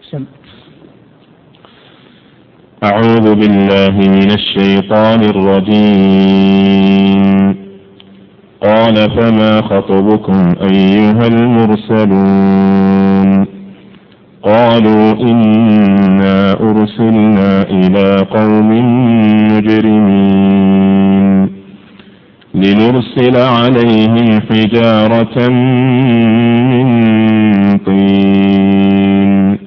أعوذ بالله من الشيطان الرجيم. قال فما خطبكم أيها المرسلون؟ قالوا إنا أرسلنا إلى قوم مجرمين لنرسل عليهم حجارة من طين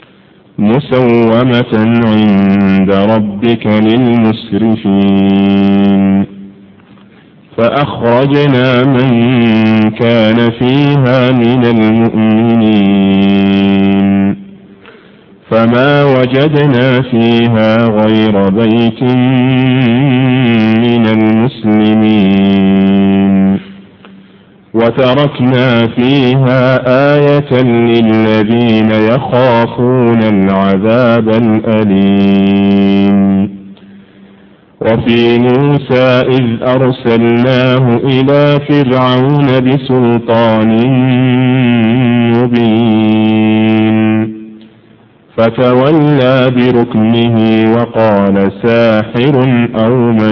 مسومة عند ربك للمسرفين فأخرجنا من كان فيها من المؤمنين فما وجدنا فيها غير بيت من المسلمين وتركنا فيها آية للذين يخافون العذاب الأليم. وفي موسى إذ أرسلناه إلى فرعون بسلطان مبين فتولى بركنه وقال ساحر أو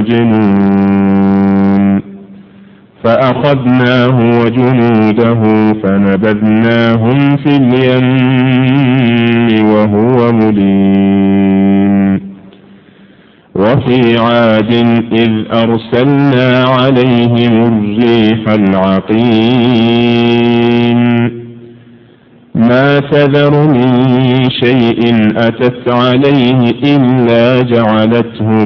مجنون فأخذناه وجنوده فنبذناهم في اليم وهو مليم. وفي عاد إذ أرسلنا عليهم الريح العقيم ما تذر من شيء أتت عليه إلا جعلته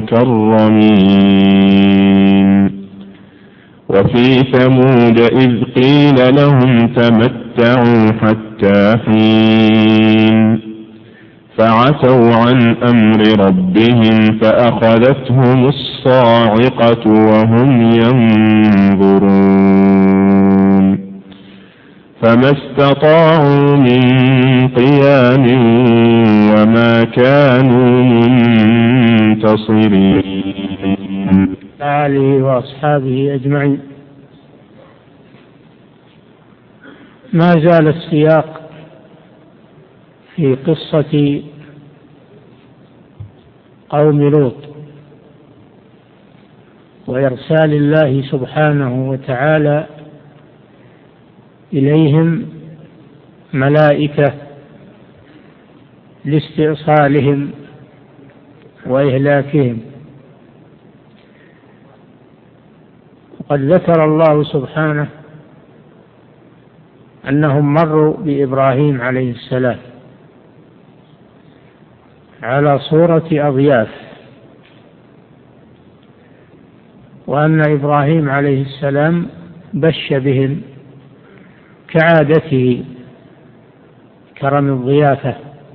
كالرميم. وفي ثمود إذ قيل لهم تمتعوا حتى حين فعتوا عن أمر ربهم فأخذتهم الصاعقة وهم ينظرون فما استطاعوا من قيام وما كانوا منتصرين. آله وأصحابه أجمعين. ما زال السياق في قصة قوم لوط وإرسال الله سبحانه وتعالى إليهم ملائكة لاستئصالهم وإهلاكهم. وقد ذكر الله سبحانه أنهم مروا بإبراهيم عليه السلام على صورة أضياف، وأن إبراهيم عليه السلام بش بهم كعادته كرم الضيافة،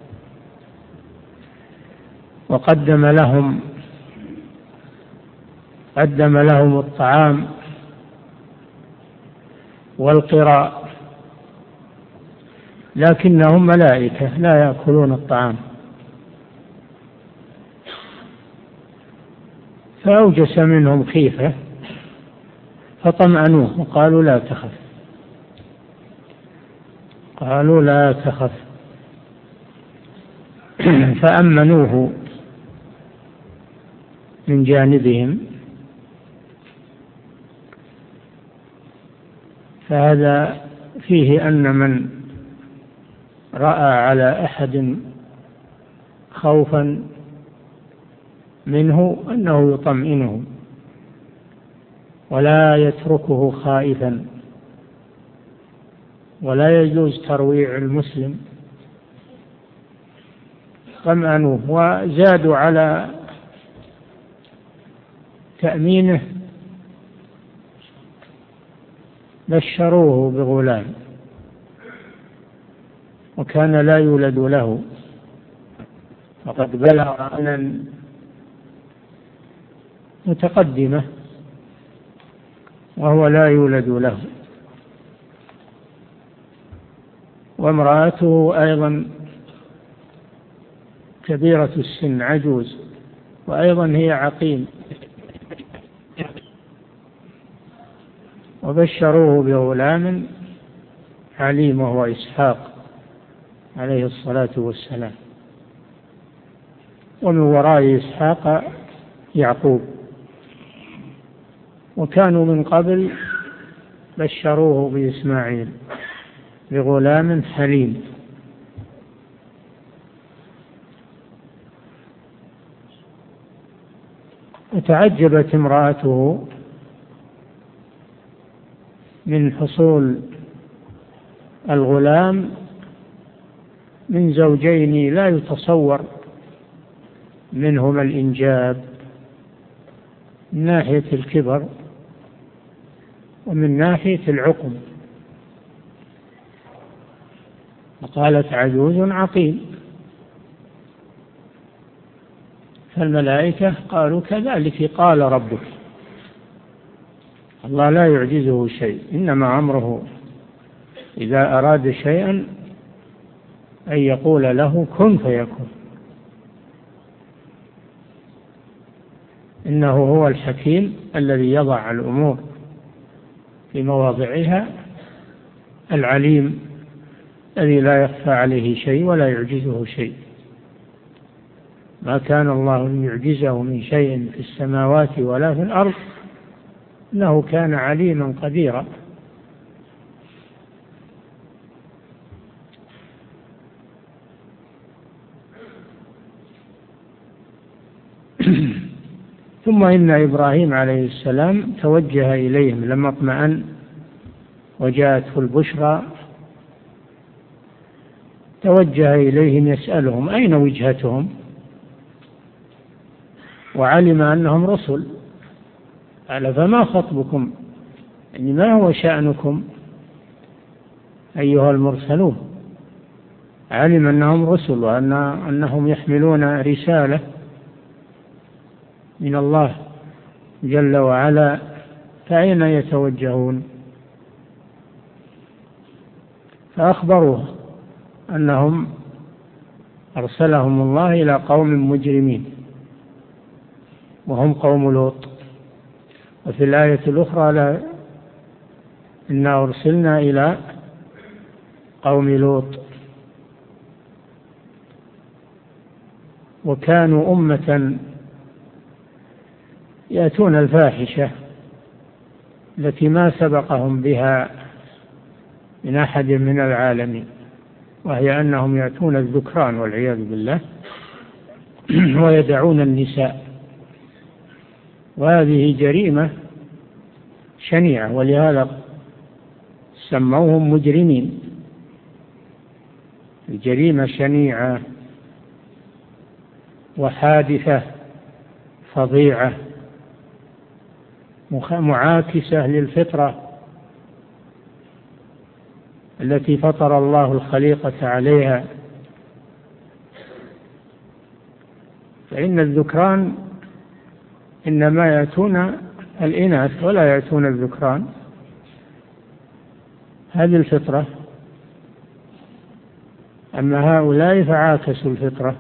وقدم لهم الطعام والقراء، لكنهم ملائكة لا يأكلون الطعام، فأوجس منهم خيفة فطمأنوه وقالوا لا تخف فأمنوه من جانبهم. فهذا فيه أن من رأى على أحد خوفا منه أنه يطمئنه ولا يتركه خائفا، ولا يجوز ترويع المسلم. طمأنوه وزادوا على تأمينه، بشروه بغلام وكان لا يولد له، وقد بلغ أن متقدمة وهو لا يولد له، وامرأته أيضا كبيرة السن عجوز، وأيضا هي عقيم، وبشروه بغلام عليم وهو إسحاق. عليه الصلاة والسلام. ومن وراء إسحاق يعقوب. وكانوا من قبل بشروه بإسماعيل بغلام حليم. وتعجبت امرأته من حصول الغلام من زوجين لا يتصور منهما الإنجاب، من ناحية الكبر ومن ناحية العقم. وقالت عجوز عقيم. فالملائكة قالوا كذلك قال ربك. الله لا يعجزه شيء، إنما أمره إذا أراد شيئا أن يقول له كن فيكون، إنه هو الحكيم الذي يضع الأمور في مواضعها، العليم الذي لا يخفى عليه شيء ولا يعجزه شيء. ما كان الله ليعجزه من شيء في السماوات ولا في الأرض، إنه كان عليما قديرا. ثم إن إبراهيم عليه السلام توجه إليهم لما اطمأن وجاءته البشرى، توجه إليهم يسألهم أين وجهتهم، وعلم أنهم رسل. قال فما خطبكم، يعني ما هو شأنكم أيها المرسلون. علم أنهم رسل وأنهم يحملون رسالة من الله جل وعلا، فأين يتوجهون؟ فأخبروه أنهم أرسلهم الله إلى قوم مجرمين وهم قوم لوط. وفي الآية الأخرى لا إنا أرسلنا إلى قوم لوط. وكانوا أمة يأتون الفاحشة التي ما سبقهم بها من أحد من العالمين، وهي أنهم يأتون الذكران والعياذ بالله ويدعون النساء، وهذه جريمة شنيعة، ولهذا سموهم مجرمين. الجريمة شنيعة وحادثة فظيعة معاكسة للفطرة التي فطر الله الخليقة عليها. فإن الذكران إنما يأتون الإناث ولا يأتون الذكران، هذه الفطرة. أما هؤلاء فعاكسوا الفطرة،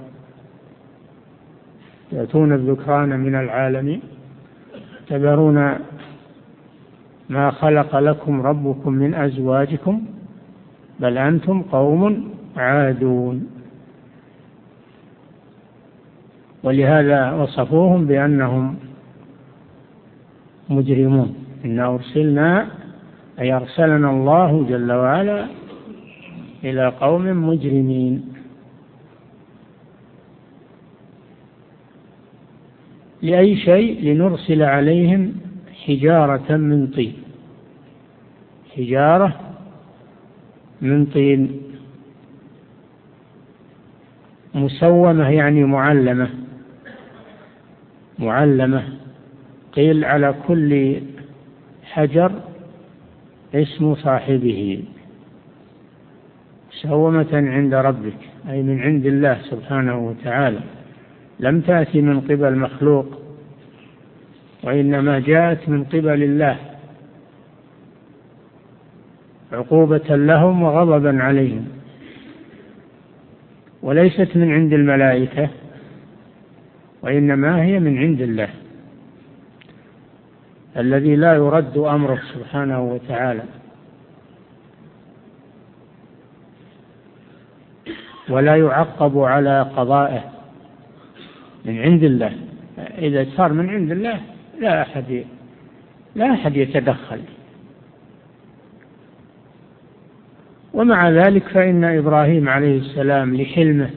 يأتون الذكران من العالم. تذرون ما خلق لكم ربكم من أزواجكم بل أنتم قوم عادون. ولهذا وصفوهم بأنهم مجرمون. إنا أرسلنا أي أرسلنا الله جل وعلا إلى قوم مجرمين. لأي شيء؟ لنرسل عليهم حجارة من طين. حجارة من طين مسومة يعني معلمة. قيل على كل حجر اسم صاحبه، مسومة عند ربك أي من عند الله سبحانه وتعالى، لم تأتي من قبل مخلوق، وإنما جاءت من قبل الله عقوبة لهم وغضبا عليهم، وليست من عند الملائكة، وإنما هي من عند الله الذي لا يرد أمره سبحانه وتعالى. ولا يعقب على قضائه، من عند الله. إذا صار من عند الله لا أحد يتدخل. ومع ذلك فإن إبراهيم عليه السلام لحلمه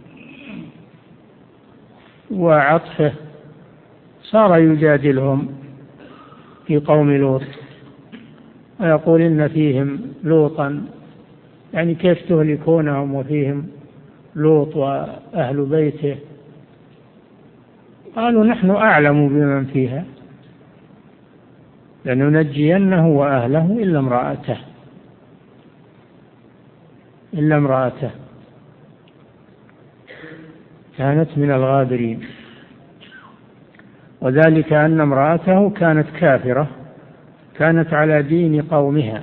وعطفه صار يجادلهم في قوم لوط ويقول إن فيهم لوطا، يعني كيف تهلكونهم وفيهم لوط وأهل بيته؟ قالوا نحن أعلم بمن فيها لننجينه وأهله إلا امرأته كانت من الغابرين، وذلك أن امرأته كانت كافرة، كانت على دين قومها،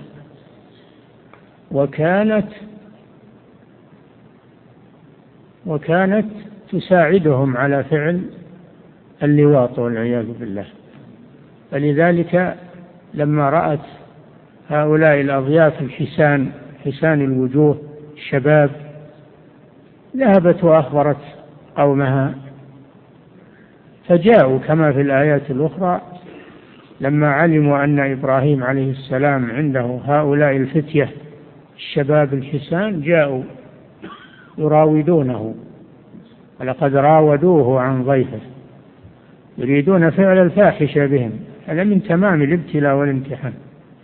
وكانت تساعدهم على فعل اللواط والعياذ بالله. فلذلك لما رأت هؤلاء الأضياف حسان الوجوه الشباب ذهبت وأخبرت قومها، فجاءوا كما في الآيات الأخرى لما علموا أن إبراهيم عليه السلام عنده هؤلاء الفتية الشباب الحسان، جاءوا يراودونه، ولقد راودوه عن ضيفه، يريدون فعل الفاحشة بهم. هذا من تمام الابتلاء والامتحان،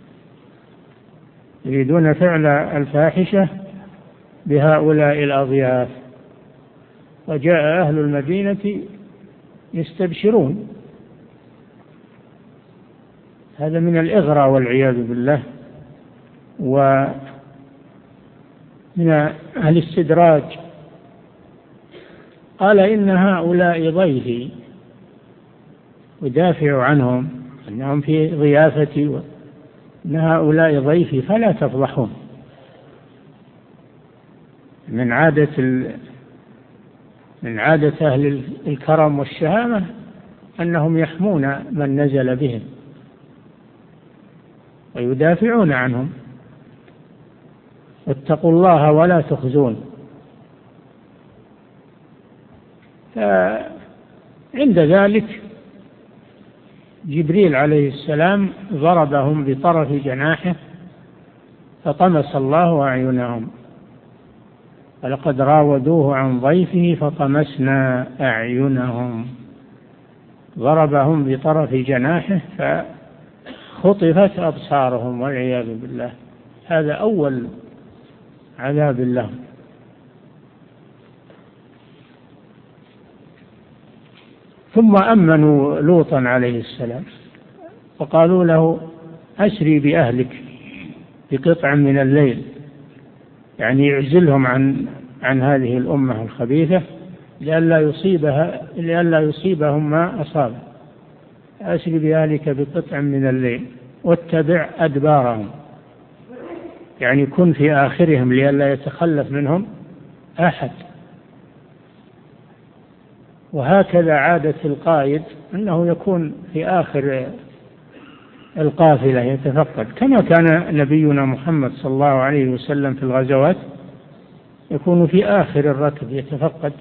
يريدون فعل الفاحشة بهؤلاء الأضياف. وجاء أهل المدينة يستبشرون. هذا من الإغراء والعياذ بالله، ومن الاستدراج. قال إن هؤلاء ضيفي، ودافع عنهم أنهم في ضيافتي، إن هؤلاء ضيفي فلا تفضحون. من عادة أهل الكرم والشهامة أنهم يحمون من نزل بهم ويدافعون عنهم. واتقوا الله ولا تخزون. فعند ذلك جبريل عليه السلام ضربهم بطرف جناحه فطمس الله أعينهم، ولقد راودوه عن ضيفه فطمسنا أعينهم. ضربهم بطرف جناحه فخطفت أبصارهم والعياذ بالله. هذا أول عذاب لهم. ثم أمنوا لوطا عليه السلام وقالوا له أسري بأهلك بقطع من الليل، يعني يعزلهم عن هذه الأمة الخبيثة لئلا يصيبهم ما أصاب. أسري بأهلك بقطع من الليل واتبع أدبارهم، يعني كن في آخرهم لئلا يتخلف منهم أحد. وهكذا عادة القائد أنه يكون في آخر القافلة يتفقد، كما كان نبينا محمد صلى الله عليه وسلم في الغزوات يكون في آخر الركب يتفقد.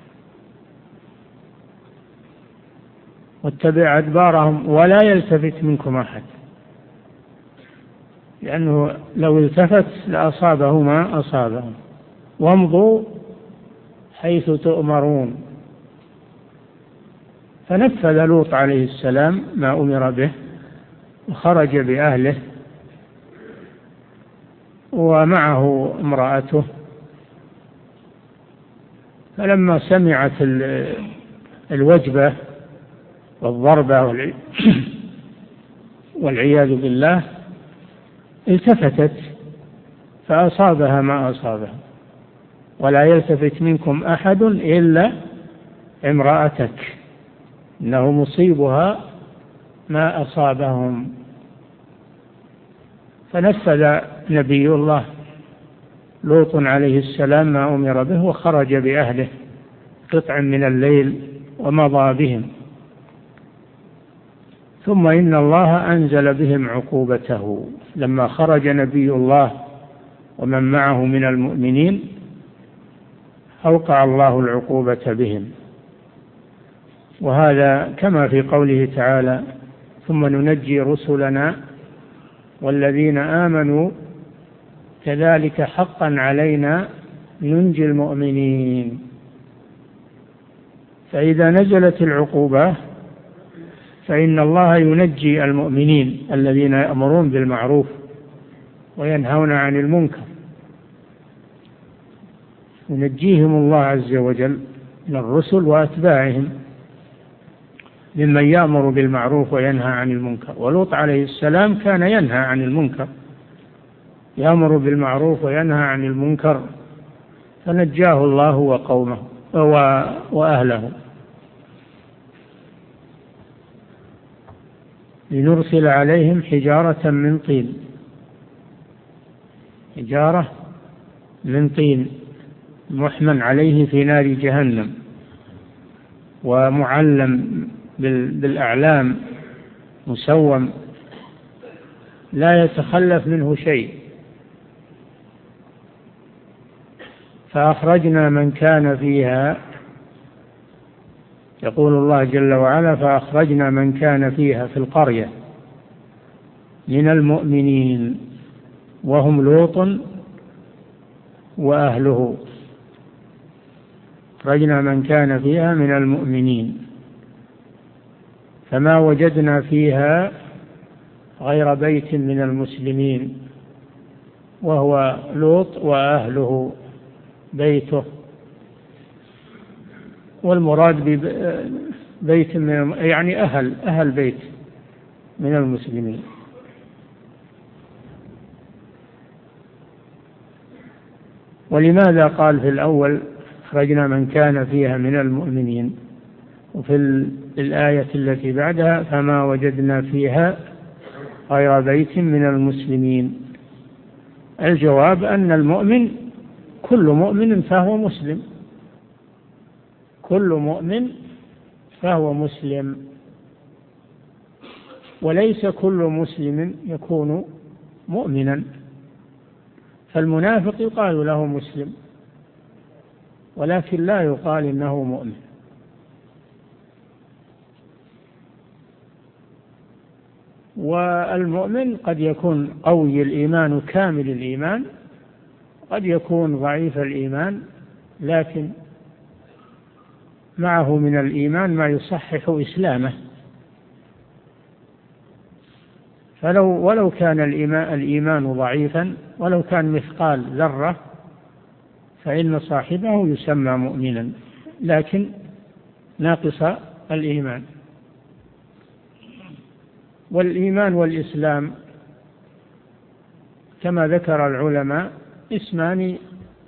واتبع أدبارهم ولا يلتفت منكم أحد، لأنه لو التفت لأصابه ما أصابهم. وامضوا حيث تؤمرون. فنفذ لوط عليه السلام ما أمر به وخرج بأهله ومعه امرأته. فلما سمعت الوجبة والضربة والعياذ بالله التفتت فأصابها ما أصابها. ولا يلتفت منكم أحد إلا امرأتك إنه مصيبها ما أصابهم. فنفذ نبي الله لوط عليه السلام ما أمر به وخرج بأهله قطع من الليل ومضى بهم. ثم إن الله أنزل بهم عقوبته لما خرج نبي الله ومن معه من المؤمنين. أوقع الله العقوبة بهم. وهذا كما في قوله تعالى: ثم ننجي رسلنا والذين آمنوا كذلك حقا علينا ننجي المؤمنين. فإذا نزلت العقوبة فإن الله ينجي المؤمنين الذين يأمرون بالمعروف وينهون عن المنكر، ينجيهم الله عز وجل من الرسل وأتباعهم ممن يأمر بالمعروف وينهى عن المنكر. ولوط عليه السلام كان ينهى عن المنكر، يأمر بالمعروف وينهى عن المنكر، فنجاه الله وقومه وأهله. لنرسل عليهم حجارة من طين، حجارة من طين محمى عليه في نار جهنم ومعلم بالأعلام مسوم لا يتخلف منه شيء. فأخرجنا من كان فيها، يقول الله جل وعلا: فأخرجنا من كان فيها في القرية من المؤمنين وهم لوط وأهله. أخرجنا من كان فيها من المؤمنين فما وجدنا فيها غير بيت من المسلمين، وهو لوط وأهله بيته. والمراد ببيت من يعني أهل بيت من المسلمين. ولماذا قال في الأول أخرجنا من كان فيها من المؤمنين، وفي الآية التي بعدها فما وجدنا فيها غير بيت من المسلمين؟ الجواب أن المؤمن كل مؤمن فهو مسلم، كل مؤمن فهو مسلم، وليس كل مسلم يكون مؤمنا. فالمنافق يقال له مسلم ولكن لا يقال إنه مؤمن. والمؤمن قد يكون قوي الإيمان كامل الإيمان، قد يكون ضعيف الإيمان لكن معه من الإيمان ما يصحح إسلامه. ولو كان الإيمان ضعيفا، ولو كان مثقال ذرة، فإن صاحبه يسمى مؤمنا لكن ناقص الإيمان. والإيمان والإسلام كما ذكر العلماء اسمان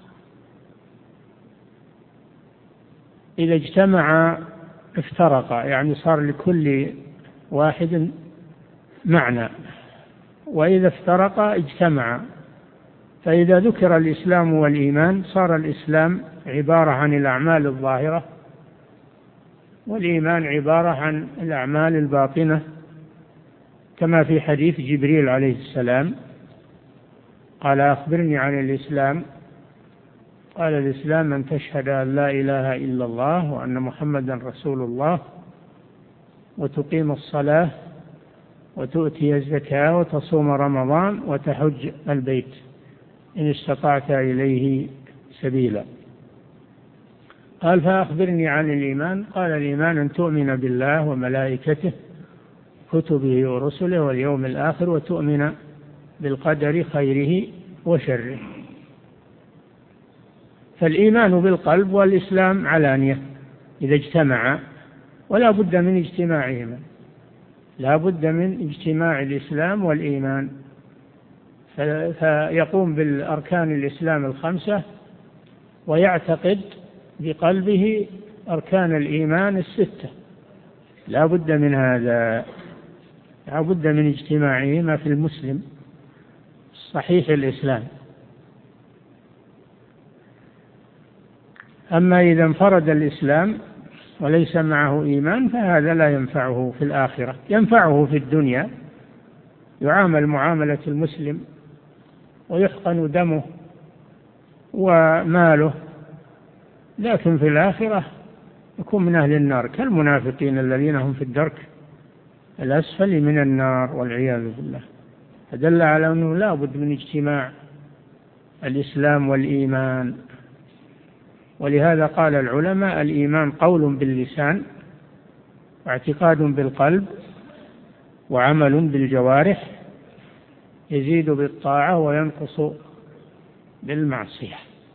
إذا اجتمعا افترقا، يعني صار لكل واحد معنى، وإذا افترقا اجتمعا. فإذا ذكر الإسلام والإيمان صار الإسلام عبارة عن الأعمال الظاهرة، والإيمان عبارة عن الأعمال الباطنة، كما في حديث جبريل عليه السلام قال: أخبرني عن الإسلام. قال: الإسلام أن تشهد أن لا إله إلا الله وأن محمدا رسول الله، وتقيم الصلاة، وتؤتي الزكاة، وتصوم رمضان، وتحج البيت إن استطعت إليه سبيلا. قال: فأخبرني عن الإيمان. قال: الإيمان أن تؤمن بالله وملائكته كتبه ورسله واليوم الآخر، وتؤمن بالقدر خيره وشره. فالإيمان بالقلب والإسلام علانية إذا اجتمعا، ولا بد من اجتماعهما، لا بد من اجتماع الإسلام والإيمان. فيقوم بالأركان الإسلام الخمسة ويعتقد بقلبه أركان الإيمان الستة، لا بد من هذا، لا بد من اجتماعهما في المسلم صحيح الإسلام. أما إذا انفرد الإسلام وليس معه إيمان فهذا لا ينفعه في الآخرة، ينفعه في الدنيا، يعامل معاملة المسلم ويحقن دمه وماله لكن في الآخرة يكون من أهل النار كالمنافقين الذين هم في الدرك الأسفل من النار والعياذ بالله. فدل على أنه لا بد من اجتماع الإسلام والإيمان. ولهذا قال العلماء الإيمان قول باللسان واعتقاد بالقلب وعمل بالجوارح، يزيد بالطاعة وينقص بالمعصية.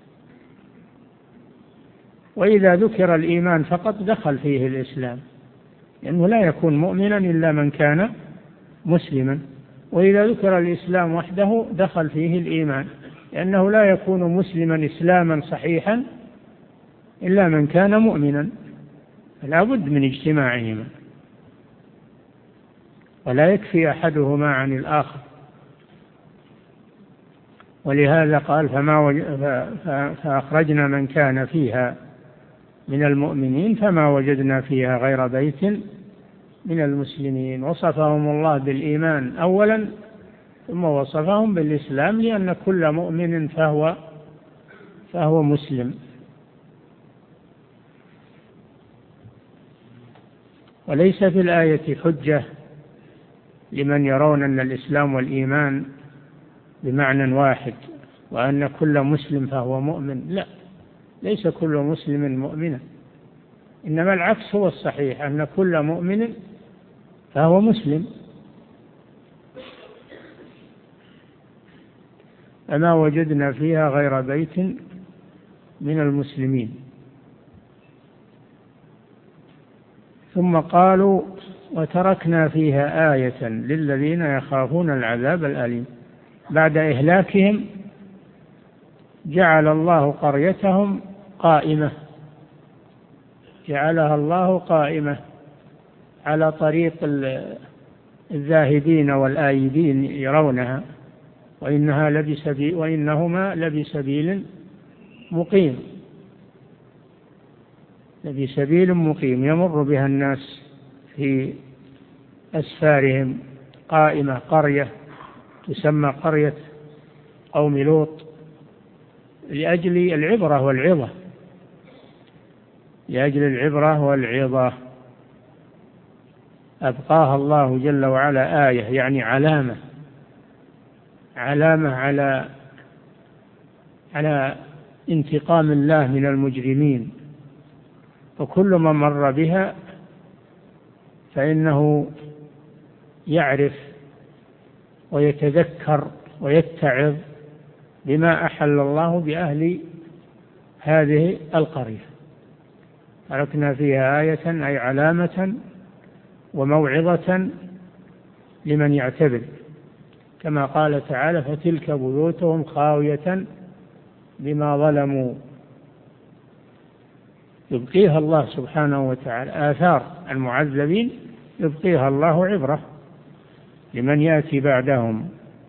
وإذا ذكر الإيمان فقط دخل فيه الإسلام، لأنه لا يكون مؤمنا إلا من كان مسلما. وإذا ذكر الإسلام وحده دخل فيه الإيمان، لأنه لا يكون مسلما إسلاما صحيحا إلا من كان مؤمنا، فلا بد من اجتماعهما ولا يكفي أحدهما عن الآخر. ولهذا قال فأخرجنا من كان فيها من المؤمنين فما وجدنا فيها غير بيت من المسلمين. وصفهم الله بالإيمان أولا ثم وصفهم بالإسلام، لأن كل مؤمن فهو مسلم. وليس في الآية حجة لمن يرون أن الإسلام والإيمان بمعنى واحد وأن كل مسلم فهو مؤمن. لا، ليس كل مسلم مؤمنا، إنما العكس هو الصحيح، أن كل مؤمن فهو مسلم. فما وجدنا فيها غير بيت من المسلمين. ثم قالوا وتركنا فيها آية للذين يخافون العذاب الأليم. بعد إهلاكهم جعل الله قريتهم قائمة، جعلها الله قائمة على طريق الذاهبين والآيبين يرونها، وإنهما لبسبيل مقيم، لبسبيل مقيم يمر بها الناس في أسفارهم. قائمة قرية تسمى قرية قوم لوط لأجل العبرة والعظة، لأجل العبرة والعظة أبقاها الله جل وعلا آية، يعني علامة على انتقام الله من المجرمين. وكل من مر بها فإنه يعرف ويتذكر ويتعظ بما أحل الله بأهل هذه القرية. تركنا فيها آية أي علامة وموعظة لمن يعتبر، كما قال تعالى فتلك بيوتهم خاوية بما ظلموا. يبقيها الله سبحانه وتعالى، آثار المعذبين يبقيها الله عبرة لمن يأتي بعدهم.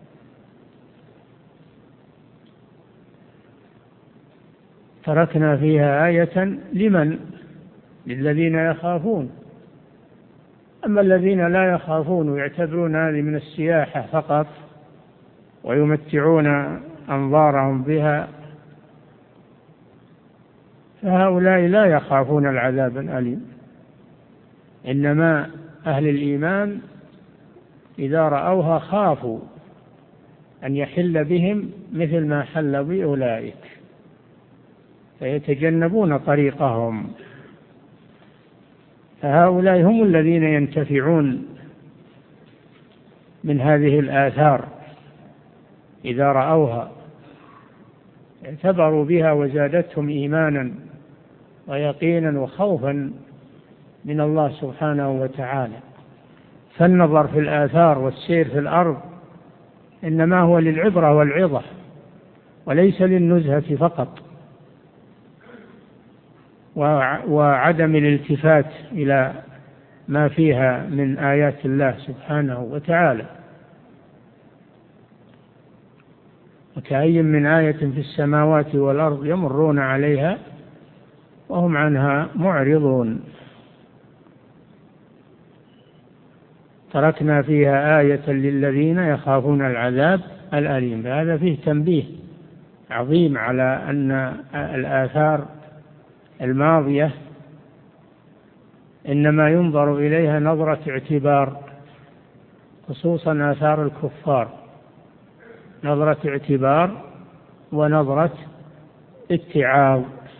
تركنا فيها آية للذين يخافون. أما الذين لا يخافون ويعتبرون هذه من السياحة فقط ويمتعون أنظارهم بها، فهؤلاء لا يخافون العذاب الأليم. إنما أهل الإيمان إذا رأوها خافوا أن يحل بهم مثل ما حل بأولئك، فيتجنبون طريقهم. فهؤلاء هم الذين ينتفعون من هذه الآثار إذا رأوها، اعتبروا بها وزادتهم إيمانا ويقينا وخوفا من الله سبحانه وتعالى. فالنظر في الآثار والسير في الأرض إنما هو للعبرة والعظة وليس للنزهة فقط وعدم الالتفات إلى ما فيها من آيات الله سبحانه وتعالى. وكأي من آية في السماوات والأرض يمرون عليها وهم عنها معرضون. تركنا فيها آية للذين يخافون العذاب الأليم. فهذا فيه تنبيه عظيم على أن الآثار الماضية إنما ينظر إليها نظرة اعتبار، خصوصا آثار الكفار، نظرة اعتبار ونظرة اتعاظ.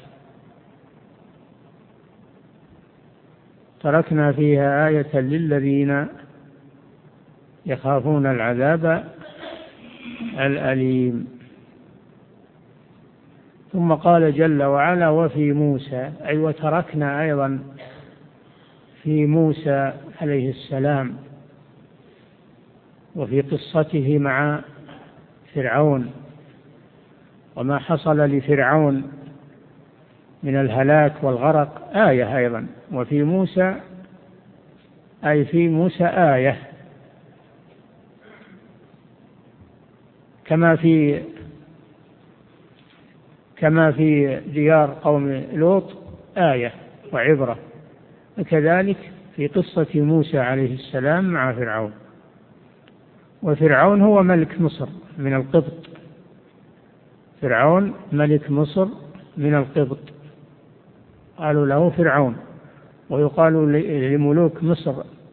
تركنا فيها آية للذين يخافون العذاب الأليم. ثم قال جل وعلا وفي موسى، أي وتركنا أيضا في موسى عليه السلام وفي قصته مع فرعون وما حصل لفرعون من الهلاك والغرق آية أيضا. وفي موسى أي في موسى آية، كما في ديار قوم لوط آية وعبرة، وكذلك في قصة موسى عليه السلام مع فرعون. وفرعون هو ملك مصر من القبط، فرعون ملك مصر من القبط، قالوا له فرعون. ويقال لملوك مصر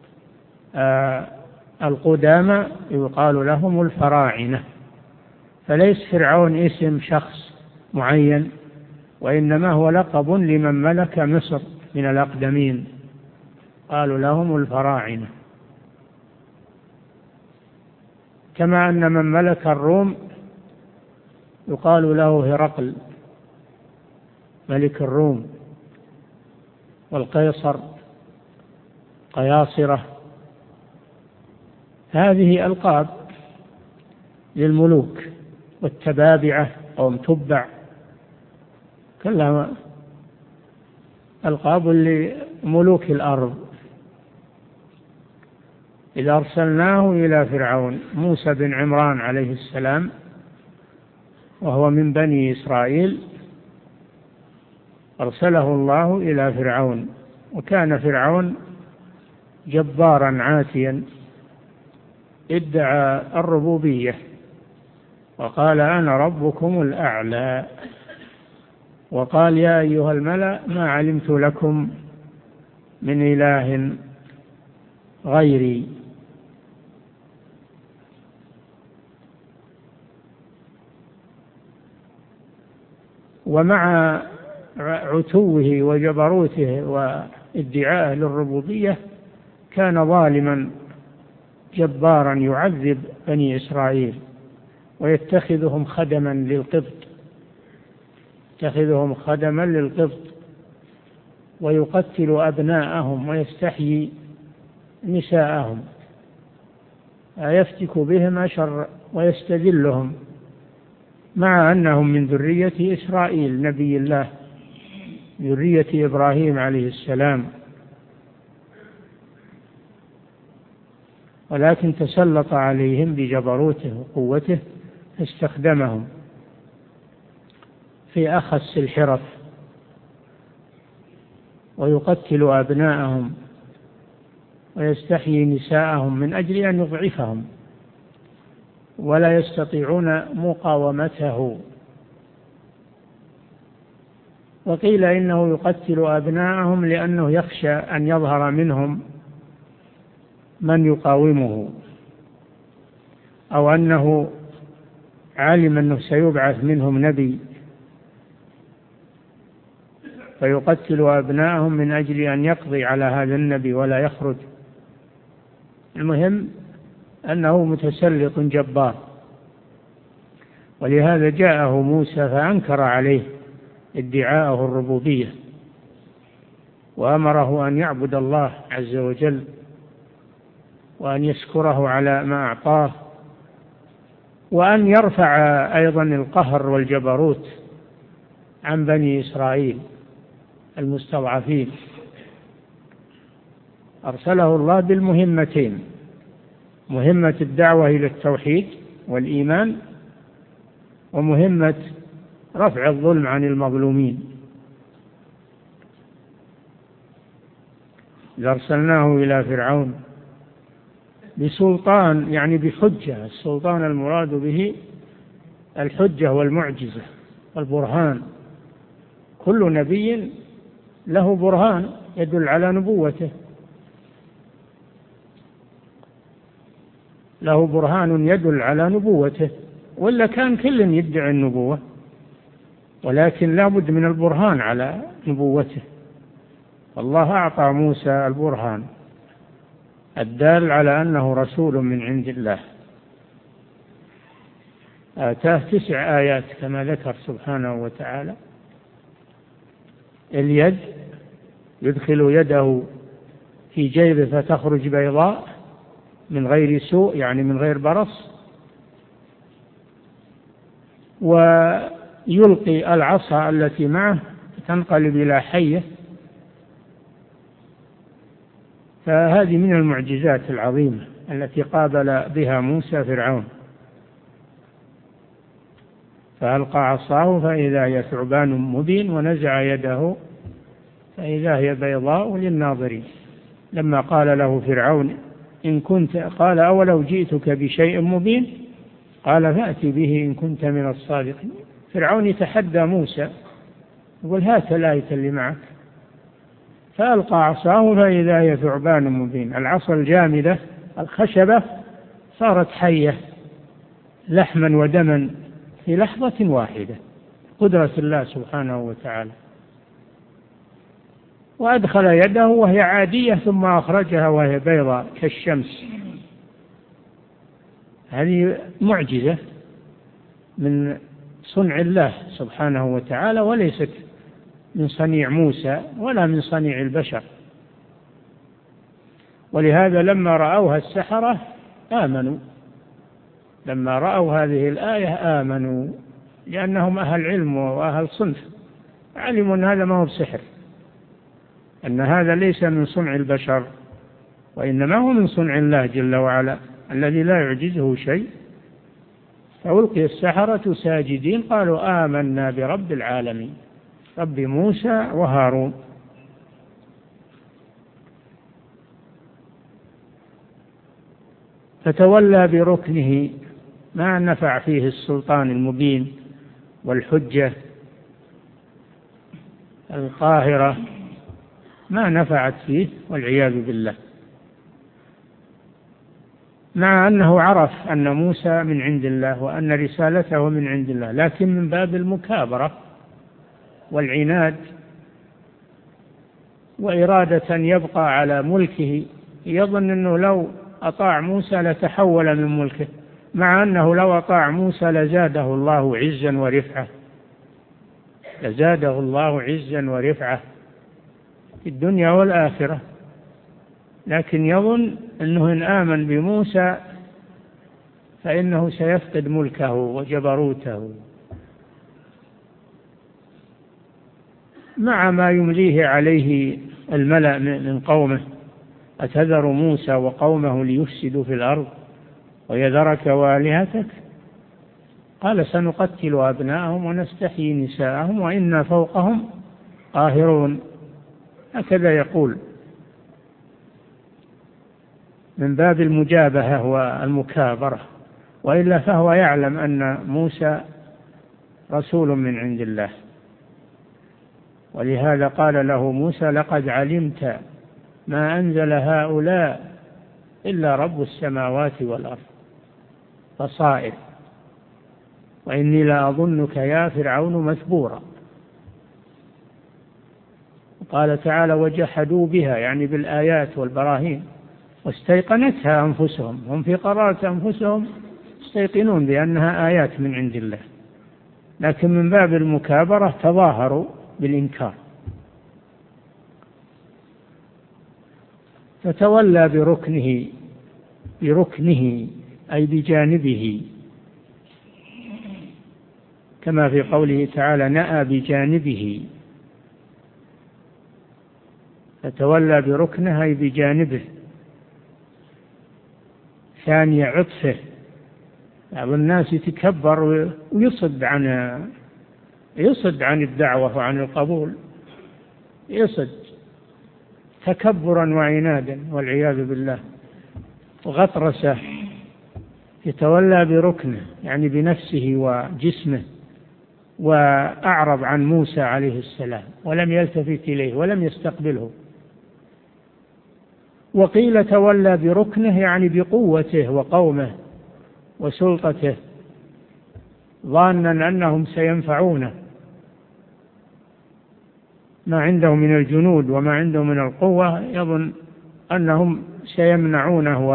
القدامى يقال لهم الفراعنة. فليس فرعون اسم شخص معين، وإنما هو لقب لمن ملك مصر من الأقدمين، قالوا لهم الفراعنة. كما أن من ملك الروم يقال له هرقل ملك الروم، والقيصر قياصرة. هذه ألقاب للملوك، والتبابعة قوم تبع، كلها ألقاب لملوك الأرض. إذ أرسلناه إلى فرعون، موسى بن عمران عليه السلام وهو من بني إسرائيل، أرسله الله إلى فرعون. وكان فرعون جبارا عاتيا، ادعى الربوبية وقال أنا ربكم الأعلى، وقال يا أيها الملأ ما علمت لكم من إله غيري. ومع عتوه وجبروته وادعائه للربوبية كان ظالما جبارا يعذب بني إسرائيل ويتخذهم خدما للقبط، ويقتل أبناءهم ويستحيي نساءهم، يفتك بهم أشر ويستذلهم، مع أنهم من ذرية إسرائيل نبي الله، ذرية إبراهيم عليه السلام. ولكن تسلط عليهم بجبروته وقوته، استخدمهم في أخس الحرف، ويقتل أبناءهم ويستحيي نساءهم من أجل أن يضعفهم، ولا يستطيعون مقاومته. وقيل إنه يقتل أبناءهم لأنه يخشى أن يظهر منهم من يقاومه، أو أنه علم أنه سيبعث منهم نبي فيقتل أبناءهم من أجل أن يقضي على هذا النبي ولا يخرج. المهم أنه متسلط جبار. ولهذا جاءه موسى فأنكر عليه ادعاءه الربوبية، وأمره أن يعبد الله عز وجل، وأن يشكره على ما أعطاه، وأن يرفع أيضا القهر والجبروت عن بني إسرائيل المستضعفين. أرسله الله بالمهمتين: مهمة الدعوة إلى التوحيد والإيمان، ومهمة رفع الظلم عن المظلومين. إذ أرسلناه إلى فرعون بسلطان، يعني بحجة. السلطان المراد به الحجة والمعجزة والبرهان. كل نبي له برهان يدل على نبوته، له برهان يدل على نبوته، ولا كان كل يدعي النبوة، ولكن لا بد من البرهان على نبوته. الله أعطى موسى البرهان الدال على أنه رسول من عند الله. آتاه 9 آيات كما ذكر سبحانه وتعالى. اليد، يدخل يده في جيبه فتخرج بيضاء من غير سوء، يعني من غير برص. ويلقي العصا التي معه تنقلب إلى حية. فهذه من المعجزات العظيمة التي قابل بها موسى فرعون. فألقى عصاه فإذا هي ثعبان مبين ونزع يده فإذا هي بيضاء للناظرين. لما قال له فرعون إن كنت، قال أولو جئتك بشيء مبين، قال فأتي به إن كنت من الصادقين. فرعون يتحدى موسى يقول هات الآية اللي معك. فألقى عصاه فإذا هي ثعبان مبين. العصا الجامدة الخشبة صارت حية لحما ودما في لحظة واحدة، قدرة الله سبحانه وتعالى. وأدخل يده وهي عادية ثم أخرجها وهي بيضاء كالشمس. هذه معجزة من صنع الله سبحانه وتعالى، وليست من صنيع موسى ولا من صنيع البشر. ولهذا لما رأوها السحرة آمنوا، لما رأوا هذه الآية آمنوا، لأنهم أهل علم وأهل صنف، علموا أن هذا ما هو بسحر، أن هذا ليس من صنع البشر، وإنما هو من صنع الله جل وعلا الذي لا يعجزه شيء. فألقي السحرة ساجدين قالوا آمنا برب العالمين، رب موسى وهارون. فتولى بركنه، ما نفع فيه السلطان المبين والحجة القاهرة، ما نفعت فيه والعياذ بالله، مع أنه عرف أن موسى من عند الله وأن رسالته من عند الله، لكن من باب المكابرة والعناد وإرادة يبقى على ملكه، يظن أنه لو أطاع موسى لتحول من ملكه، مع أنه لو أطاع موسى لزاده الله عزا ورفعة، لزاده الله عزا ورفعة في الدنيا والآخرة. لكن يظن أنه إن آمن بموسى فإنه سيفقد ملكه وجبروته، مع ما يمليه عليه الملأ من قومه: أتذر موسى وقومه ليفسدوا في الأرض ويذرك وآلهتك؟ قال سنقتل أبناءهم ونستحيي نساءهم وإنا فوقهم قاهرون. هكذا يقول من باب المجابهة والمكابرة، وإلا فهو يعلم أن موسى رسول من عند الله. ولهذا قال له موسى: لقد علمت ما أنزل هؤلاء إلا رب السماوات والأرض بصائر وإني لأظنك يا فرعون مثبورا. قال تعالى: وجحدوا بها، يعني بالآيات والبراهين، واستيقنتها أنفسهم، هم في قرارة أنفسهم يستيقنون بأنها آيات من عند الله، لكن من باب المكابرة تظاهروا بالإنكار. فتولى بركنه أي بجانبه، كما في قوله تعالى: نأى بجانبه. فتولى بركنه أي بجانبه. ثاني عطفه، بعض الناس يتكبر ويصد عن الدعوة وعن القبول، يصد تكبرا وعنادا والعياذ بالله وغطرسة. يتولى بركنه يعني بنفسه وجسمه، وأعرض عن موسى عليه السلام ولم يلتفت إليه ولم يستقبله. وقيل تولى بركنه يعني بقوته وقومه وسلطته، ظانا أنهم سينفعونه، ما عنده من الجنود وما عنده من القوة يظن أنهم سيمنعونه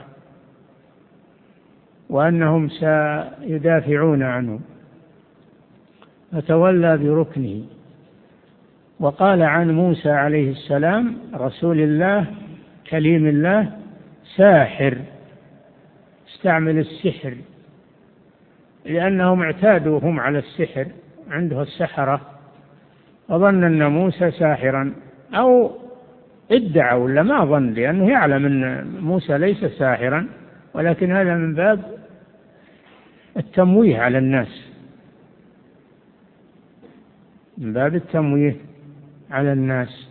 وأنهم سيدافعون عنه، فتولى بركنه. وقال عن موسى عليه السلام رسول الله كليم الله ساحر، استعمل السحر لأنهم اعتادوا هم على السحر، عنده السحرة، وظن أن موسى ساحرا، أو ادعوا ولا ما ظن، لأنه يعلم أن موسى ليس ساحرا، ولكن هذا من باب التمويه على الناس، من باب التمويه على الناس.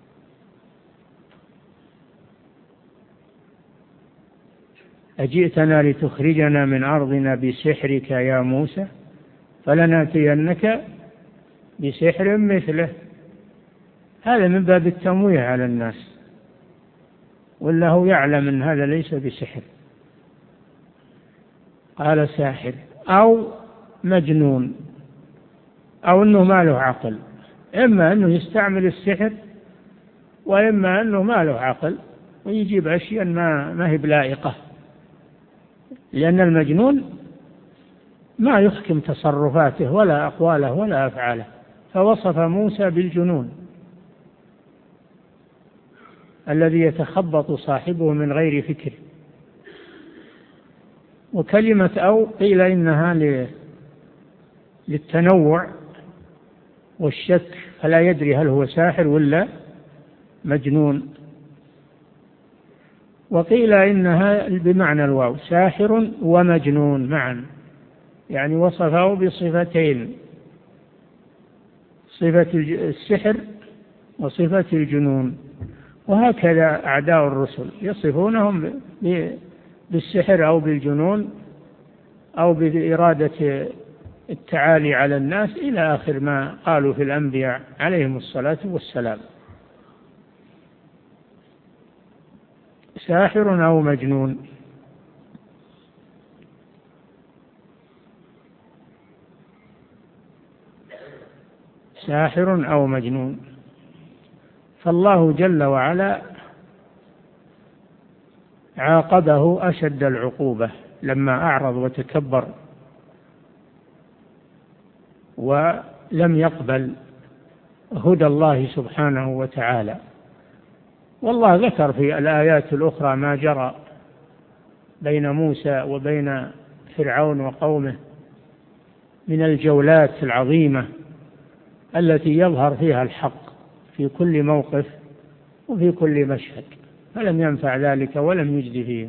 أجئتنا لتخرجنا من أرضنا بسحرك يا موسى فلنأتينك بسحر مثله. هذا من باب التمويه على الناس، ولا هو يعلم أن هذا ليس بسحر. قال ساحر أو مجنون، أو أنه ما له عقل، إما أنه يستعمل السحر وإما أنه ما له عقل ويجيب أشياء ما هي بلائقة، لأن المجنون ما يحكم تصرفاته ولا أقواله ولا أفعاله. فوصف موسى بالجنون الذي يتخبط صاحبه من غير فكر. وكلمة أو قيل إنها للتنوع والشك، فلا يدري هل هو ساحر ولا مجنون. وقيل إنها بمعنى الواو، ساحر ومجنون معا، يعني وصفه بصفتين، صفة السحر وصفة الجنون. وهكذا أعداء الرسل يصفونهم بالسحر أو بالجنون أو بإرادة التعالي على الناس إلى آخر ما قالوا في الأنبياء عليهم الصلاة والسلام. ساحر أو مجنون. ساحر أو مجنون. فالله جل وعلا عاقبه أشد العقوبة لما أعرض وتكبر ولم يقبل هدى الله سبحانه وتعالى. والله ذكر في الآيات الأخرى ما جرى بين موسى وبين فرعون وقومه من الجولات العظيمة التي يظهر فيها الحق في كل موقف وفي كل مشهد، فلم ينفع ذلك ولم يجد فيه.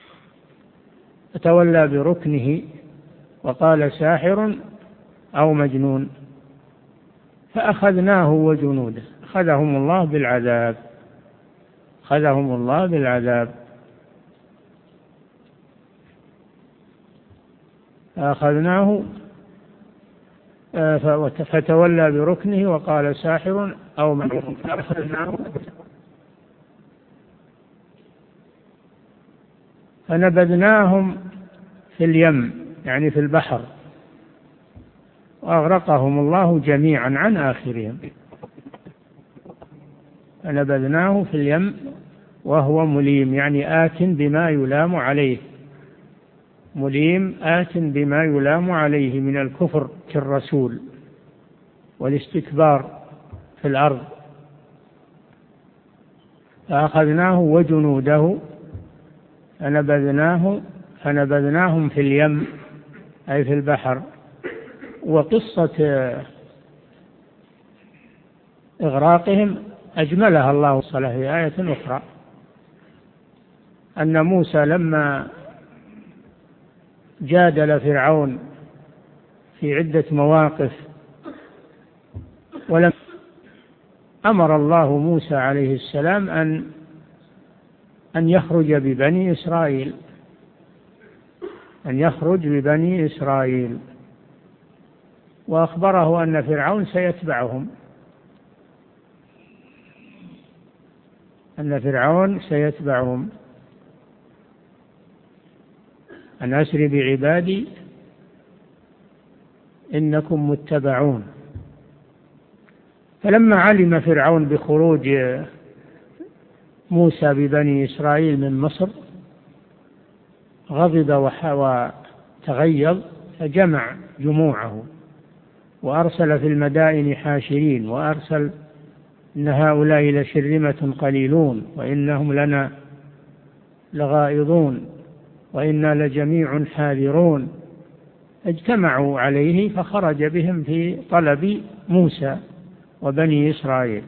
فتولى بركنه وقال ساحر أو مجنون، فأخذناه وجنوده، أخذهم الله بالعذاب، أخذهم الله بالعذاب. فأخذناه فتولى بركنه وقال ساحر أو مجنون، فأخذناه فنبذناهم في اليم يعني في البحر، وأغرقهم الله جميعا عن آخرهم. فنبذناه في اليم وهو مليم يعني آت بما يلام عليه، مليم آت بما يلام عليه من الكفر كالرسول والاستكبار في الأرض. فأخذناه وجنوده فنبذناهم في اليم أي في البحر. وقصة إغراقهم أجملها الله صلى في آية أخرى، أن موسى لما جادل فرعون في عدة مواقف ولم أمر الله موسى عليه السلام أن يخرج ببني إسرائيل، أن يخرج ببني إسرائيل. وأخبره أن فرعون سيتبعهم، أن فرعون سيتبعهم، أن أسر بعبادي إنكم متبعون. فلما علم فرعون بخروج موسى ببني إسرائيل من مصر غضب وتغيظ، فجمع جموعه وأرسل في المدائن حاشرين، وأرسل إن هؤلاء لشرذمة قليلون وإنهم لنا لغائظون وإنا لجميع حاذرون. اجتمعوا عليه فخرج بهم في طلب موسى وبني إسرائيل،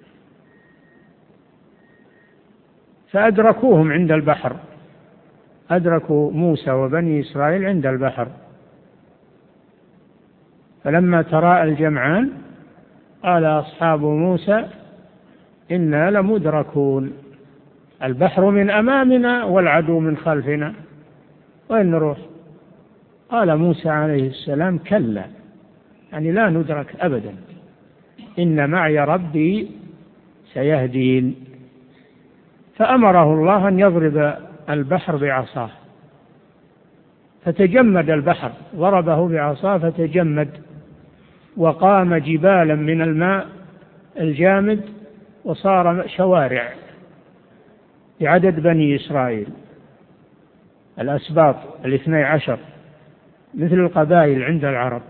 فأدركوهم عند البحر، أدركوا موسى وبني إسرائيل عند البحر. فلما تراءى الجمعان قال أصحاب موسى إنا لمدركون، البحر من أمامنا والعدو من خلفنا، وين نروح؟ قال موسى عليه السلام كلا، يعني لا ندرك أبدا، إن معي ربي سيهدين. فأمره الله أن يضرب البحر بعصاه فتجمد البحر، ضربه بعصاه فتجمد، وقام جبالا من الماء الجامد، وصار شوارع بعدد بني إسرائيل الأسباط 12 مثل القبائل عند العرب،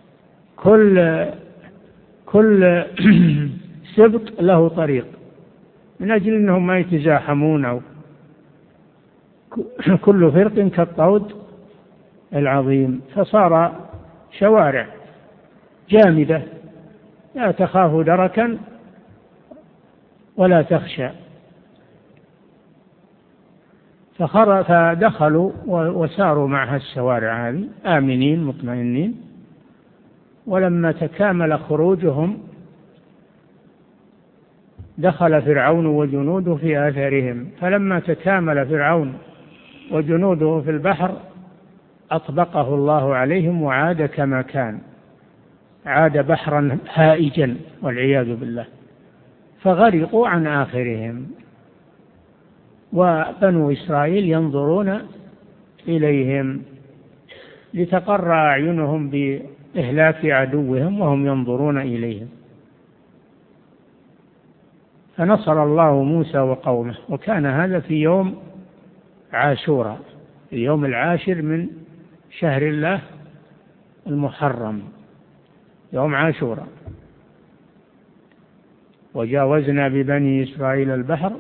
كل سبط له طريق من أجل أنهم ما يتزاحمون، أو كل فرق كالطود العظيم. فصار شوارع جامدة لا تخاف دركا ولا تخشى. فدخلوا وساروا معها الشوارع هذه آمنين مطمئنين. ولما تكامل خروجهم دخل فرعون وجنوده في آثارهم، فلما تكامل فرعون وجنوده في البحر أطبقه الله عليهم وعاد كما كان، عاد بحرا هائجا والعياذ بالله، فغرقوا عن آخرهم، وبنو إسرائيل ينظرون إليهم لتقر أعينهم بإهلاك عدوهم وهم ينظرون إليهم. فنصر الله موسى وقومه، وكان هذا في يوم عاشوراء، اليوم العاشر من شهر الله المحرم، يوم عاشوراء. وجاوزنا ببني إسرائيل البحر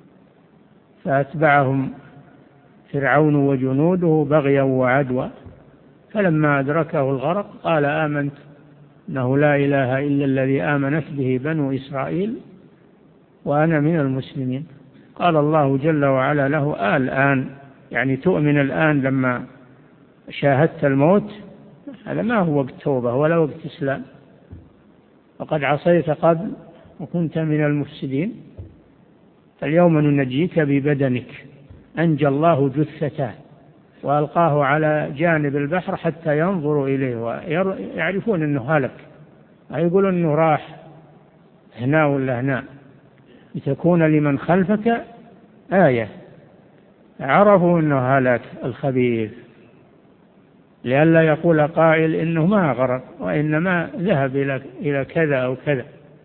فأتبعهم فرعون وجنوده بغيا وعدوى، فلما أدركه الغرق قال آمنت أنه لا إله إلا الذي آمنت به بنو إسرائيل وأنا من المسلمين. قال الله جل وعلا له الآن، يعني تؤمن الآن لما شاهدت الموت؟ هذا ما هو وقت توبة ولا وقت إسلام، وقد عصيت قبل وكنت من المفسدين. فاليوم ننجيك ببدنك. أنجى الله جثته وألقاه على جانب البحر حتى ينظروا إليه ويعرفون أنه هلك، يقولون أنه راح هنا ولا هنا، لتكون لمن خلفك آية. عرفوا أنه هلك الخبيث، لئلا يقول قائل إنه ما غرق وإنما ذهب إلى كذا أو كذا.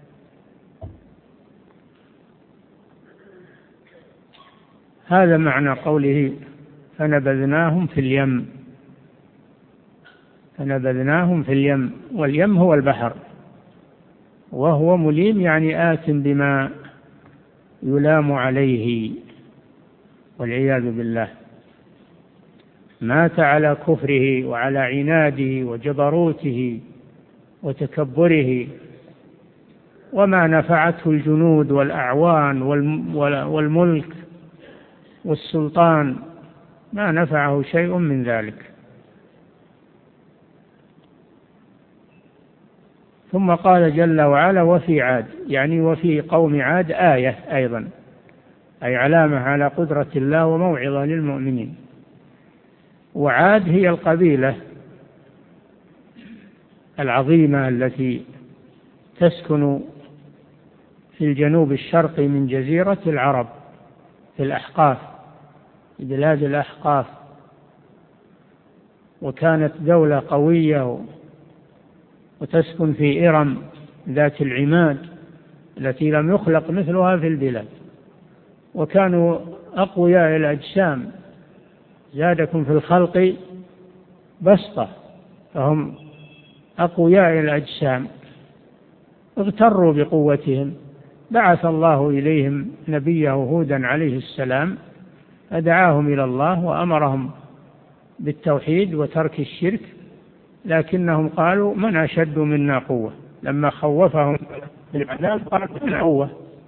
هذا معنى قوله فنبذناهم في اليم. فنبذناهم في اليم، واليم هو البحر، وهو مليم يعني آت بما يلام عليه والعياذ بالله. مات على كفره وعلى عناده وجبروته وتكبره، وما نفعته الجنود والأعوان والملك والسلطان، ما نفعه شيء من ذلك. ثم قال جل وعلا وفي عاد، يعني وفي قوم عاد آية أيضا، أي علامة على قدرة الله وموعظة للمؤمنين. وعاد هي القبيلة العظيمة التي تسكن في الجنوب الشرقي من جزيرة العرب في الأحقاف، في بلاد الأحقاف، وكانت دولة قوية وتسكن في إرم ذات العماد التي لم يخلق مثلها في البلاد، وكانوا أقوياء الأجسام، زادكم في الخلق بسطة، فهم أقوياء الأجسام، اغتروا بقوتهم. بعث الله إليهم نبيه هودا عليه السلام فدعاهم إلى الله وأمرهم بالتوحيد وترك الشرك، لكنهم قالوا من أشد منا قوة، لما خوفهم بالعذاب قالوا من قوة.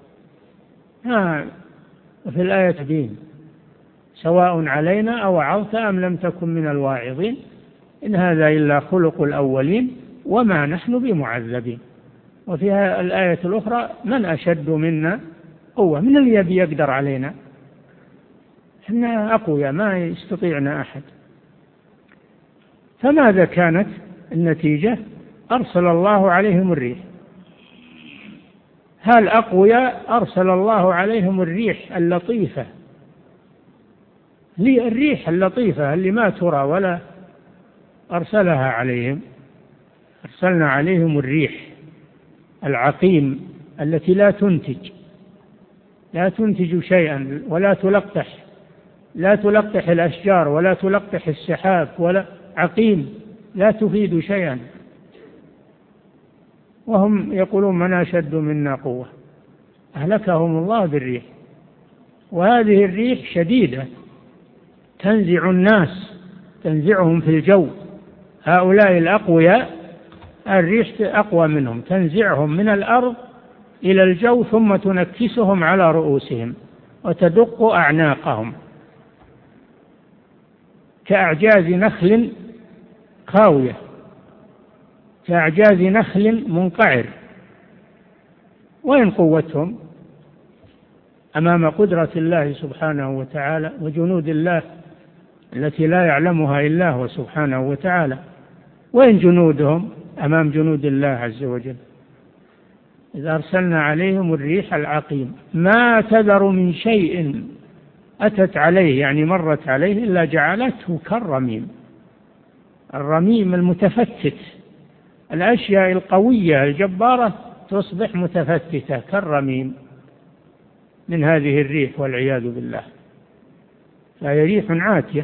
وفي الآية دين سواء علينا أوعظت أم لم تكن من الواعظين إن هذا إلا خلق الأولين وما نحن بمعذبين. وفيها الآية الأخرى من أشد منا قوة، من الذي يقدر علينا، إحنا أقوياء ما يستطيعنا أحد. فماذا كانت النتيجة؟ أرسل الله عليهم الريح. هل أقوياء أرسل الله عليهم الريح اللطيفة، الريح اللطيفة اللي ما ترى ولا أرسلها عليهم. أرسلنا عليهم الريح العقيم التي لا تنتج شيئا ولا تلقح الأشجار ولا تلقح السحاب، ولا عقيم لا تفيد شيئا، وهم يقولون من أشد منا قوة. أهلكهم الله بالريح. وهذه الريح شديدة تنزع الناس، تنزعهم في الجو. هؤلاء الأقوياء الريح أقوى منهم، تنزعهم من الأرض إلى الجو ثم تنكسهم على رؤوسهم وتدق أعناقهم كأعجاز نخل خاوية، كأعجاز نخل منقعر. وين قوتهم أمام قدرة الله سبحانه وتعالى وجنود الله التي لا يعلمها إلا هو سبحانه وتعالى؟ وين جنودهم أمام جنود الله عز وجل؟ إذا أرسلنا عليهم الريح العقيم ما تذر من شيء أتت عليه، يعني مرت عليه، إلا جعلته كالرميم. الرميم المتفتت، الأشياء القوية الجبارة تصبح متفتتة كالرميم من هذه الريح والعياذ بالله. فهي ريح عاتية.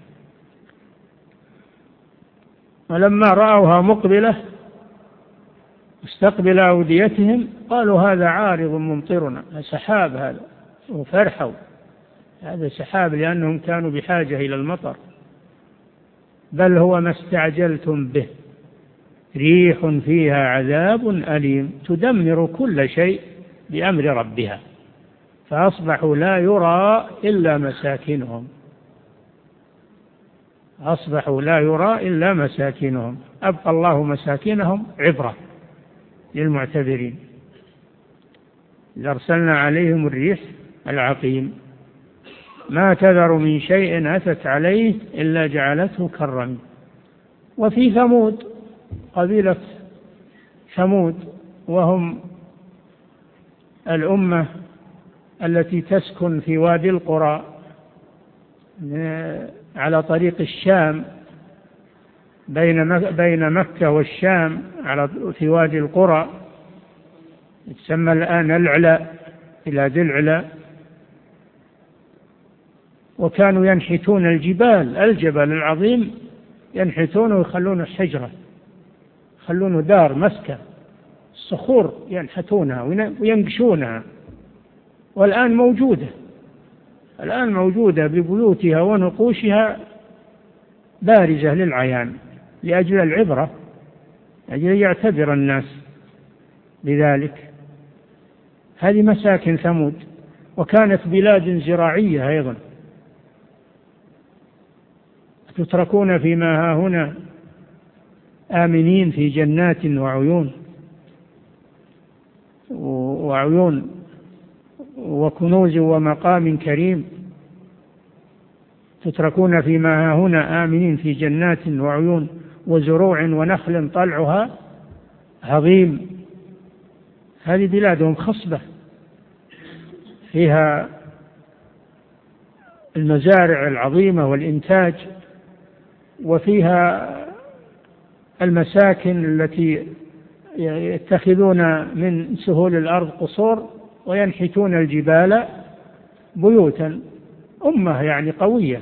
ولما رأوها مقبلة مستقبل أوديتهم قالوا هذا عارض ممطرنا، سحاب هذا، وفرحوا هذا سحاب لأنهم كانوا بحاجة إلى المطر. بل هو ما استعجلتم به ريح فيها عذاب أليم تدمر كل شيء بأمر ربها فأصبحوا لا يرى إلا مساكنهم. أصبحوا لا يرى إلا مساكنهم. أبقى الله مساكنهم عبرة للمعتبرين. إذ أرسلنا عليهم الريح العقيم ما تذر من شيء أتت عليه إلا جعلته كالرميم. وفي ثمود، قبيلة ثمود، وهم الأمة التي تسكن في وادي القرى على طريق الشام بين مكة والشام، في وادي القرى يسمى الآن العلا، بلاد العلا. وكانوا ينحتون الجبل العظيم ينحتونه ويخلونه حجرة، يخلونه دار مسكن، الصخور ينحتونها وينقشونها. والآن موجودة ببيوتها ونقوشها بارزة للعيان لأجل العبرة، لأجل يعتبر الناس بذلك. هذه مساكن ثمود. وكانت بلاد زراعية أيضا، تتركون فيما هاهنا آمنين في جنات وعيون وكنوز ومقام كريم. تتركون فيما هاهنا آمنين في جنات وعيون وزروع ونخل طلعها هضيم. هذه بلادهم خصبة فيها المزارع العظيمة والإنتاج، وفيها المساكن التي يتخذون من سهول الأرض قصور وينحتون الجبال بيوتا. أمة يعني قوية،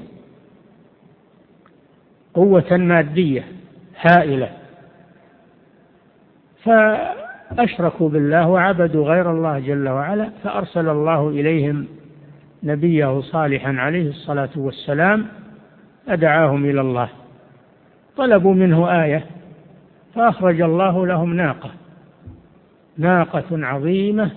قوة مادية هائلة، فأشركوا بالله وعبدوا غير الله جل وعلا، فأرسل الله إليهم نبيه صالحا عليه الصلاة والسلام أدعاهم إلى الله. طلبوا منه آية فأخرج الله لهم ناقة عظيمة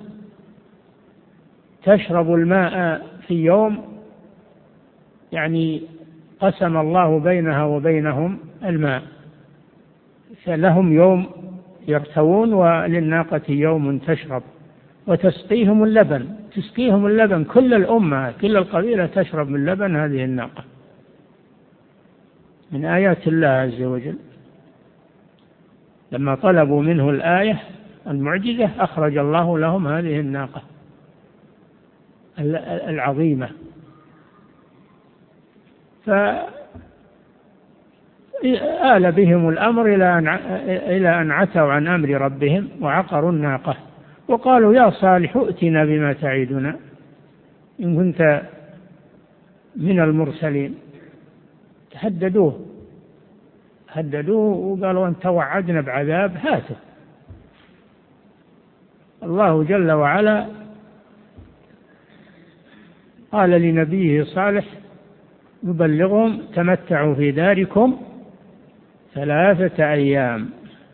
تشرب الماء في يوم، يعني قسم الله بينها وبينهم الماء، فلهم يوم يرتوون وللناقة يوم تشرب، وتسقيهم اللبن، كل الأمة كل القبيلة تشرب من لبن هذه الناقة، من آيات الله عز وجل. لما طلبوا منه الآية المعجزة أخرج الله لهم هذه الناقة العظيمة. فآل بهم الأمر إلى أن عتوا عن أمر ربهم وعقروا الناقة، وقالوا يا صالح ائتنا بما تعدنا إن كنت من المرسلين. هددوه وقالوا أن توعدنا بعذاب هاته. الله جل وعلا قال لنبيه صالح يبلغهم تمتعوا في داركم 3 أيام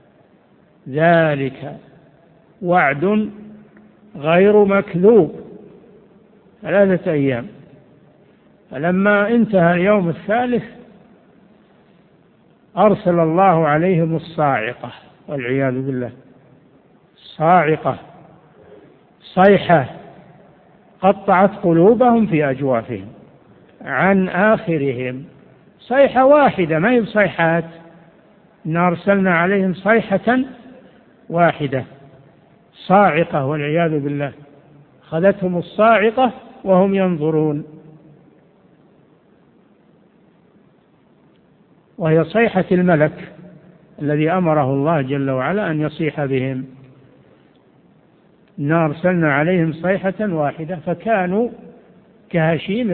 ذلك وعد غير مكذوب. 3 أيام. فلما انتهى اليوم الثالث أرسل الله عليهم الصاعقة والعياذ بالله. صاعقة، صيحة قطعت قلوبهم في أجوافهم عن آخرهم. صيحة واحدة، ما هي بصيحات. إنا أرسلنا عليهم صيحة واحدة، صاعقة والعياذ بالله. أخذتهم الصاعقة وهم ينظرون، وهي صيحة الملك الذي أمره الله جل وعلا أن يصيح بهم. إنا أرسلنا عليهم صيحة واحدة فكانوا كهشيم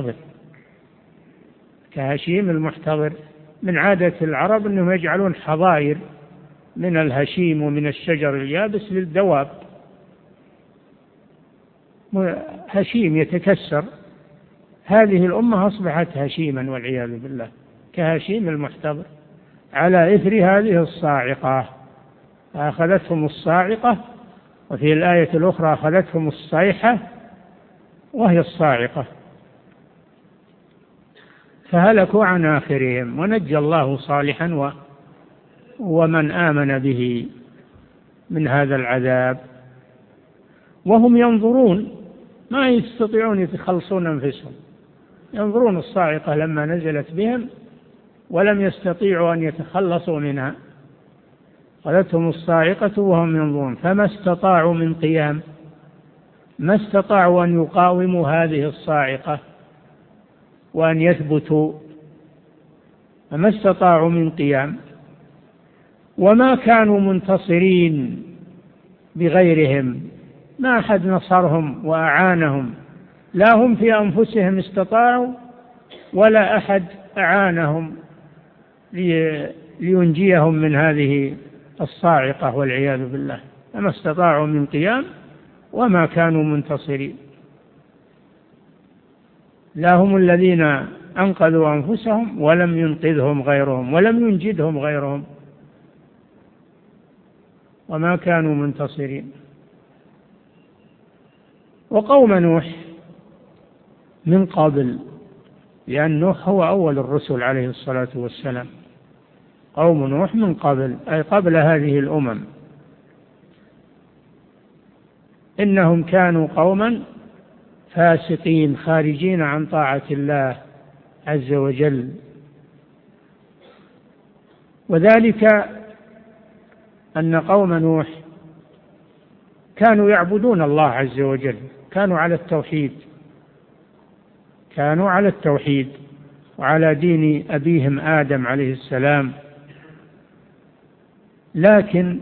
المحتضر. من عادة العرب أنهم يجعلون حظائر من الهشيم ومن الشجر اليابس للدواب، هشيم يتكسر. هذه الأمة أصبحت هشيما والعياذ بالله، كهشيم المحتضر على إثر هذه الصاعقة. أخذتهم الصاعقة، وفي الآية الأخرى أخذتهم الصيحة وهي الصاعقة، فهلكوا عن آخرهم. ونجى الله صالحا ومن آمن به من هذا العذاب وهم ينظرون، ما يستطيعون يتخلصون أنفسهم. ينظرون الصاعقة لما نزلت بهم ولم يستطيعوا أن يتخلصوا منها. قالتهم الصاعقة وهم ينظرون فما استطاعوا من قيام، ما استطاعوا أن يقاوموا هذه الصاعقة وأن يثبتوا، فما استطاعوا من قيام. وما كانوا منتصرين بغيرهم، ما أحد نصرهم وأعانهم، لا هم في أنفسهم استطاعوا ولا أحد أعانهم لينجيهم من هذه الصاعقة والعياذ بالله. فما استطاعوا من قيام وما كانوا منتصرين. لا هم الذين أنقذوا أنفسهم ولم ينقذهم غيرهم ولم ينجدهم غيرهم، وما كانوا منتصرين. وقوم نوح من قبل، لأن نوح هو أول الرسل عليه الصلاة والسلام. قوم نوح من قبل أي قبل هذه الأمم، إنهم كانوا قوما فاسقين خارجين عن طاعة الله عز وجل. وذلك أن قوم نوح كانوا يعبدون الله عز وجل، كانوا على التوحيد وعلى دين أبيهم آدم عليه السلام. لكن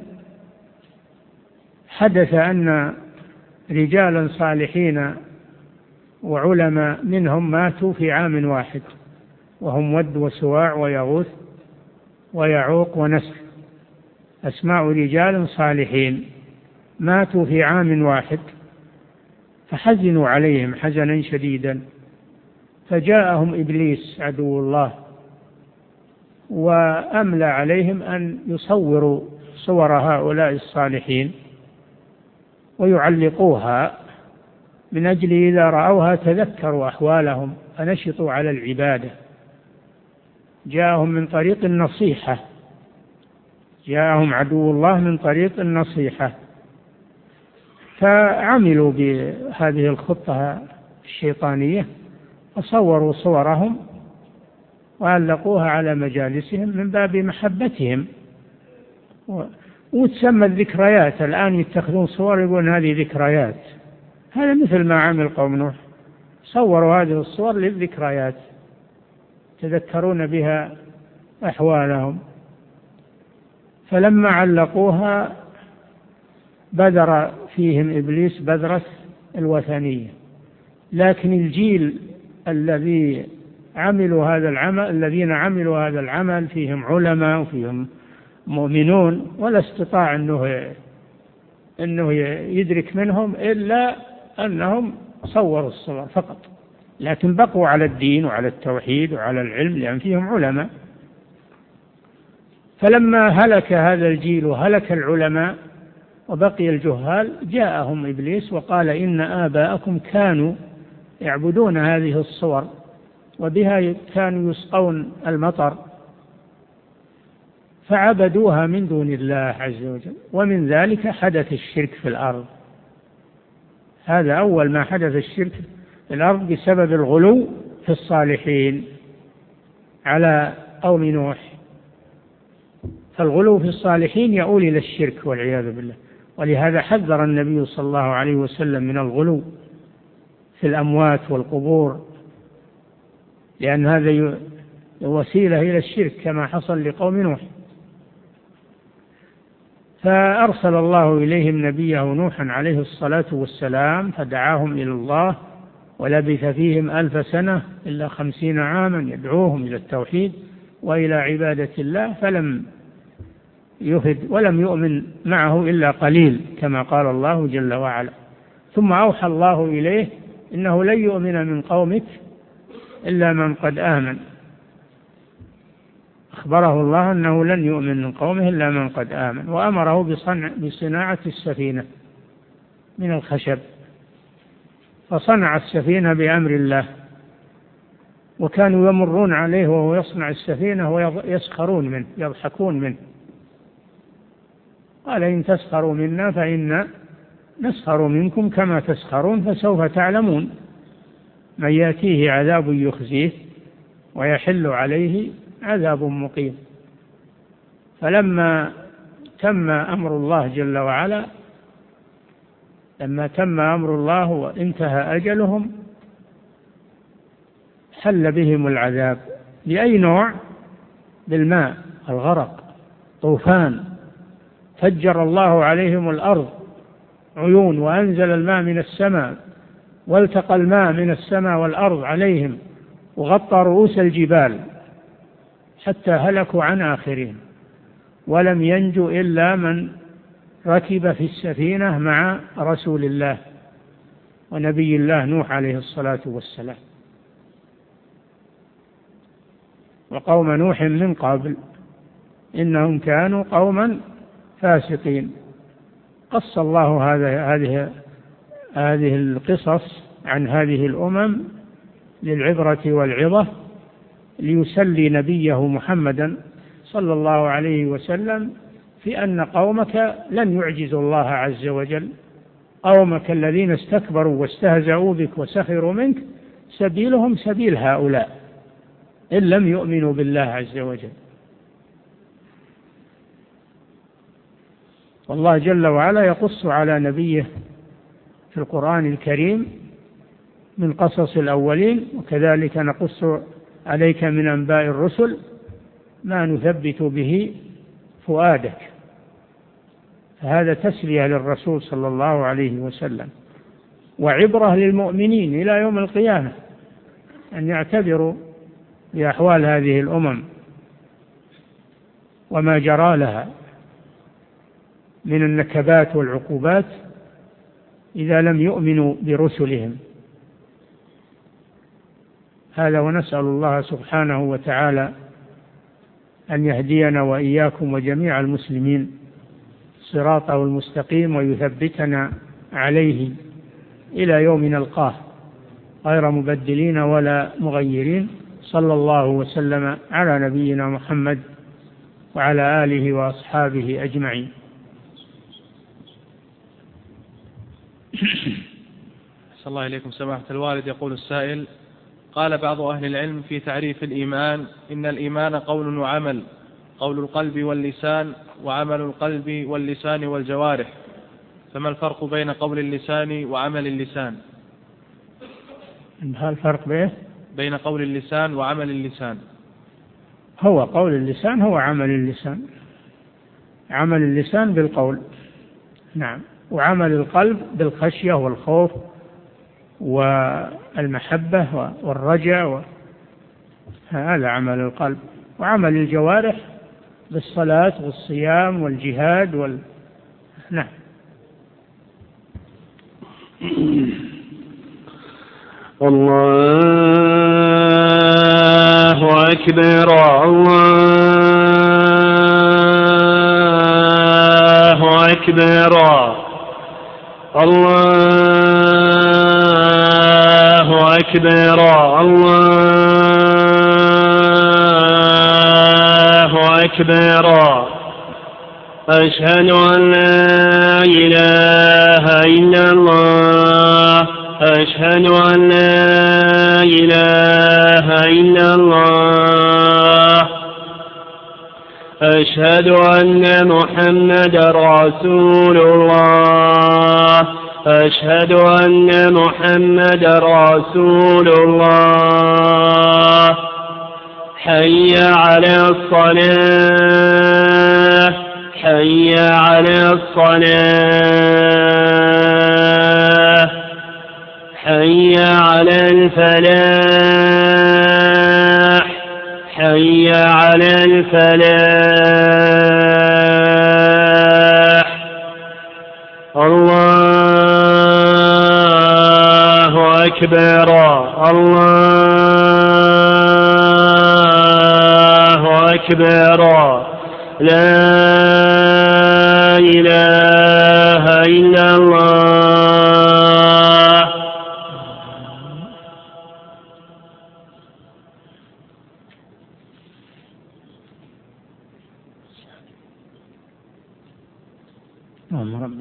حدث أن رجالا صالحين وعلماء منهم ماتوا في عام واحد، وهم ود وسواع ويغوث ويعوق ونسر، أسماء رجال صالحين ماتوا في عام واحد، فحزنوا عليهم حزنا شديدا، فجاءهم إبليس عدو الله وأملى عليهم أن يصوروا صور هؤلاء الصالحين ويعلقوها من أجل إذا رأوها تذكروا أحوالهم فنشطوا على العبادة. جاءهم من طريق النصيحة، جاءهم عدو الله من طريق النصيحة، فعملوا بهذه الخطة الشيطانية وصوروا صورهم وعلقوها على مجالسهم من باب محبتهم، وتسمى الذكريات. الآن يتخذون صور يقولون هذه ذكريات، هذا مثل ما عمل قوم نوح، صوروا هذه الصور للذكريات تذكرون بها أحوالهم. فلما علقوها بذر فيهم إبليس بذرة الوثنية. لكن الجيل الذين عملوا هذا العمل فيهم علماء وفيهم مؤمنون، ولا استطاع أنه يدرك منهم إلا أنهم صوروا الصور فقط، لكن بقوا على الدين وعلى التوحيد وعلى العلم لأن فيهم علماء. فلما هلك هذا الجيل وهلك العلماء وبقي الجهال، جاءهم إبليس وقال إن آباءكم كانوا يعبدون هذه الصور وبها كانوا يسقون المطر، فعبدوها من دون الله عز وجل، ومن ذلك حدث الشرك في الأرض. هذا أول ما حدث الشرك في الأرض بسبب الغلو في الصالحين على قوم نوح. فالغلو في الصالحين يؤول إلى الشرك والعياذ بالله، ولهذا حذر النبي صلى الله عليه وسلم من الغلو في الأموات والقبور، لأن هذا وسيلة إلى الشرك كما حصل لقوم نوح. فأرسل الله إليهم نبيه نوحا عليه الصلاة والسلام فدعاهم إلى الله، ولبث فيهم 1000 سنة إلا 50 عاما يدعوهم إلى التوحيد وإلى عبادة الله، فلم يفد ولم يؤمن معه إلا قليل كما قال الله جل وعلا. ثم أوحى الله إليه إنه لن يؤمن من قومك إلا من قد آمن، أخبره الله أنه لن يؤمن من قومه إلا من قد آمن، وأمره بصناعة السفينة من الخشب، فصنع السفينة بأمر الله، وكانوا يمرون عليه وهو يصنع السفينة ويسخرون منه يضحكون منه. قال إن تسخروا منا فإنا نسخر منكم كما تسخرون فسوف تعلمون من يأتيه عذاب يخزيه ويحل عليه عذاب مقيم. فلما تم أمر الله جل وعلا، لما تم أمر الله وانتهى أجلهم، حل بهم العذاب. لأي نوع؟ بالماء، الغرق، طوفان، فجر الله عليهم الأرض عيون وأنزل الماء من السماء، والتقى الماء من السماء والأرض عليهم وغطى رؤوس الجبال حتى هلكوا عن آخرين، ولم ينجو إلا من ركب في السفينة مع رسول الله ونبي الله نوح عليه الصلاة والسلام. وقوم نوح من قبل إنهم كانوا قوما فاسقين. قص الله هذه القصص عن هذه الأمم للعبرة والعظة، ليسلي نبيه محمدا صلى الله عليه وسلم في أن قومك لن يعجزوا الله عز وجل. قومك الذين استكبروا واستهزأوا بك وسخروا منك سبيلهم سبيل هؤلاء إن لم يؤمنوا بالله عز وجل. والله جل وعلا يقص على نبيه في القرآن الكريم من قصص الأولين، وكذلك نقص عليك من أنباء الرسل ما نثبت به فؤادك. فهذا تسلية للرسول صلى الله عليه وسلم، وعبرة للمؤمنين إلى يوم القيامة أن يعتبروا بأحوال هذه الأمم وما جرى لها من النكبات والعقوبات إذا لم يؤمنوا برسلهم. هذا، ونسأل الله سبحانه وتعالى أن يهدينا وإياكم وجميع المسلمين صراطه المستقيم ويثبتنا عليه إلى يوم نلقاه غير مبدلين ولا مغيرين. صلى الله وسلم على نبينا محمد وعلى آله وأصحابه أجمعين. صلى الله إليكم سماحة الوالد. يقول السائل: قال بعض أهل العلم في تعريف الإيمان إن الإيمان قول وعمل، قول القلب واللسان، وعمل القلب واللسان والجوارح، فما الفرق بين قول اللسان وعمل اللسان؟ ما الفرق بين قول اللسان وعمل اللسان؟ هو قول اللسان هو عمل اللسان. عمل اللسان بالقول، نعم، وعمل القلب بالخشية والخوف والمحبة والرجاء، هذا عمل القلب. وعمل الجوارح بالصلاة والصيام والجهاد نعم. الله أكبر الله أكبر الله أكبر الله أكبر. أشهد أن لا إله إلا الله أشهد أن لا إله إلا الله أشهد أن محمدا رسول الله أشهد أن محمدا رسول الله. حي على الصلاة حي على الصلاة حي على الفلاح حي على الفلاح. الله أكبر الله أكبر. لا إله إلا الله. اللهم رب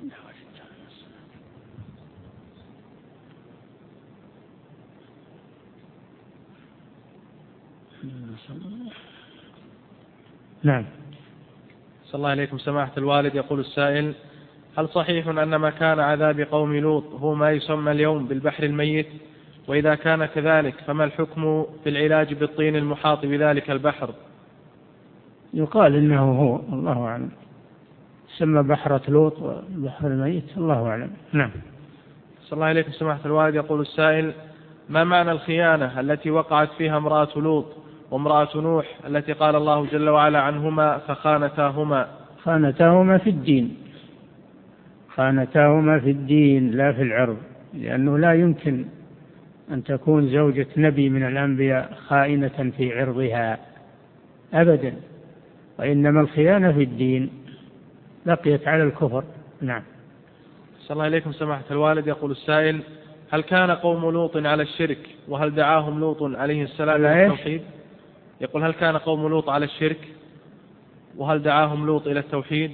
نعم. صلى الله عليكم سماحة الوالد. يقول السائل: هل صحيح أن مكان عذاب قوم لوط هو ما يسمى اليوم بالبحر الميت؟ وإذا كان كذلك فما الحكم في العلاج بالطين المحاط بذلك البحر؟ يقال إنه هو، الله أعلم، سمى بحرة لوط والبحر الميت، الله أعلم. نعم. صلى الله عليكم سماحة الوالد. يقول السائل: ما معنى الخيانة التي وقعت فيها امرأة لوط وامرأة نوح التي قال الله جل وعلا عنهما فخانتاهما؟ خانتاهما في الدين، خانتاهما في الدين لا في العرض، لأنه لا يمكن أن تكون زوجة نبي من الأنبياء خائنة في عرضها أبدا، وإنما الخيانة في الدين، بقيت على الكفر. نعم. صلى الله عليكم سماحة الوالد. يقول السائل: هل كان قوم لوط على الشرك وهل دعاهم لوط عليه السلام إلى التوحيد؟ يقول: هل كان قوم لوط على الشرك وهل دعاهم لوط إلى التوحيد؟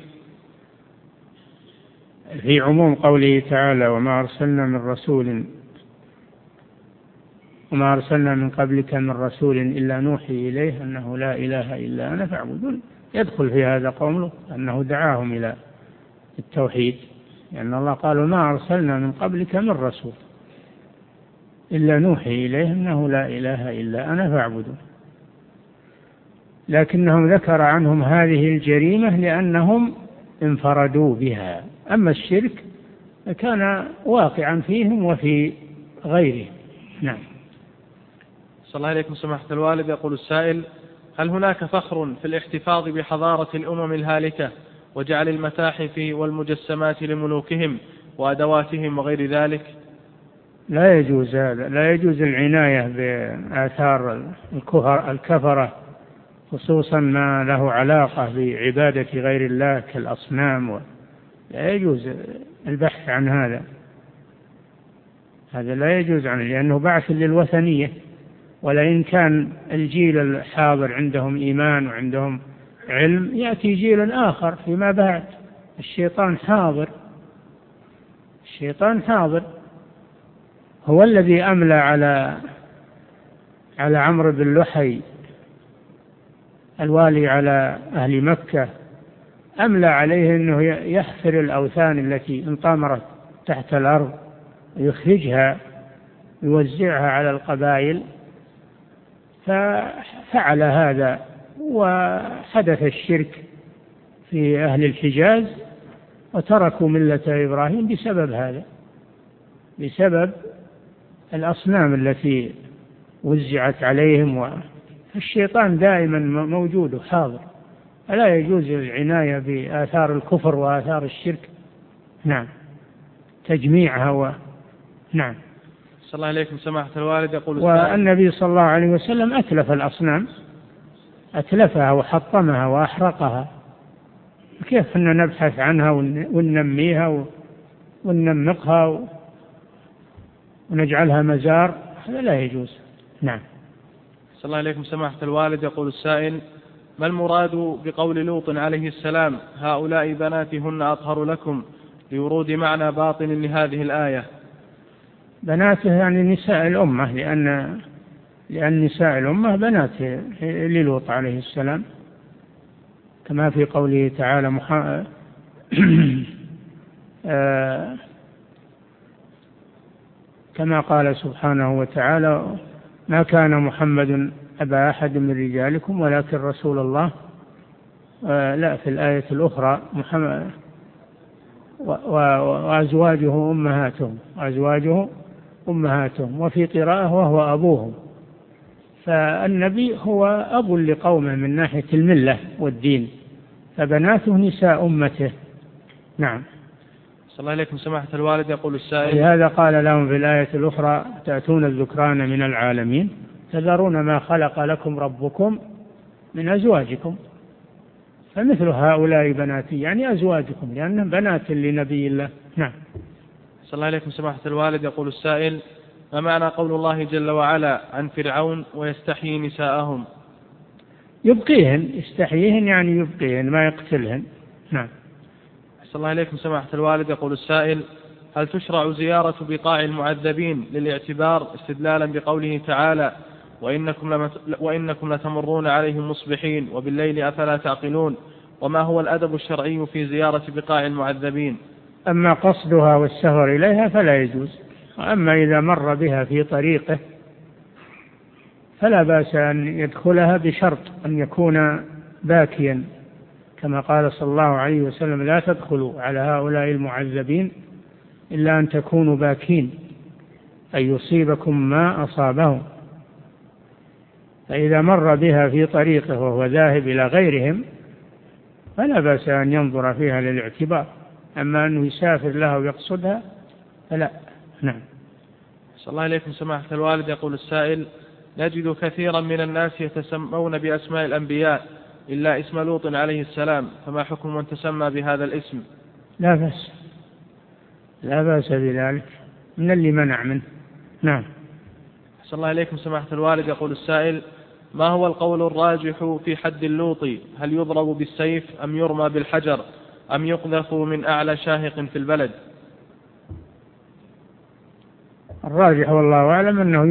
في عموم قوله تعالى: وما أرسلنا من قبلك من رسول إلا نوحي إليه أنه لا إله إلا أنا فاعبدون، يدخل في هذا قوم لوط أنه دعاهم إلى التوحيد، لأن الله قال ما أرسلنا من قبلك من رسول إلا نوحي إليه أنه لا إله إلا أنا فاعبدون. لكنهم ذكر عنهم هذه الجريمة لأنهم انفردوا بها، أما الشرك كان واقعا فيهم وفي غيرهم. نعم. صلى الله عليكم سماحة الوالد. يقول السائل: هل هناك فخر في الاحتفاظ بحضارة الأمم الهالكة وجعل المتاحف والمجسمات لملوكهم وأدواتهم وغير ذلك؟ لا يجوز هذا، لا يجوز العناية بآثار الكفرة، خصوصا ما له علاقة بعبادة غير الله كالأصنام، لا يجوز البحث عن هذا لا يجوز عنه، لأنه بعث للوثنية. ولئن كان الجيل الحاضر عندهم إيمان وعندهم علم يأتي جيل آخر فيما بعد. الشيطان حاضر هو الذي أملى على عمرو بن لحي الوالي على أهل مكة، أملى عليه أنه يحفر الأوثان التي انطمرت تحت الأرض ويخرجها يوزعها على القبائل، ففعل هذا وحدث الشرك في أهل الحجاز وتركوا ملة إبراهيم بسبب هذا، بسبب الأصنام التي وزعت عليهم. الشيطان دائما موجود وحاضر، فلا يجوز العناية بآثار الكفر وآثار الشرك. نعم، تجميعها نعم. صلى الله عليكم سماحة الوالد. يقول والنبي صلى الله عليه وسلم أتلف الأصنام، أتلفها وحطمها وأحرقها، كيف أن نبحث عنها وننميها وننمقها ونجعلها مزار؟ هذا لا يجوز. نعم. صلى الله عليكم سماحة الوالد. يقول السائل: ما المراد بقول لوط عليه السلام: هؤلاء بناتي هن أطهر لكم، لورود معنى باطن لهذه الآية؟ بناته يعني نساء الأمة، لأن نساء الأمة بنات للوط عليه السلام، كما في قوله تعالى كما قال سبحانه وتعالى: ما كان محمد أبا أحد من رجالكم ولكن رسول الله. لا، في الآية الأخرى محمد وأزواجه أمهاتهم، وفي قراءة وهو أبوهم. فالنبي هو أب لقومه من ناحية الملة والدين، فبناته نساء أمته. نعم. صلى الله عليكم سماحة الوالد. يقول السائل: لهذا قال لهم في الآية الأخرى: تأتون الذكران من العالمين تذرون ما خلق لكم ربكم من أزواجكم. فمثل هؤلاء بناتي يعني أزواجكم، لأنهم بنات لنبي الله. نعم. صلى الله عليكم سماحة الوالد. يقول السائل: ما معنى قول الله جل وعلا عن فرعون: ويستحيي نساءهم؟ يبقيهن، يستحييهن يعني يبقيهن، ما يقتلهن. نعم. صلى الله عليكم سماحة الوالد. يقول السائل: هل تشرع زيارة بقاع المعذبين للاعتبار استدلالا بقوله تعالى: وإنكم لتمرون عليهم مصبحين وبالليل أفلا تعقلون؟ وما هو الأدب الشرعي في زيارة بقاع المعذبين؟ أما قصدها والسفر إليها فلا يجوز، أما إذا مر بها في طريقه فلا بأس أن يدخلها، بشرط أن يكون باكيا، كما قال صلى الله عليه وسلم: لا تدخلوا على هؤلاء المعذبين إلا أن تكونوا باكين، أن يصيبكم ما أصابهم. فإذا مر بها في طريقه وهو ذاهب إلى غيرهم فلا بأس أن ينظر فيها للاعتبار، أما أنه يسافر لها ويقصدها فلا. نعم. صلى الله عليكم سماحة الوالد. يقول السائل: نجد كثيرا من الناس يتسمون بأسماء الأنبياء إلا اسم لوط عليه السلام، فما حكم من تسمى بهذا الاسم؟ لا بأس بذلك، من اللي منع منه. نعم. صلى الله عليكم سماحة الوالد. يقول السائل: ما هو القول الراجح في حد اللوطي؟ هل يضرب بالسيف أم يرمى بالحجر أم يقذف من أعلى شاهق في البلد؟ الراجح والله أعلم أنه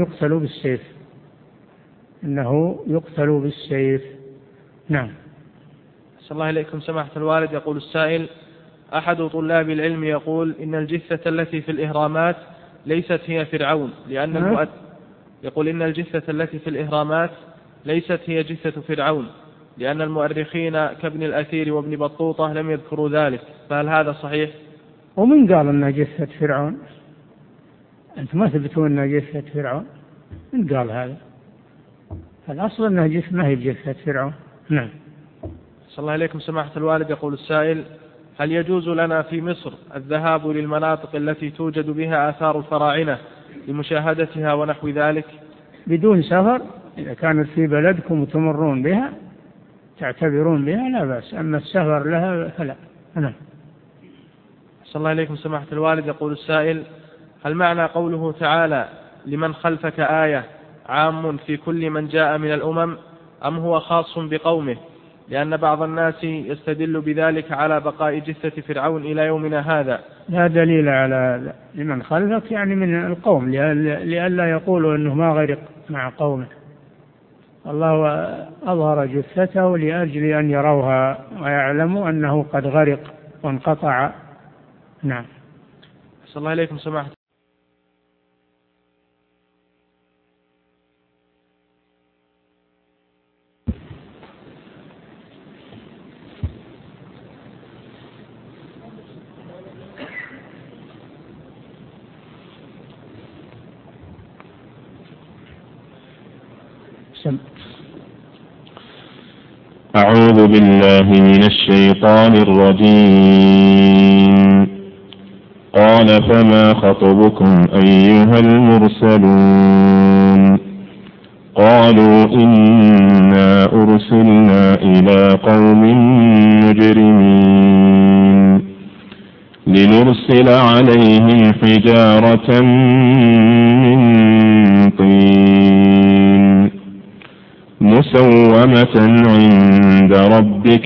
يقتل بالسيف. نعم. صلى الله عليكم سماحة الوالد. يقول السائل: أحد طلاب العلم يقول إن الجثة التي في الإهرامات ليست هي فرعون يقول إن الجثة التي في الإهرامات ليست هي جثة فرعون لأن المؤرخين كابن الأثير وابن بطوطة لم يذكروا ذلك، فهل هذا صحيح؟ ومن قال أنها جثة فرعون؟ أنت ما تثبتون أنها جثة فرعون؟ من قال هذا؟ الأصل أنها جثة، ما هي جثة فرعون. نعم. صلى الله عليكم سماحة الوالد. يقول السائل: هل يجوز لنا في مصر الذهاب للمناطق التي توجد بها آثار الفراعنة لمشاهدتها ونحو ذلك؟ بدون سفر، إذا كانت في بلدكم وتمرون بها تعتبرون بها لا بأس، أما السفر لها فلا. نعم. صلى الله عليكم سماحة الوالد. يقول السائل: هل معنى قوله تعالى لمن خلفك آية عام في كل من جاء من الأمم، أم هو خاص بقومه؟ لأن بعض الناس يستدل بذلك على بقاء جثة فرعون إلى يومنا هذا. لا دليل على لمن خلفك، يعني من القوم، لئلا يقولوا أنه ما غرق مع قومه. الله أظهر جثته لأجل أن يروها ويعلموا أنه قد غرق وانقطع. نعم. صلى الله عليكم سماحة. أعوذ بالله من الشيطان الرجيم. قال: فما خطبكم أيها المرسلون؟ قالوا: إنا أرسلنا إلى قوم مجرمين لنرسل عليهم حجارة من طين مسومة عند ربك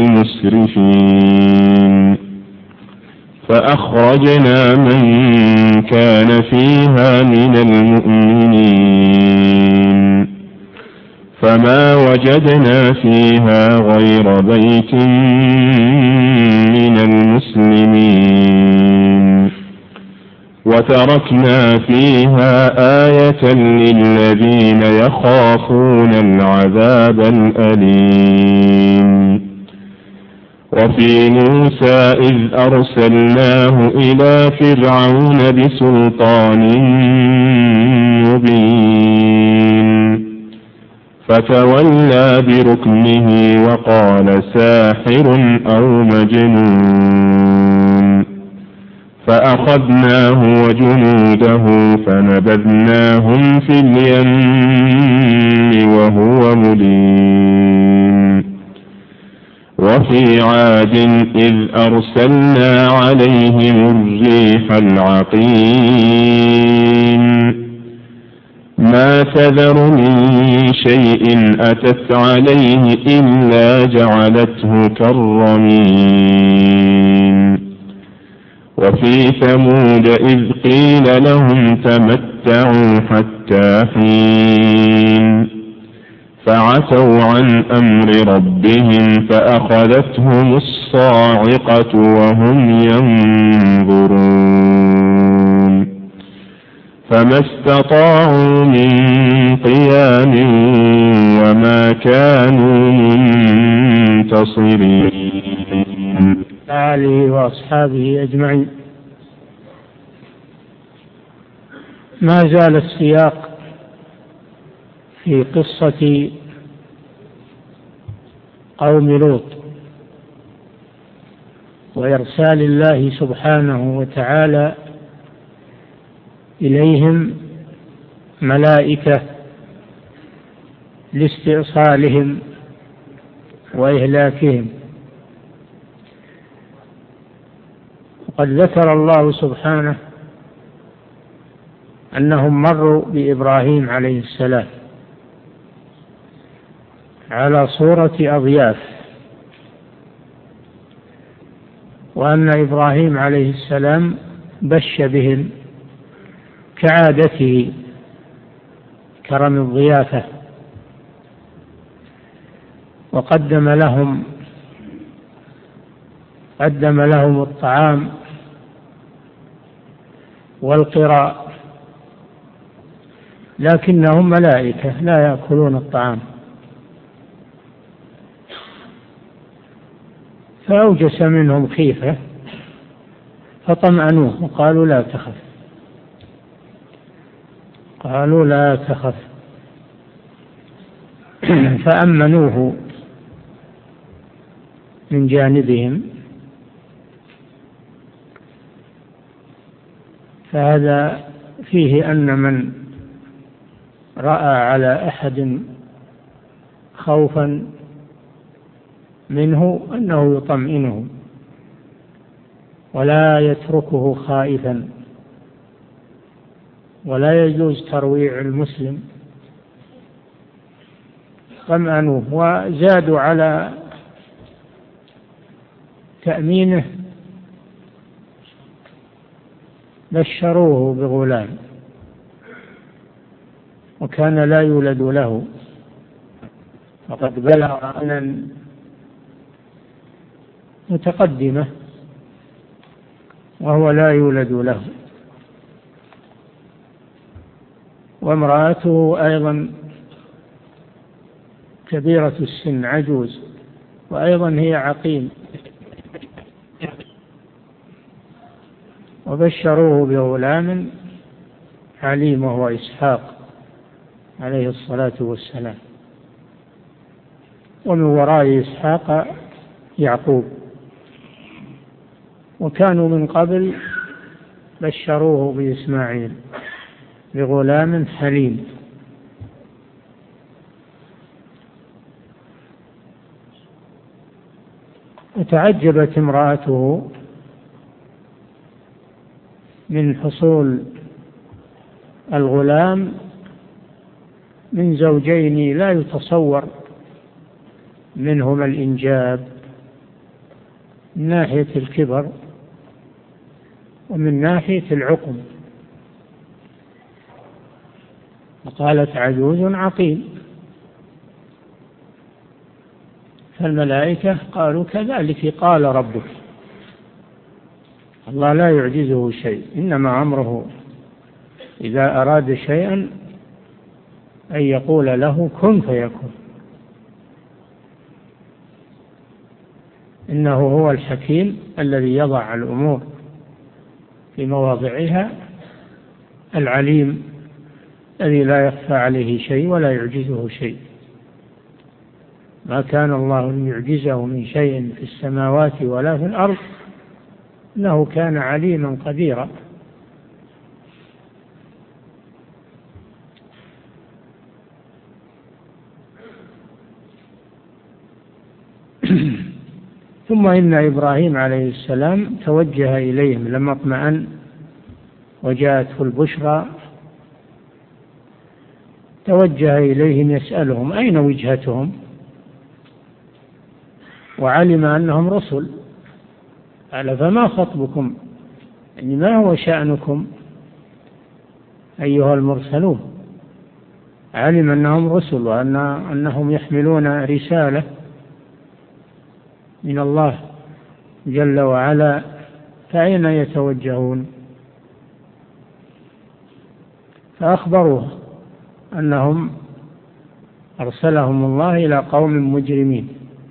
للمسرفين. فأخرجنا من كان فيها من المؤمنين فما وجدنا فيها غير بيت من المسلمين وتركنا فيها آية للذين يخافون العذاب الأليم. وفي موسى إذ أرسلناه إلى فرعون بسلطان مبين فتولى بركنه وقال: ساحر أو مجنون. فأخذناه وجنوده فنبذناهم في اليم وهو مليم. وفي عاد إذ أرسلنا عليهم الريح العقيم ما تذر من شيء أتت عليه إلا جعلته كالرميم. وفي ثمود إذ قيل لهم تمتعوا حتى حين فعتوا عن أمر ربهم فأخذتهم الصاعقة وهم ينظرون فما استطاعوا من قيام وما كانوا منتصرين. آله وأصحابه أجمعين. ما زال السياق في قصة قوم لوط وإرسال الله سبحانه وتعالى إليهم ملائكة لاستئصالهم وإهلاكهم. وقد ذكر الله سبحانه أنهم مروا بإبراهيم عليه السلام على صورة أضياف، وأن إبراهيم عليه السلام بش بهم كعادته كرم الضيافة، وقدم لهم قدم لهم الطعام والقراء، لكنهم ملائكة لا يأكلون الطعام. فأوجس منهم خيفة فطمأنوه وقالوا لا تخف، قالوا لا تخف، فأمنوه من جانبهم. فهذا فيه أن من رأى على أحد خوفا منه أنه يطمئنه ولا يتركه خائفا، ولا يجوز ترويع المسلم. طمأنوه وزادوا على تأمينه، بشروه بغلام وكان لا يولد له، وقد بلغ أن متقدمة وهو لا يولد له، وامرأته أيضا كبيرة السن عجوز، وأيضا هي عقيم، وبشروه بغلام عليم وهو إسحاق عليه الصلاة والسلام، ومن وراء إسحاق يعقوب. وكانوا من قبل بشروه بإسماعيل بغلام حليم. وتعجبت امرأته من حصول الغلام من زوجين لا يتصور منهما الإنجاب، من ناحية الكبر ومن ناحية العقم. وقالت عجوز عقيم. فالملائكة قالوا كذلك قال ربك. الله لا يعجزه شيء، إنما أمره إذا أراد شيئا أن يقول له كن فيكون، إنه هو الحكيم الذي يضع الأمور في مواضعها، العليم الذي لا يخفى عليه شيء ولا يعجزه شيء. ما كان الله ليعجزه من شيء في السماوات ولا في الأرض، إنه كان عليما قديرا. ثم إن إبراهيم عليه السلام توجه إليهم لما اطمأن وجاءته البشرى، توجه إليهم يسألهم أين وجهتهم، وعلم أنهم رسل. قال فما خطبكم، يعني ما هو شأنكم أيها المرسلون؟ علم أنهم رسل وأنهم يحملون رسالة من الله جل وعلا، فأين يتوجهون؟ فأخبروه أنهم أرسلهم الله إلى قوم مجرمين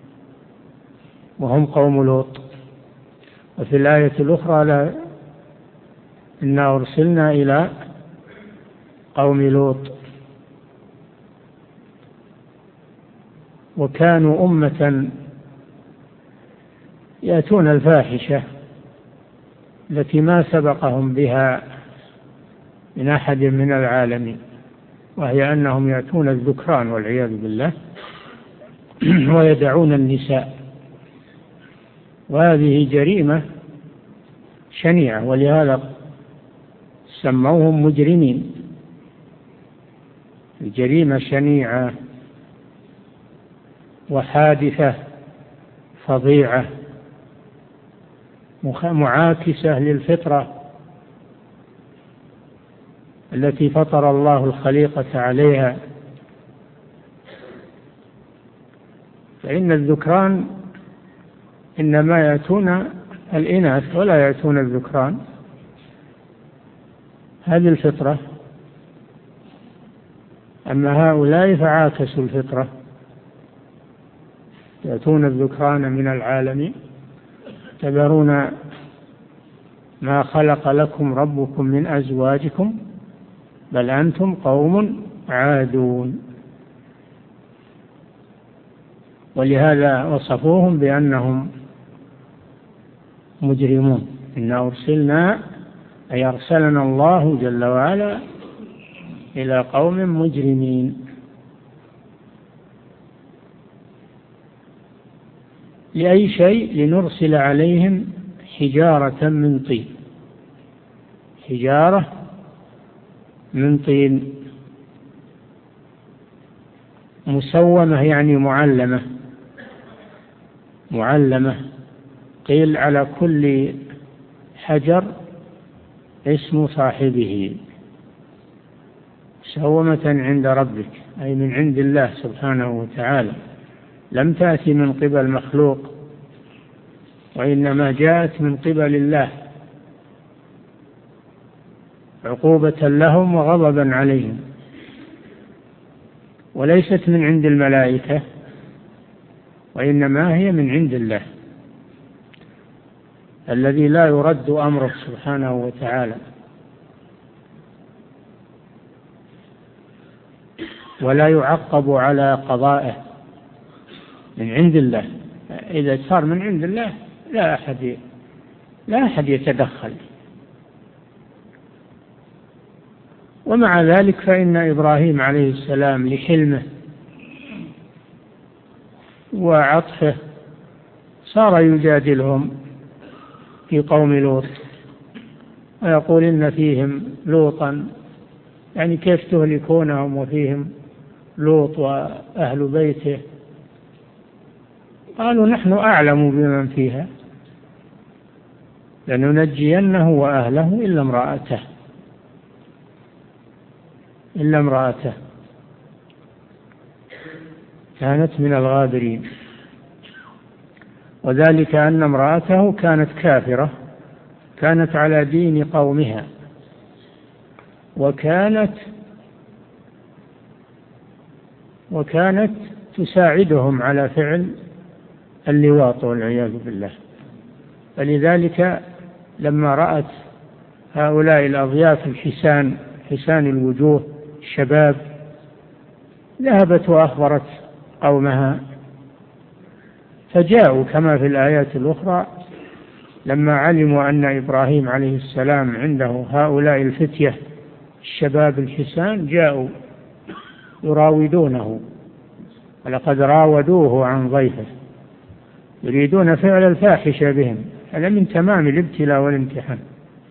وهم قوم لوط. وفي الآية الأخرى لا إنا أرسلنا إلى قوم لوط. وكانوا أمة يأتون الفاحشة التي ما سبقهم بها من أحد من العالمين، وهي أنهم يأتون الذكران والعياذ بالله ويدعون النساء، وهذه جريمة شنيعة، ولهذا سموهم مجرمين. الجريمة شنيعة وحادثة فظيعة معاكسة للفطرة التي فطر الله الخليقة عليها. فإن الذكران إنما يأتون الإناث ولا يأتون الذكران، هذه الفطرة. أما هؤلاء فعاكسوا الفطرة، يأتون الذكران من العالم، تذرون ما خلق لكم ربكم من أزواجكم بل أنتم قوم عادون. ولهذا وصفوهم بأنهم مجرمون. إنا أرسلنا أي أرسلنا الله جل وعلا إلى قوم مجرمين. لأي شيء؟ لنرسل عليهم حجارة من طين، حجارة من طين مسومة يعني معلمة. قيل على كل حجر اسم صاحبه، مسومة عند ربك أي من عند الله سبحانه وتعالى، لم تأتي من قبل مخلوق، وإنما جاءت من قبل الله عقوبة لهم وغضبا عليهم، وليست من عند الملائكة، وإنما هي من عند الله الذي لا يرد أمره سبحانه وتعالى ولا يعقب على قضائه، من عند الله. إذا صار من عند الله لا أحد يتدخل. ومع ذلك فإن إبراهيم عليه السلام لحلمه وعطفه صار يجادلهم في قوم لوط ويقول إن فيهم لوطا، يعني كيف تهلكونهم وفيهم لوط وأهل بيته؟ قالوا نحن أعلم بمن فيها لننجينه وأهله إلا امرأته كانت من الغابرين، وذلك أن امرأته كانت كافرة، كانت على دين قومها، وكانت تساعدهم على فعل اللواط والعياذ بالله. فلذلك لما رأت هؤلاء الأضياف حسان الوجوه الشباب ذهبت وأخبرت قومها، فجاءوا كما في الآيات الأخرى لما علموا أن إبراهيم عليه السلام عنده هؤلاء الفتية الشباب الحسان، جاءوا يراودونه، ولقد راودوه عن ضيفه، يريدون فعل الفاحشة بهم. هذا من تمام الابتلاء والامتحان،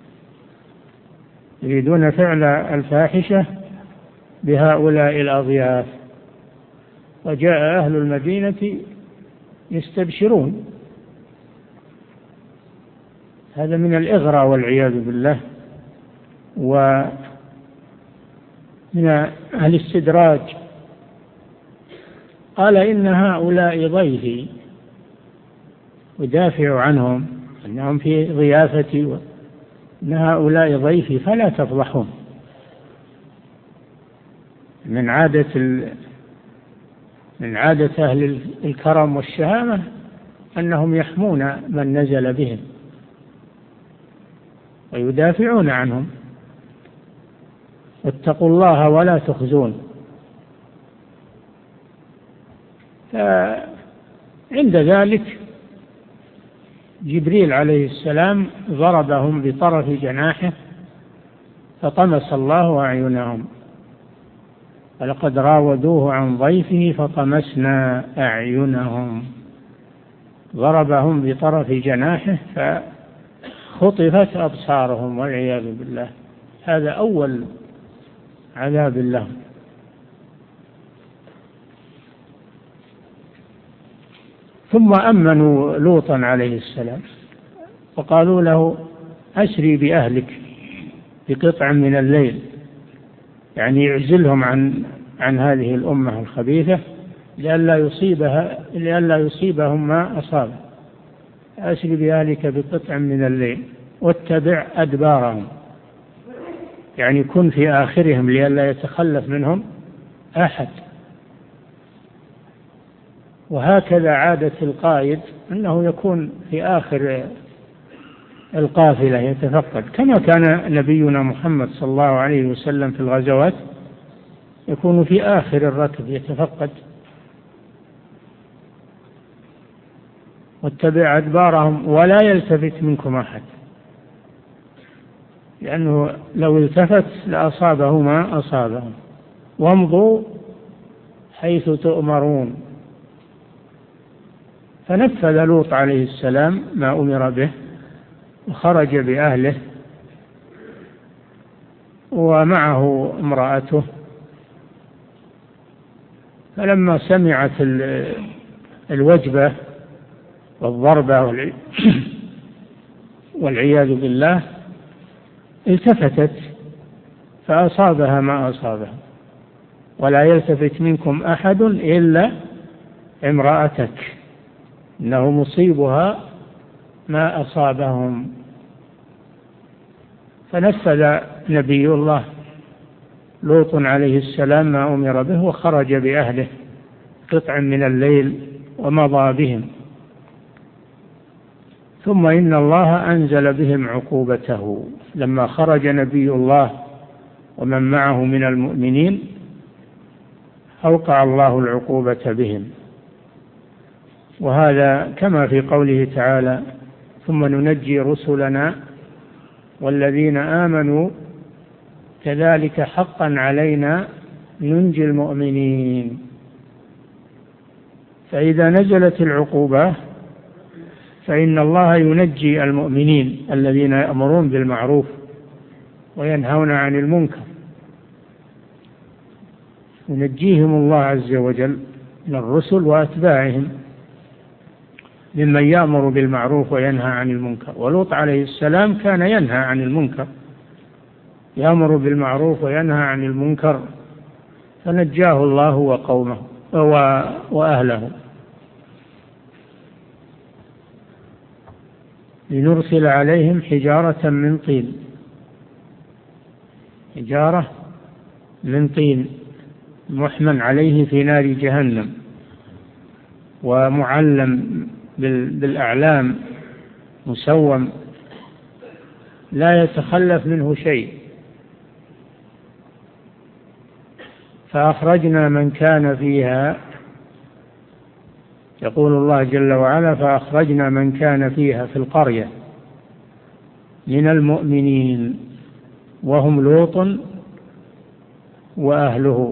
يريدون فعل الفاحشة بهؤلاء الأضياف. وجاء أهل المدينة يستبشرون. هذا من الإغراء والعياذ بالله، ومن الاستدراج. قال إن هؤلاء ضيفي، ودافع عنهم أنهم في ضيافتي، إن هؤلاء ضيفي فلا تفضحون. من عادة أهل الكرم والشهامة أنهم يحمون من نزل بهم ويدافعون عنهم. واتقوا الله ولا تخزون. فعند ذلك جبريل عليه السلام ضربهم بطرف جناحه فطمس الله أعينهم، ولقد راودوه عن ضيفه فطمسنا أعينهم. ضربهم بطرف جناحه فخطفت أبصارهم والعياذ بالله. هذا أول عذاب لهم. ثم أمنوا لوطا عليه السلام وقالوا له أسري بأهلك بقطع من الليل، يعني يعزلهم عن هذه الأمة الخبيثة لئلا يصيبهم ما أصاب. أسر بأهلك بقطع من الليل واتبع أدبارهم، يعني كن في آخرهم لئلا يتخلف منهم أحد. وهكذا عادة القائد أنه يكون في آخر القافلة يتفقد، كما كان نبينا محمد صلى الله عليه وسلم في الغزوات يكون في آخر الركب يتفقد. واتبع أدبارهم ولا يلتفت منكم أحد، لأنه لو التفت لأصابه ما أصابهم. وامضوا حيث تؤمرون. فنفذ لوط عليه السلام ما أمر به وخرج بأهله ومعه امرأته. فلما سمعت الوجبة والضربة والعياذ بالله التفتت فأصابها ما أصابها. ولا يلتفت منكم أحد إلا امرأتك إنه مصيبها ما أصابهم. فنفذ نبي الله لوط عليه السلام ما أمر به وخرج بأهله قطع من الليل ومضى بهم. ثم إن الله أنزل بهم عقوبته لما خرج نبي الله ومن معه من المؤمنين، أوقع الله العقوبة بهم. وهذا كما في قوله تعالى: ثم ننجي رسلنا والذين آمنوا كذلك حقا علينا ننجي المؤمنين. فإذا نزلت العقوبة فإن الله ينجي المؤمنين الذين يأمرون بالمعروف وينهون عن المنكر، ينجيهم الله عز وجل من الرسل وأتباعهم ممن يأمر بالمعروف وينهى عن المنكر. ولوط عليه السلام كان ينهى عن المنكر، يأمر بالمعروف وينهى عن المنكر، فنجاه الله وقومه وأهله. لنرسل عليهم حجارة من طين، حجارة من طين محمى عليه في نار جهنم ومعلم بالأعلام مسوم لا يتخلف منه شيء. فأخرجنا من كان فيها، يقول الله جل وعلا: فأخرجنا من كان فيها في القرية من المؤمنين وهم لوط وأهله.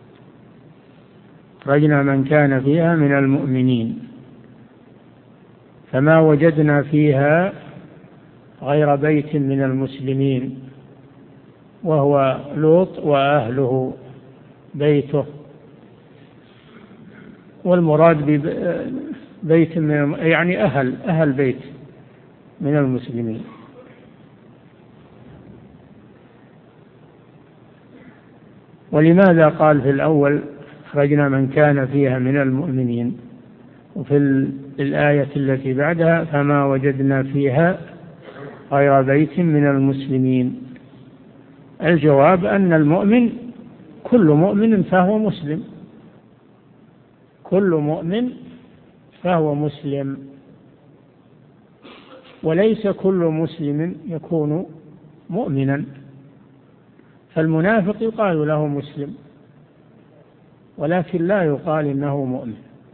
أخرجنا من كان فيها من المؤمنين فما وجدنا فيها غير بيت من المسلمين، وهو لوط وأهله بيته. والمراد ببيت من يعني أهل بيت من المسلمين. ولماذا قال في الأول أخرجنا من كان فيها من المؤمنين، وفي الآية التي بعدها فما وجدنا فيها غير بيت من المسلمين؟ الجواب أن المؤمن كل مؤمن فهو مسلم، كل مؤمن فهو مسلم، وليس كل مسلم يكون مؤمنا. فالمنافق يقال له مسلم ولكن لا يقال إنه مؤمن.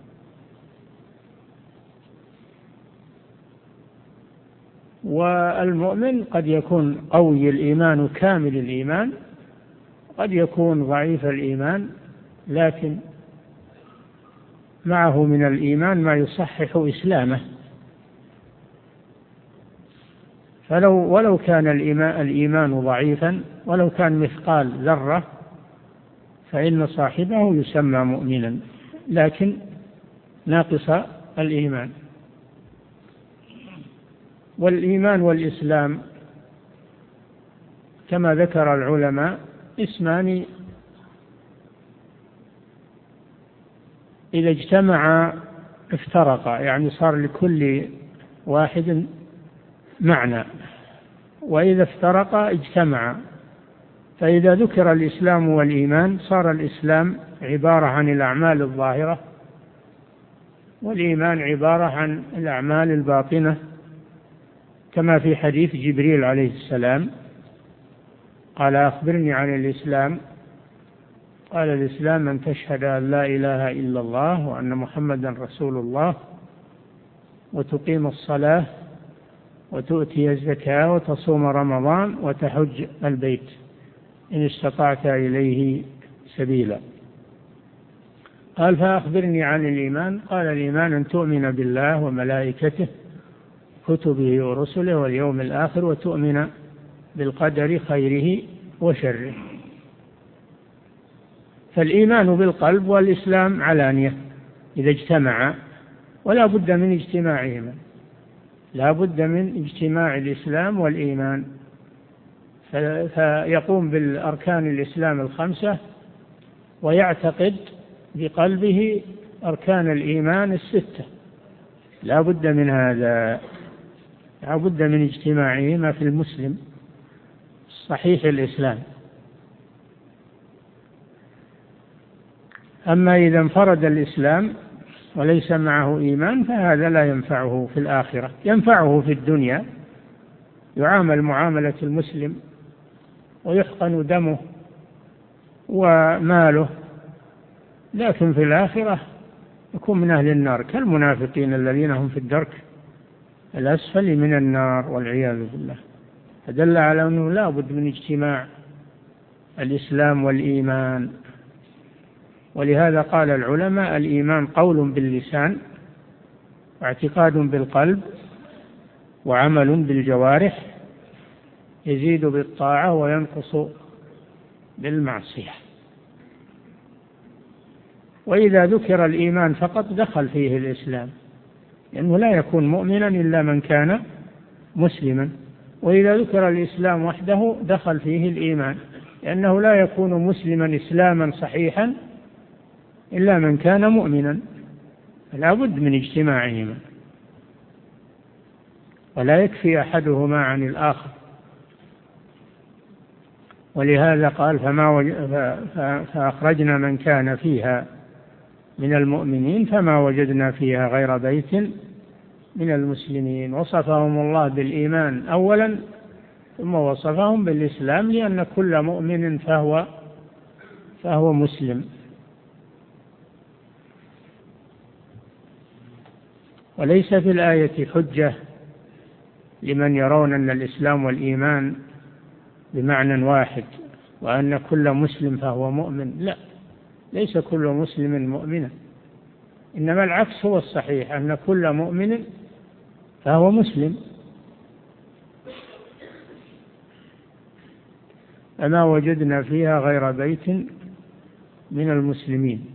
والمؤمن قد يكون قوي الإيمان كامل الإيمان، قد يكون ضعيف الإيمان لكن معه من الإيمان ما يصحح إسلامه. ولو كان الإيمان ضعيفا، ولو كان مثقال ذرة، فإن صاحبه يسمى مؤمنا لكن ناقص الإيمان. والإيمان والإسلام كما ذكر العلماء اسمان إذا اجتمعا افترقا، يعني صار لكل واحد معنى، وإذا افترقا اجتمعا. فإذا ذكر الإسلام والإيمان صار الإسلام عبارة عن الأعمال الظاهرة، والإيمان عبارة عن الأعمال الباطنة، كما في حديث جبريل عليه السلام قال أخبرني عن الإسلام، قال الإسلام أن تشهد أن لا إله إلا الله وأن محمدا رسول الله، وتقيم الصلاة، وتؤتي الزكاة، وتصوم رمضان، وتحج البيت إن استطعت إليه سبيلا. قال فأخبرني عن الإيمان، قال الإيمان أن تؤمن بالله وملائكته كتبه ورسله واليوم الآخر، وتؤمن بالقدر خيره وشره. فالإيمان بالقلب والإسلام علانية إذا اجتمعا، ولا بد من اجتماعهما، لا بد من اجتماع الإسلام والإيمان. فيقوم بالأركان الإسلام الخمسة، ويعتقد بقلبه أركان الإيمان الستة، لا بد من هذا، لا بد من اجتماعهما في المسلم صحيح الإسلام. أما إذا انفرد الإسلام وليس معه إيمان فهذا لا ينفعه في الآخرة، ينفعه في الدنيا، يعامل معاملة المسلم ويحقن دمه وماله، لكن في الآخرة يكون من أهل النار كالمنافقين الذين هم في الدرك الأسفل من النار والعياذ بالله. فدل على أنه لا بد من اجتماع الإسلام والإيمان. ولهذا قال العلماء الإيمان قول باللسان، واعتقاد بالقلب، وعمل بالجوارح، يزيد بالطاعة وينقص بالمعصية. وإذا ذكر الإيمان فقط دخل فيه الإسلام، لأنه لا يكون مؤمنا إلا من كان مسلما. وإذا ذكر الإسلام وحده دخل فيه الإيمان، لأنه لا يكون مسلما إسلاما صحيحا إلا من كان مؤمنا، فلا بد من اجتماعهما، ولا يكفي أحدهما عن الآخر. ولهذا قال فأخرجنا من كان فيها من المؤمنين فما وجدنا فيها غير بيت من المسلمين. وصفهم الله بالإيمان أولا، ثم وصفهم بالإسلام، لأن كل مؤمن فهو مسلم. وليس في الآية حجة لمن يرون أن الإسلام والإيمان بمعنى واحد، وأن كل مسلم فهو مؤمن. لا، ليس كل مسلم مؤمنا، إنما العكس هو الصحيح، أن كل مؤمن فهو مسلم. فما وجدنا فيها غير بيت من المسلمين.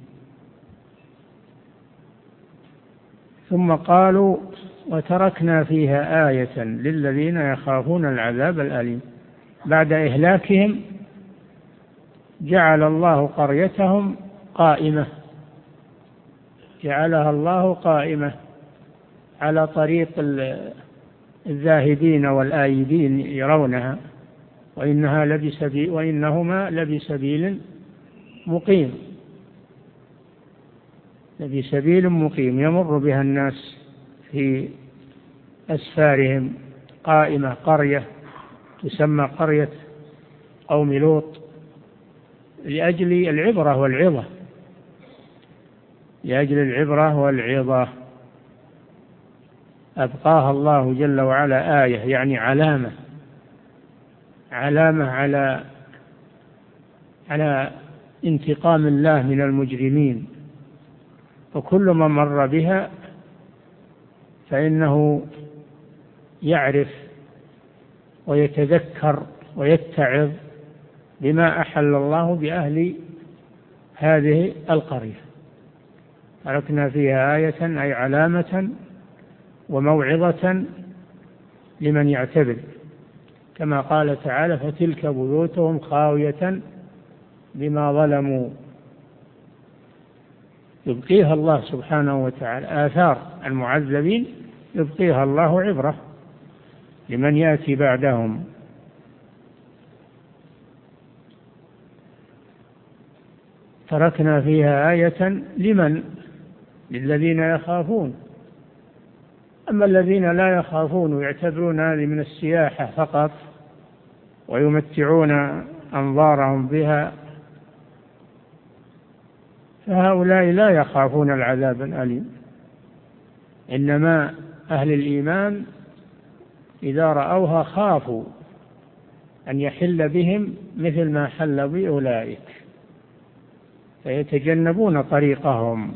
ثم قالوا وتركنا فيها آية للذين يخافون العذاب الأليم. بعد إهلاكهم جعل الله قريتهم قائمة، جعلها الله قائمة على طريق الذاهبين والآيبين يرونها، وإنهما لبسبيل مقيم، لبسبيل مقيم يمر بها الناس في أسفارهم. قائمة، قرية تسمى قرية قوم لوط لأجل العبرة والعظة، لأجل العبرة والعظة. أبقاها الله جل وعلا آية، يعني علامة على انتقام الله من المجرمين. وكل من مر بها فإنه يعرف ويتذكر ويتعظ بما أحل الله بأهل هذه القرية. تركنا فيها آية أي علامة وموعظة لمن يعتبر، كما قال تعالى فتلك بيوتهم خاوية بما ظلموا. يبقيها الله سبحانه وتعالى، آثار المعذبين يبقيها الله عبرة لمن يأتي بعدهم. تركنا فيها آية للذين يخافون. أما الذين لا يخافون ويعتبرون هذه من السياحة فقط ويمتعون أنظارهم بها، فهؤلاء لا يخافون العذاب الأليم. إنما أهل الإيمان إذا رأوها خافوا أن يحل بهم مثل ما حل بأولئك، فيتجنبون طريقهم.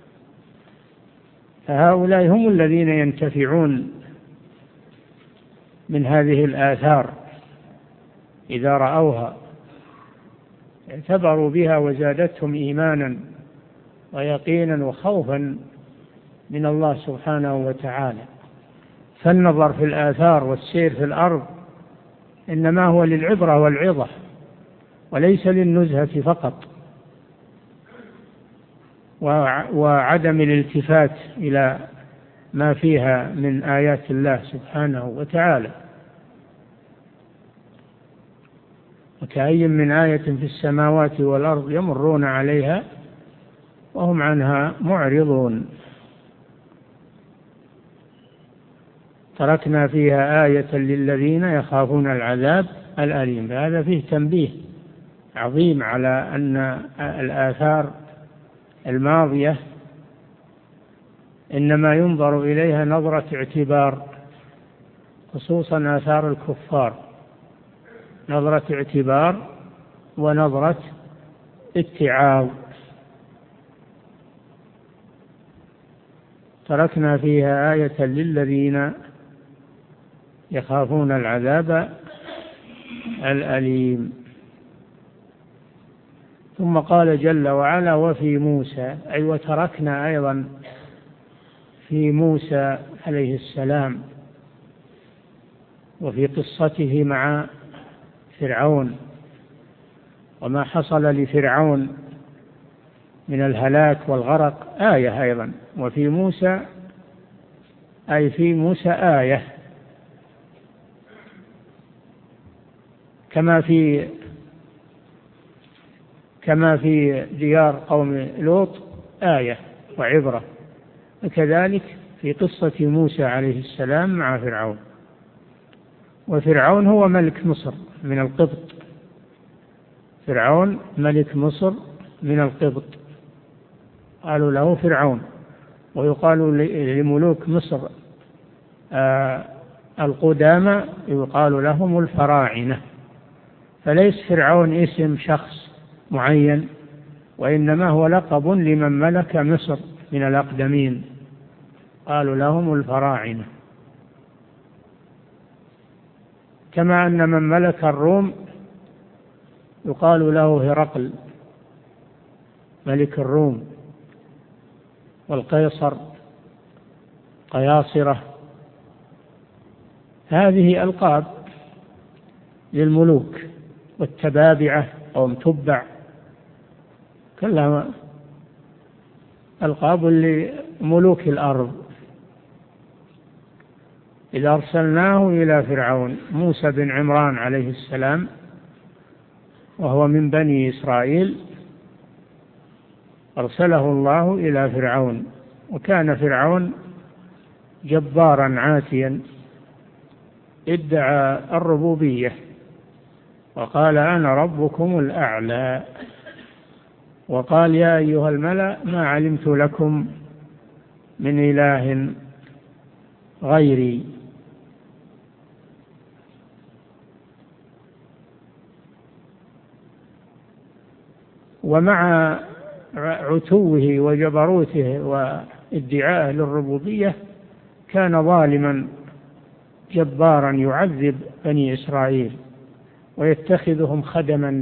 فهؤلاء هم الذين ينتفعون من هذه الآثار إذا رأوها، اعتبروا بها وزادتهم إيمانا ويقينا وخوفا من الله سبحانه وتعالى. فالنظر في الآثار والسير في الأرض إنما هو للعبرة والعظة وليس للنزهة فقط وعدم الالتفات إلى ما فيها من آيات الله سبحانه وتعالى. وكأي من آية في السماوات والأرض يمرون عليها وهم عنها معرضون. تركنا فيها آية للذين يخافون العذاب الأليم. فهذا فيه تنبيه عظيم على أن الآثار الماضية إنما ينظر إليها نظرة اعتبار، خصوصا آثار الكفار، نظرة اعتبار ونظرة اتعاظ. تركنا فيها آية للذين يخافون العذاب الأليم. ثم قال جل وعلا وفي موسى، أي وتركنا أيضا في موسى عليه السلام وفي قصته مع فرعون وما حصل لفرعون من الهلاك والغرق آية أيضا. وفي موسى أي في موسى آية، كما في ديار قوم لوط آية وعبرة، وكذلك في قصة موسى عليه السلام مع فرعون. وفرعون هو ملك مصر من القبط، فرعون ملك مصر من القبط، قالوا له فرعون. ويقال لملوك مصر القدامى يقال لهم الفراعنة. فليس فرعون اسم شخص معين، وإنما هو لقب لمن ملك مصر من الأقدمين، قالوا لهم الفراعنة. كما أن من ملك الروم يقال له هرقل ملك الروم، والقيصر قياصرة. هذه ألقاب للملوك والتبابعة أو متبع، كلها ألقاب لملوك الأرض. إذ أرسلناه إلى فرعون، موسى بن عمران عليه السلام وهو من بني إسرائيل، أرسله الله إلى فرعون. وكان فرعون جبارا عاتيا ادعى الربوبية وقال أنا ربكم الأعلى، وقال يا أيها الملأ ما علمت لكم من إله غيري. ومع عتوه وجبروته وادعائه للربوبية كان ظالما جبارا يعذب بني إسرائيل ويتخذهم خدما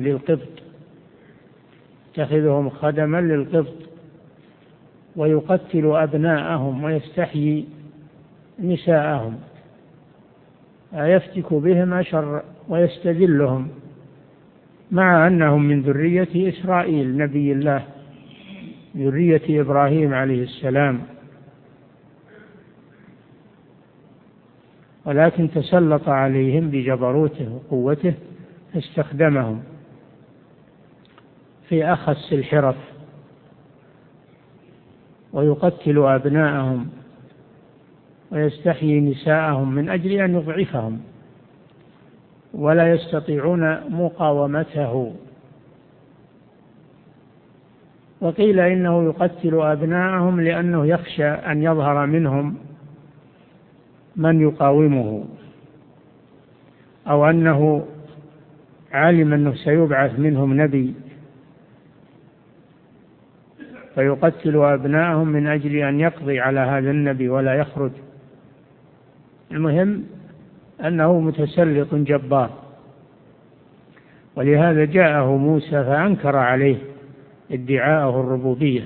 للقبط، ويقتل أبناءهم ويستحيي نساءهم، يفتك بهم أشر ويستذلهم، مع أنهم من ذرية إسرائيل نبي الله، ذرية إبراهيم عليه السلام. ولكن تسلط عليهم بجبروته وقوته، فاستخدمهم في أخس الحرف، ويقتل أبناءهم ويستحيي نساءهم من أجل أن يضعفهم، ولا يستطيعون مقاومته. وقيل إنه يقتل أبناءهم لأنه يخشى أن يظهر منهم من يقاومه، أو أنه علم أنه سيبعث منهم نبي فيقتل أبناءهم من أجل أن يقضي على هذا النبي ولا يخرج. المهم أنه متسلط جبار، ولهذا جاءه موسى فأنكر عليه ادعاءه الربوبية،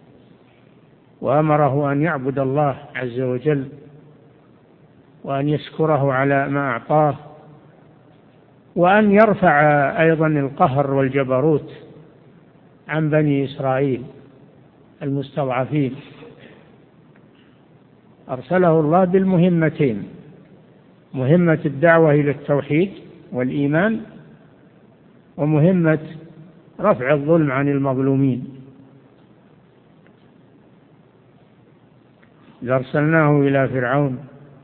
وأمره أن يعبد الله عز وجل وأن يشكره على ما أعطاه، وأن يرفع أيضا القهر والجبروت عن بني إسرائيل المستضعفين. أرسله الله بالمهمتين: مهمة الدعوة إلى التوحيد والإيمان، ومهمة رفع الظلم عن المظلومين. أرسلناه إلى فرعون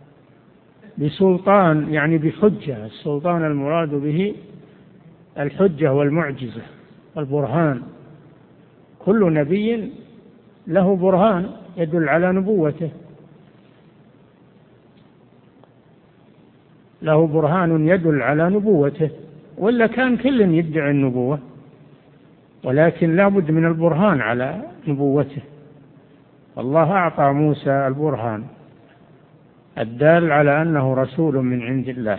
بسلطان، يعني بحجة. السلطان المراد به الحجة والمعجزة والبرهان. كل نبي له برهان يدل على نبوته، له برهان يدل على نبوته، ولا كان كل يدعي النبوة، ولكن لا بد من البرهان على نبوته. الله أعطى موسى البرهان الدال على أنه رسول من عند الله.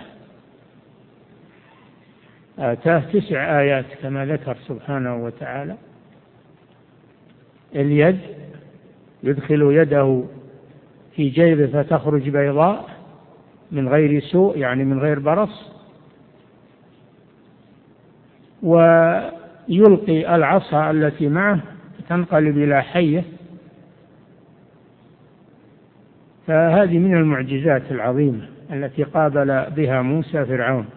آتاه 9 آيات كما ذكر سبحانه وتعالى: اليد، يدخل يده في جيبه فتخرج بيضاء من غير سوء، يعني من غير برص، ويلقي العصا التي معه تنقلب إلى حية. فهذه من المعجزات العظيمة التي قابل بها موسى فرعون.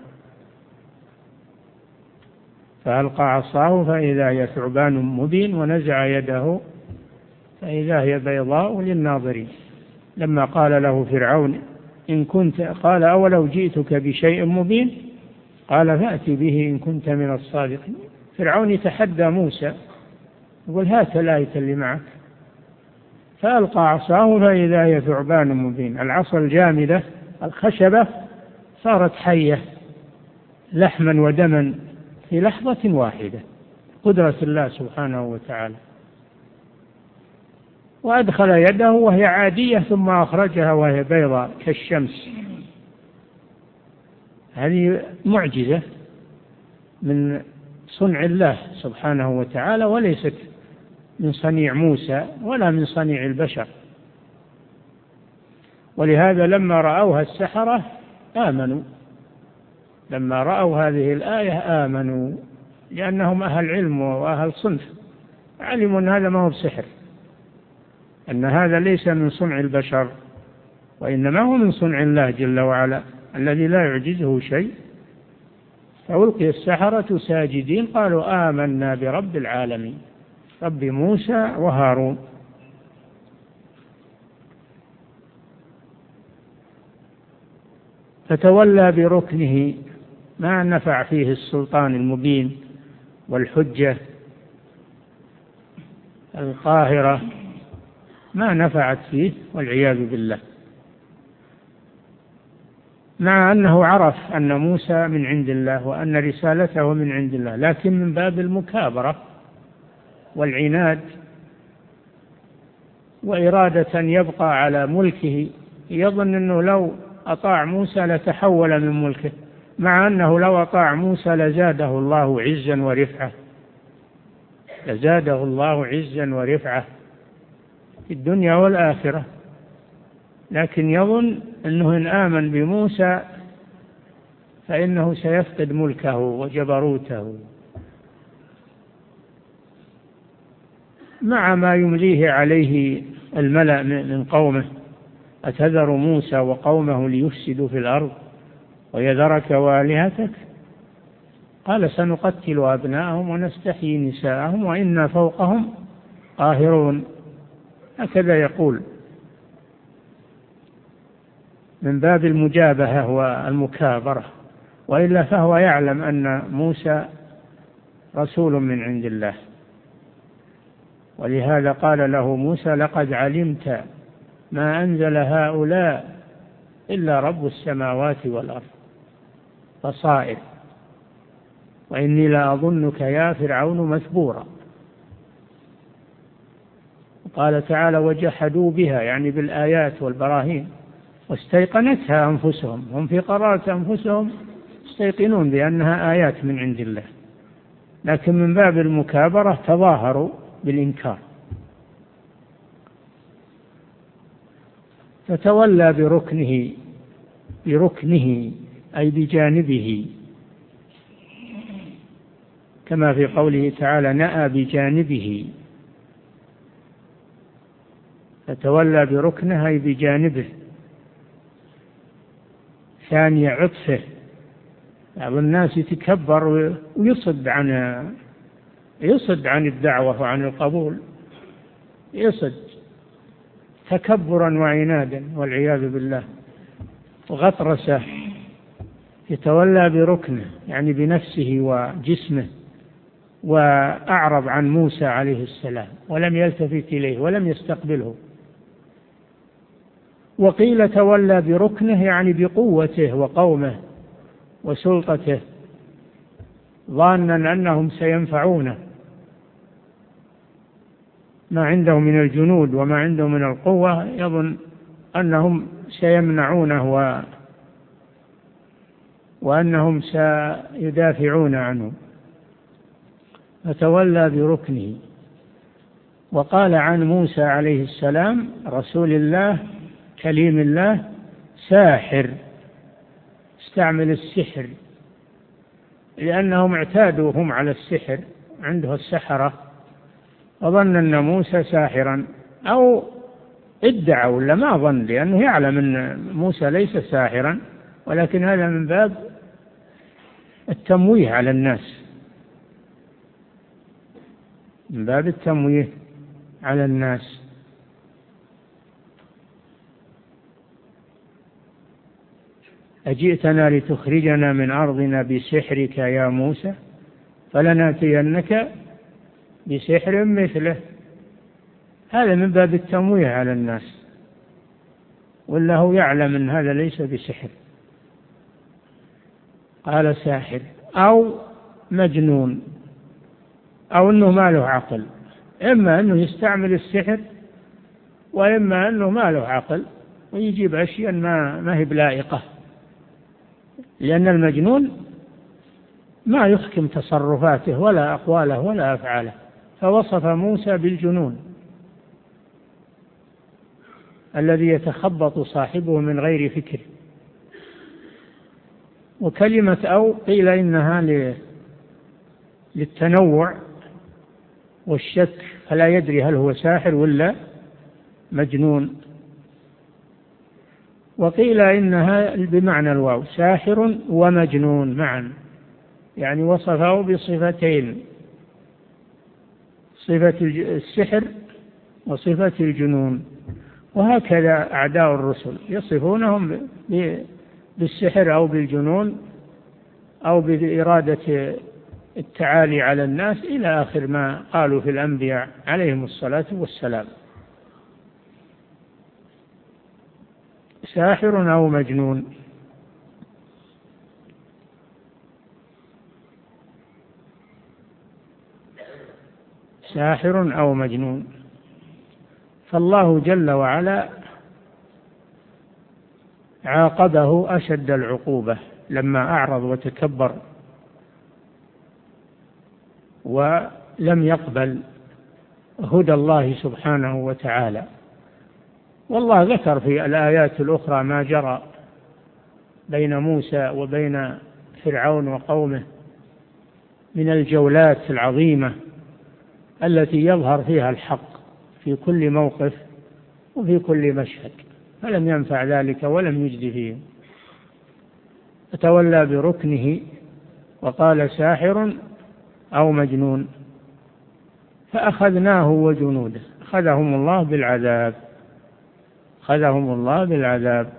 فألقى عصاه فإذا هي ثعبان مبين، ونزع يده فإذا هي بيضاء للناظرين. لما قال له فرعون إن كنت، قال أولو جئتك بشيء مبين، قال فأتي به إن كنت من الصادقين. فرعون يتحدى موسى، يقول هات الآية اللي معك. فألقى عصاه فإذا هي ثعبان مبين. العصا الجامدة الخشبة صارت حية لحما ودما في لحظة واحدة، قدرة الله سبحانه وتعالى. وأدخل يده وهي عادية ثم أخرجها وهي بيضاء كالشمس. هذه معجزة من صنع الله سبحانه وتعالى، وليست من صنيع موسى ولا من صنيع البشر. ولهذا لما رأوها السحرة آمنوا، لما رأوا هذه الآية آمنوا، لأنهم أهل علم وأهل صنف، علموا أن هذا ما هو بسحر، أن هذا ليس من صنع البشر، وإنما هو من صنع الله جل وعلا الذي لا يعجزه شيء. فألقي السحرة ساجدين قالوا آمنا برب العالمين، رب موسى وهارون. فتولى بركنه، ما نفع فيه السلطان المبين والحجة القاهرة، ما نفعت فيه والعياذ بالله، مع أنه عرف أن موسى من عند الله وأن رسالته من عند الله، لكن من باب المكابرة والعناد وإرادة أن يبقى على ملكه، يظن أنه لو أطاع موسى لتحول من ملكه، مع أنه لو أطاع موسى لزاده الله عزا ورفعة، لزاده الله عزا ورفعة في الدنيا والآخرة. لكن يظن أنه إن آمن بموسى فإنه سيفقد ملكه وجبروته، مع ما يمليه عليه الملأ من قومه أتذر موسى وقومه ليفسدوا في الأرض ويذرك وآلهتك؟ قال سنقتل أبناءهم ونستحيي نساءهم وإنا فوقهم قاهرون. هكذا يقول من باب المجابهة والمكابرة، وإلا فهو يعلم أن موسى رسول من عند الله، ولهذا قال له موسى لقد علمت ما أنزل هؤلاء إلا رب السماوات والأرض بصائر وإني لأظنك يا فرعون مثبورا. قال تعالى وجحدوا بها، يعني بالآيات والبراهين، واستيقنتها أنفسهم، هم في قرارة أنفسهم يستيقنون بأنها آيات من عند الله، لكن من باب المكابرة تظاهروا بالإنكار. فتولى بركنه أي بجانبه، كما في قوله تعالى نأى بجانبه، فتولى بركنه أي بجانبه. ثاني عطفه، بعض الناس يتكبر ويصد عن الدعوة وعن القبول، يصد تكبرا وعنادا والعياذ بالله وغطرسة. يتولى بركنه يعني بنفسه وجسمه، وأعرض عن موسى عليه السلام ولم يلتفت إليه ولم يستقبله. وقيل تولى بركنه يعني بقوته وقومه وسلطته، ظانا أنهم سينفعونه، ما عنده من الجنود وما عنده من القوة يظن أنهم سيمنعونه وأنهم سيدافعون عنه، فتولى بركنه. وقال عن موسى عليه السلام رسول الله كليم الله ساحر، استعمل السحر لأنهم اعتادوا هم على السحر، عنده السحرة، وظن أن موسى ساحرا، أو ادعوا ولا ما ظن، لأنه يعلم أن موسى ليس ساحرا، ولكن هذا من باب التمويه على الناس، من باب التمويه على الناس. أجئتنا لتخرجنا من أرضنا بسحرك يا موسى فلنأتينك بسحر مثله. هذا من باب التمويه على الناس، ولا هو يعلم أن هذا ليس بسحر. قال ساحر أو مجنون، أو أنه ما له عقل، إما أنه يستعمل السحر وإما أنه ما له عقل ويجيب أشياء ما هي بلائقة، لأن المجنون ما يحكم تصرفاته ولا أقواله ولا أفعاله. فوصف موسى بالجنون الذي يتخبط صاحبه من غير فكر. وكلمة أو قيل إنها للتنوع والشك، فلا يدري هل هو ساحر ولا مجنون. وقيل إنها بمعنى الواو، ساحر ومجنون معا، يعني وصفه بصفتين، صفة السحر وصفة الجنون. وهكذا أعداء الرسل يصفونهم بالسحر أو بالجنون أو بإرادة التعالي على الناس إلى آخر ما قالوا في الأنبياء عليهم الصلاة والسلام. ساحر أو مجنون. ساحر أو مجنون. فالله جل وعلا عاقبه أشد العقوبة لما أعرض وتكبر ولم يقبل هدى الله سبحانه وتعالى. والله ذكر في الآيات الأخرى ما جرى بين موسى وبين فرعون وقومه من الجولات العظيمة التي يظهر فيها الحق في كل موقف وفي كل مشهد. فلم ينفع ذلك ولم يجد فيهم، فتولى بركنه وقال ساحر أو مجنون، فأخذناه وجنوده، أخذهم الله بالعذاب، أخذهم الله بالعذاب،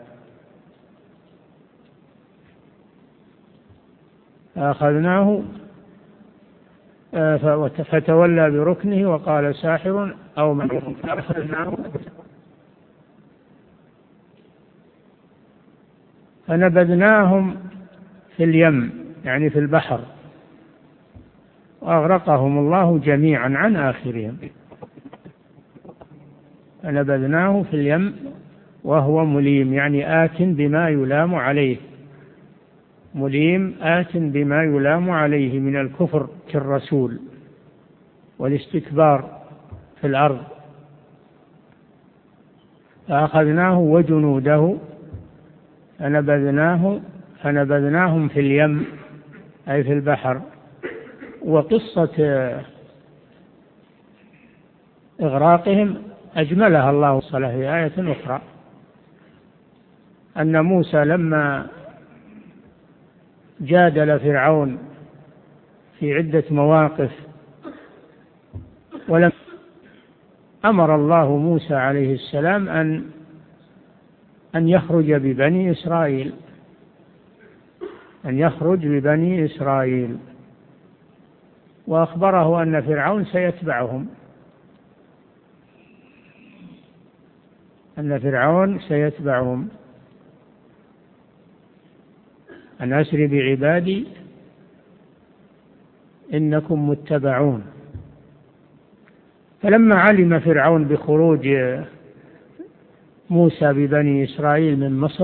فأخذناه فتولى بركنه وقال ساحر أو مجنون، فأخذناه فنبذناهم في اليم، يعني في البحر، وأغرقهم الله جميعا عن آخرهم. فنبذناه في اليم وهو مليم، يعني آت بما يلام عليه، مليم آت بما يلام عليه من الكفر كالرسول والاستكبار في الأرض. فأخذناه وجنوده فنبذناهم في اليم أي في البحر. وقصة إغراقهم أجملها الله صلى في آية أخرى، أن موسى لما جادل فرعون في عدة مواقف ولم أمر الله موسى عليه السلام أن يخرج ببني إسرائيل، أن يخرج ببني إسرائيل، وأخبره أن فرعون سيتبعهم، أن فرعون سيتبعهم، أن أسر بعبادي إنكم متبعون. فلما علم فرعون بخروج موسى ببني إسرائيل من مصر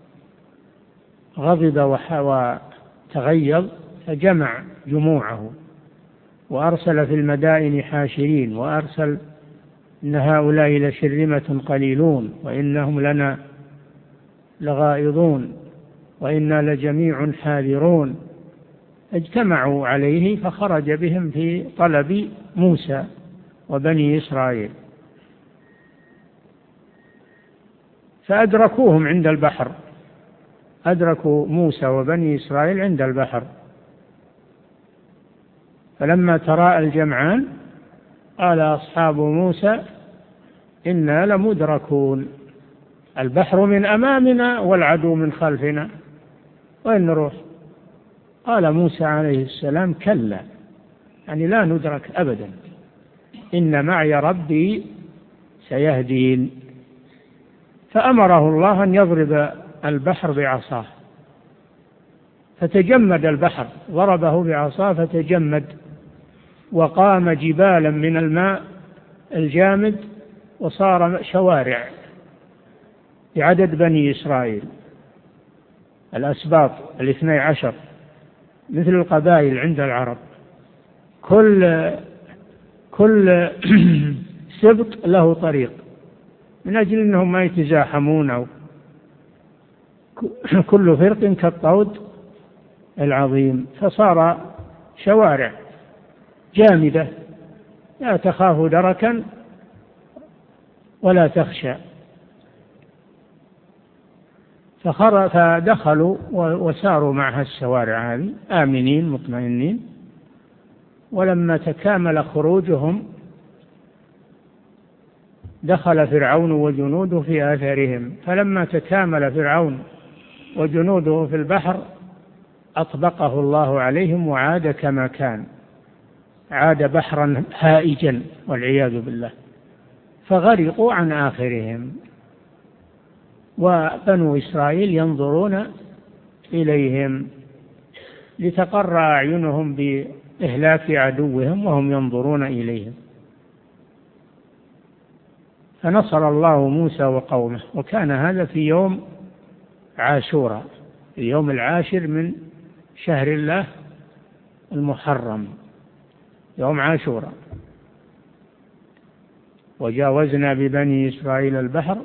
غضب وتغيظ، فجمع جموعه وأرسل في المدائن حاشرين، وأرسل إن هؤلاء لشرذمة قليلون وإنهم لنا لغائظون وإنا لجميع حاذرون. اجتمعوا عليه فخرج بهم في طلب موسى وبني إسرائيل، فأدركوهم عند البحر، أدركوا موسى وبني إسرائيل عند البحر. فلما تراءى الجمعان قال أصحاب موسى إنا لمدركون، البحر من أمامنا والعدو من خلفنا، وين نروح؟ قال موسى عليه السلام كلا، يعني لا ندرك أبدا، إن معي ربي سيهدين. فأمره الله أن يضرب البحر بعصاه فتجمد البحر، ضربه بعصاه فتجمد، وقام جبالا من الماء الجامد، وصار شوارع بعدد بني إسرائيل الأسباط 12 مثل القبائل عند العرب، كل سبط له طريق من أجل أنهم ما يتزاحمون، أو كل فرق كالطود العظيم. فصار شوارع جامدة لا تخاف دركا ولا تخشى. فدخلوا وساروا معها الشوارع هذه آمنين مطمئنين. ولما تكامل خروجهم دخل فرعون وجنوده في آثارهم، فلما تكامل فرعون وجنوده في البحر أطبقه الله عليهم وعاد كما كان، عاد بحرا هائجا والعياذ بالله، فغرقوا عن آخرهم. وبنو إسرائيل ينظرون إليهم لتقر أعينهم بإهلاك عدوهم وهم ينظرون إليهم. فنصر الله موسى وقومه، وكان هذا في يوم عاشوراء، اليوم العاشر من شهر الله المحرم، يوم عاشوراء. وجاوزنا ببني إسرائيل البحر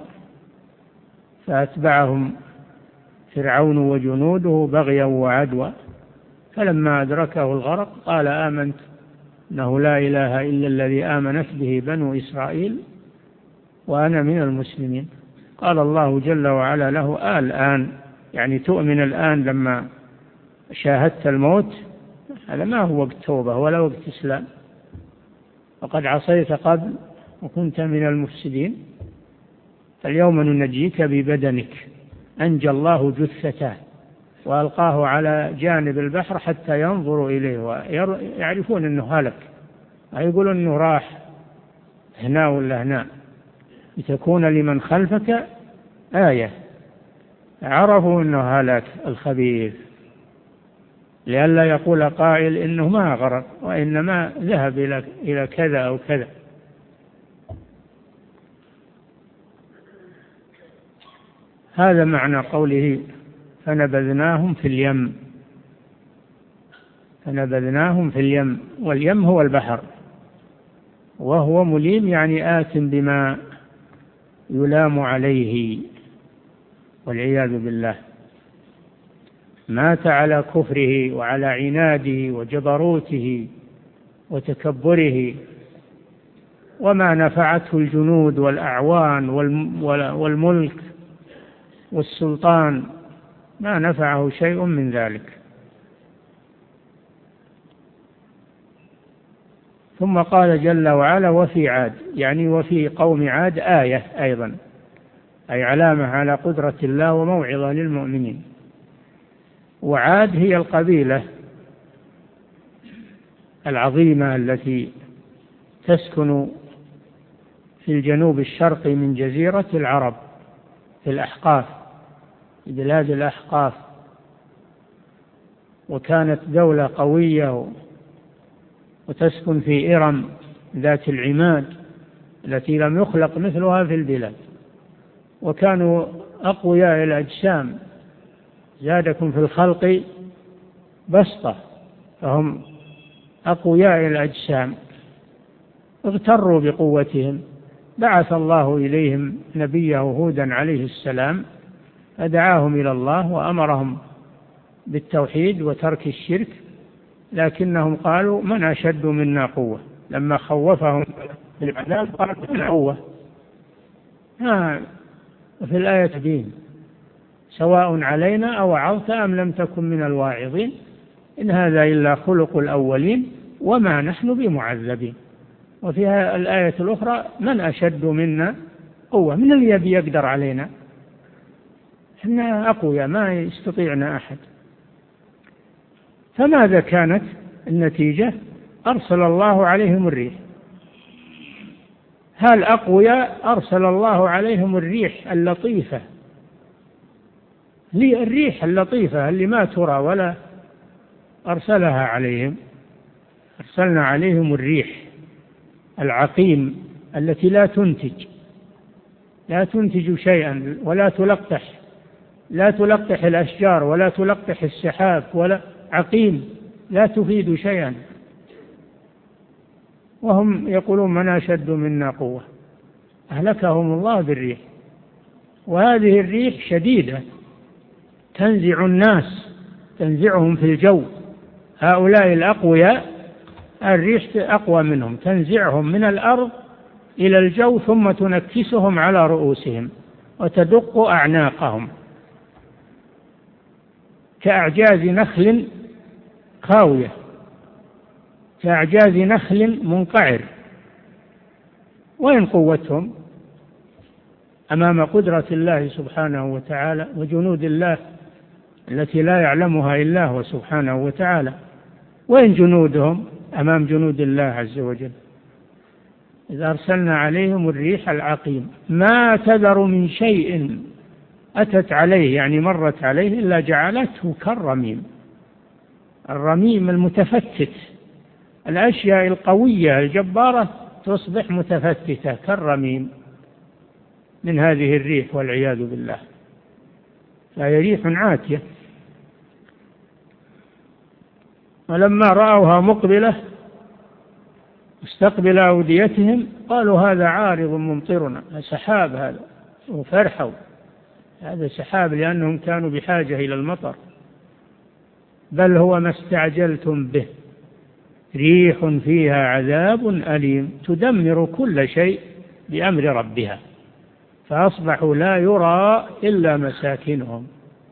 فأتبعهم فرعون وجنوده بغيا وعدوا، فلما أدركه الغرق قال آمنت أنه لا إله إلا الذي آمنت به بنو إسرائيل وأنا من المسلمين. قال الله جل وعلا له: الآن، يعني تؤمن الآن لما شاهدت الموت؟ هذا ما هو وقت توبة ولا وقت إسلام، وقد عصيت قبل وكنت من المفسدين. فاليوم ننجيك ببدنك. أنجى الله جثته وألقاه على جانب البحر حتى ينظروا إليه ويعرفون أنه هلك، يقولون أنه راح هنا ولا هنا، لتكون لمن خلفك آية. عرفوا أنه هلك الخبيث، لئلا يقول قائل إنه ما غرق وإنما ذهب إلى كذا أو كذا. هذا معنى قوله: فنبذناهم في اليم. فنبذناهم في اليم، واليم هو البحر، وهو مليم يعني آت بما يلام عليه والعياذ بالله. مات على كفره وعلى عناده وجبروته وتكبره، وما نفعته الجنود والأعوان والملك والسلطان، ما نفعه شيء من ذلك. ثم قال جل وعلا: وفي عاد، يعني وفي قوم عاد آية أيضا، أي علامة على قدرة الله وموعظة للمؤمنين. وعاد هي القبيلة العظيمة التي تسكن في الجنوب الشرقي من جزيرة العرب في الأحقاف، في بلاد الأحقاف، وكانت دولة قوية وتسكن في إرم ذات العماد التي لم يخلق مثلها في البلاد، وكانوا أقوياء الأجسام، زادكم في الخلق بسطة، فهم أقوياء الأجسام، اغتروا بقوتهم. بعث الله إليهم نبيه هودا عليه السلام فدعاهم إلى الله وأمرهم بالتوحيد وترك الشرك، لكنهم قالوا: من أشد منا قوة. لما خوفهم بالعذاب قالوا: من قوة. وفي الآية دين: سواء علينا أوعظت أم لم تكن من الواعظين إن هذا إلا خلق الأولين وما نحن بمعذبين. وفيها الآية الأخرى: من أشد منا قوة، من الذي يقدر علينا، إحنا أقوياء ما يستطيعنا أحد. فماذا كانت النتيجة؟ أرسل الله عليهم الريح. هل أقوياء؟ أرسل الله عليهم الريح اللطيفة، الريح اللطيفة اللي ما ترى ولا أرسلها عليهم. أرسلنا عليهم الريح العقيم التي لا تنتج شيئا ولا تلقح، لا تلقح الأشجار ولا تلقح السحاب، ولا عقيم، لا تفيد شيئا. وهم يقولون: من أشد منا قوة. أهلكهم الله بالريح. وهذه الريح شديدة تنزع الناس، تنزعهم في الجو. هؤلاء الأقوياء الريح أقوى منهم، تنزعهم من الأرض إلى الجو ثم تنكسهم على رؤوسهم وتدق أعناقهم كأعجاز نخل خاوية، كأعجاز نخل منقعر. وين قوتهم أمام قدرة الله سبحانه وتعالى وجنود الله التي لا يعلمها إلا هو سبحانه وتعالى؟ وين جنودهم أمام جنود الله عز وجل؟ إذا أرسلنا عليهم الريح العقيم ما تذر من شيء أتت عليه، يعني مرت عليه، إلا جعلته كالرميم. الرميم المتفتت، الأشياء القوية الجبارة تصبح متفتتة كالرميم من هذه الريح والعياذ بالله. فهي ريح عاتية. ولما رأوها مقبلة استقبل أوديتهم قالوا: هذا عارض ممطرنا. سحاب هذا، وفرحوا هذا سحاب لأنهم كانوا بحاجة إلى المطر. بل هو ما استعجلتم به، ريح فيها عذاب أليم تدمر كل شيء بأمر ربها. فأصبحوا لا يرى إلا مساكنهم.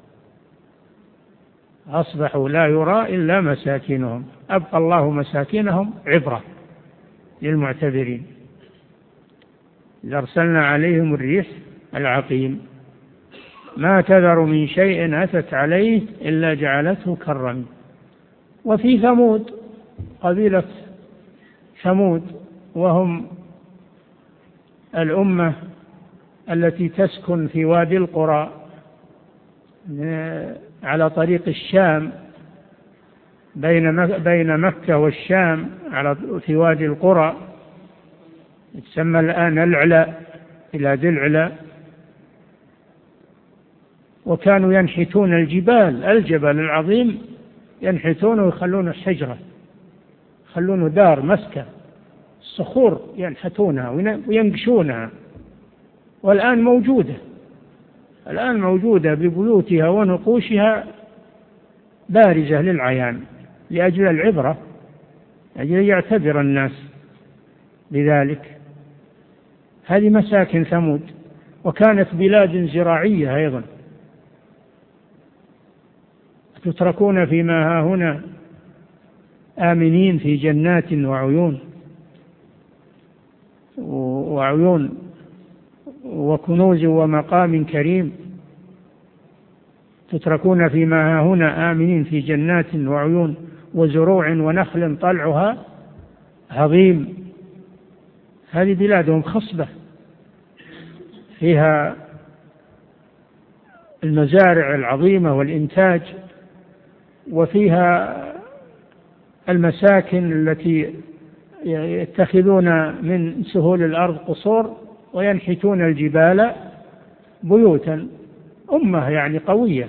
أصبحوا لا يرى إلا مساكنهم. أبقى الله مساكنهم عبرة للمعتبرين. إذ أرسلنا عليهم الريح العقيم ما تذر من شيء أتت عليه إلا جعلته كالرميم. وفي ثمود، قبيلة ثمود، وهم الأمة التي تسكن في وادي القرى على طريق الشام، بين مكة والشام، في وادي القرى، يسمى الآن العلا، إلى ذي العلا. وكانوا ينحتون الجبل العظيم، ينحتونه ويخلونه حجرة، يخلونه دار مسكن، الصخور ينحتونها وينقشونها. والآن موجودة ببيوتها ونقوشها بارزة للعيان، لأجل العبرة، لأجل يعتبر الناس بذلك. هذه مساكن ثمود. وكانت بلاد زراعية أيضا، تتركون فيما هاهنا آمنين في جنات وعيون وكنوز ومقام كريم. تتركون فيما هاهنا آمنين في جنات وعيون وزروع ونخل طلعها هضيم. هذه بلادهم خصبة، فيها المزارع العظيمة والإنتاج، وفيها المساكن التي يتخذون من سهول الأرض قصور وينحتون الجبال بيوتا. أمة يعني قوية،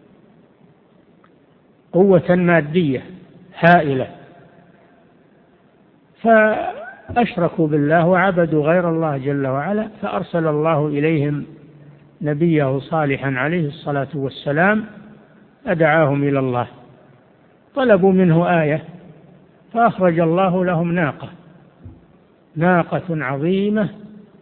قوة مادية هائلة. فأشركوا بالله وعبدوا غير الله جل وعلا، فأرسل الله إليهم نبيه صالحا عليه الصلاة والسلام، أدعاهم إلى الله. طلبوا منه آية، فأخرج الله لهم ناقة عظيمة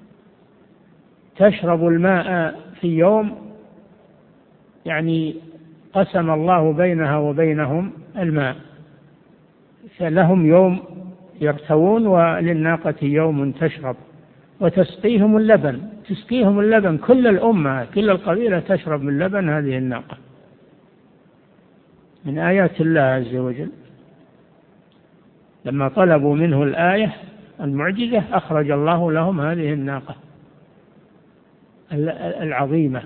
تشرب الماء في يوم، يعني قسم الله بينها وبينهم الماء، فلهم يوم يرتوون وللناقة يوم تشرب، وتسقيهم اللبن. كل الأمة، كل القبيلة تشرب من لبن هذه الناقة، من آيات الله عز وجل. لما طلبوا منه الآية المعجزة أخرج الله لهم هذه الناقة العظيمة.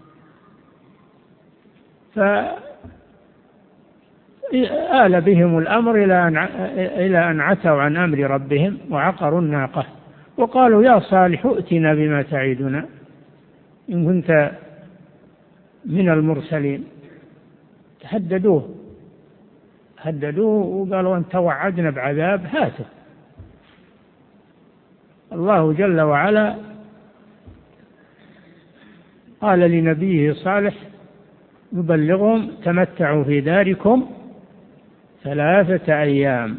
فآل بهم الأمر إلى أن عتوا عن أمر ربهم وعقروا الناقة، وقالوا يا صالح ائتنا بما تعدنا إن كنت من المرسلين. هددوه وقالوا أنت وعدنا بعذاب، هاته. الله جل وعلا قال لنبيه صالح يبلغهم تمتعوا في داركم 3 أيام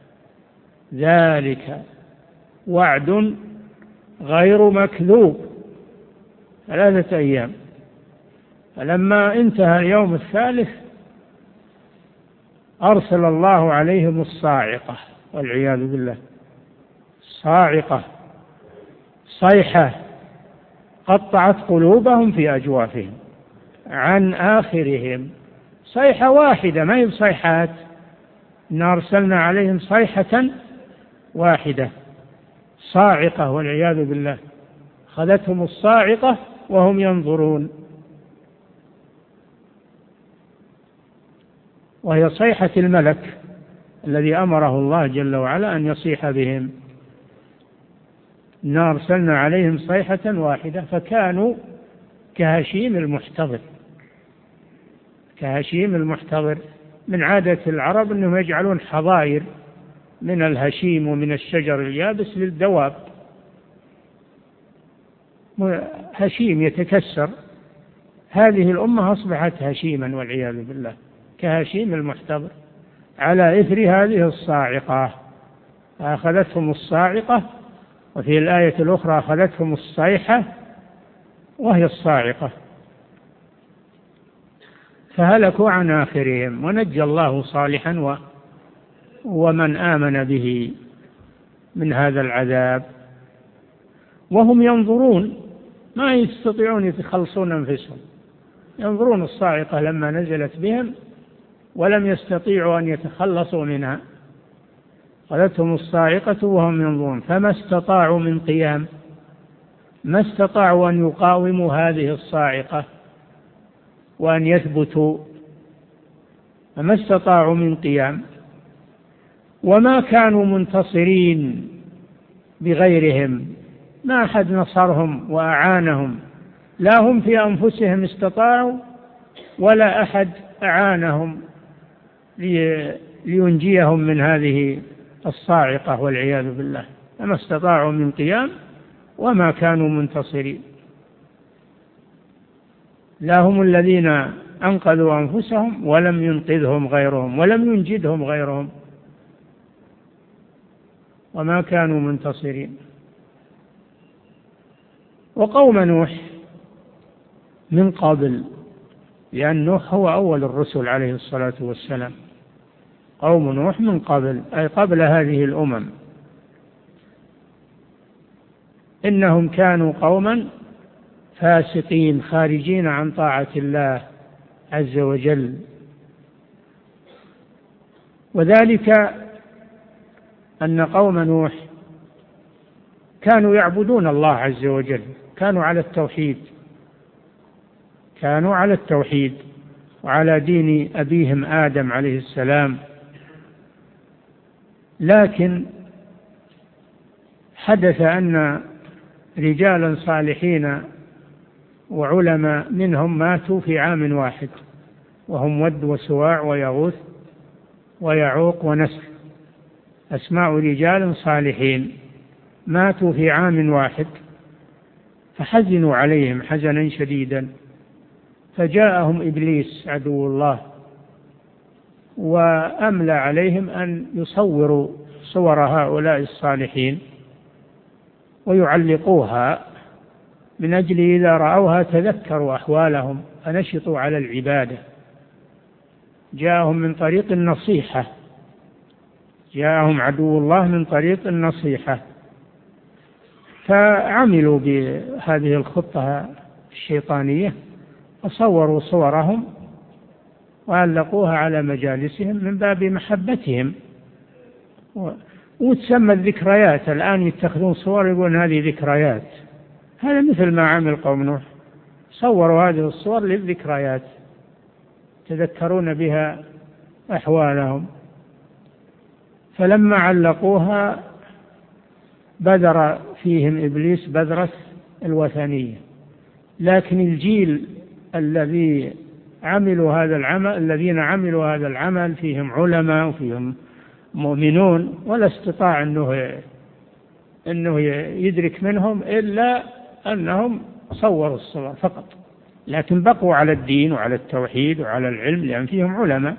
ذلك وعد غير مكذوب. 3 أيام. فلما انتهى اليوم الثالث أرسل الله عليهم الصاعقة والعياذ بالله. صاعقة، صيحة قطعت قلوبهم في أجوافهم عن آخرهم. صيحة واحدة، ما هي بصيحات. إن أرسلنا عليهم صيحة واحدة، صاعقة والعياذ بالله. أخذتهم الصاعقة وهم ينظرون، وهي صيحة الملك الذي أمره الله جل وعلا أن يصيح بهم. إنا أرسلنا عليهم صيحة واحدة فكانوا كهشيم المحتضر. من عادة العرب أنهم يجعلون حظائر من الهشيم ومن الشجر اليابس للدواب، هشيم يتكسر. هذه الأمة أصبحت هشيما والعياذ بالله، كهشيم المحتضر، على إثر هذه الصاعقة. أخذتهم الصاعقة، وفي الآية الأخرى أخذتهم الصيحة وهي الصاعقة، فهلكوا عن آخرهم، ونجى الله صالحا ومن آمن به من هذا العذاب، وهم ينظرون ما يستطيعون يتخلصون أنفسهم، ينظرون الصاعقة لما نزلت بهم ولم يستطيعوا أن يتخلصوا منها، قالتهم الصاعقة وهم ينظرون فما استطاعوا من قيام، ما استطاعوا أن يقاوموا هذه الصاعقة وأن يثبتوا، فما استطاعوا من قيام، وما كانوا منتصرين بغيرهم، ما أحد نصرهم وأعانهم، لا هم في أنفسهم استطاعوا ولا أحد أعانهم لينجيهم من هذه الصاعقة والعياذ بالله، فما استطاعوا من قيام وما كانوا منتصرين، لا هم الذين أنقذوا أنفسهم ولم ينقذهم غيرهم ولم ينجدهم غيرهم، وما كانوا منتصرين. وقوم نوح من قبل، لأن نوح هو أول الرسل عليه الصلاة والسلام، قوم نوح من قبل أي قبل هذه الأمم، إنهم كانوا قوما فاسقين خارجين عن طاعة الله عز وجل، وذلك أن قوم نوح كانوا يعبدون الله عز وجل، كانوا على التوحيد وعلى دين أبيهم آدم عليه السلام، لكن حدث أن رجالا صالحين وعلماء منهم ماتوا في عام واحد، وهم ود وسواع ويغوث ويعوق ونسر، أسماء رجال صالحين ماتوا في عام واحد، فحزنوا عليهم حزنا شديدا، فجاءهم إبليس عدو الله وأملى عليهم أن يصوروا صور هؤلاء الصالحين ويعلقوها من أجل إذا رأوها تذكروا أحوالهم فنشطوا على العبادة. جاءهم من طريق النصيحة، جاءهم عدو الله من طريق النصيحة، فعملوا بهذه الخطة الشيطانية وصوروا صورهم وعلقوها على مجالسهم من باب محبتهم، وتسمى الذكريات، الآن يتخذون صور يقولون هذه ذكريات، هذا مثل ما عمل قوم نوح، صوروا هذه الصور للذكريات تذكرون بها أحوالهم، فلما علقوها بذر فيهم إبليس بذرة الوثنية، لكن الجيل الذين عملوا هذا العمل فيهم علماء وفيهم مؤمنون، ولا استطاع أنه يدرك منهم إلا أنهم صوروا الصور فقط، لكن بقوا على الدين وعلى التوحيد وعلى العلم لأن فيهم علماء.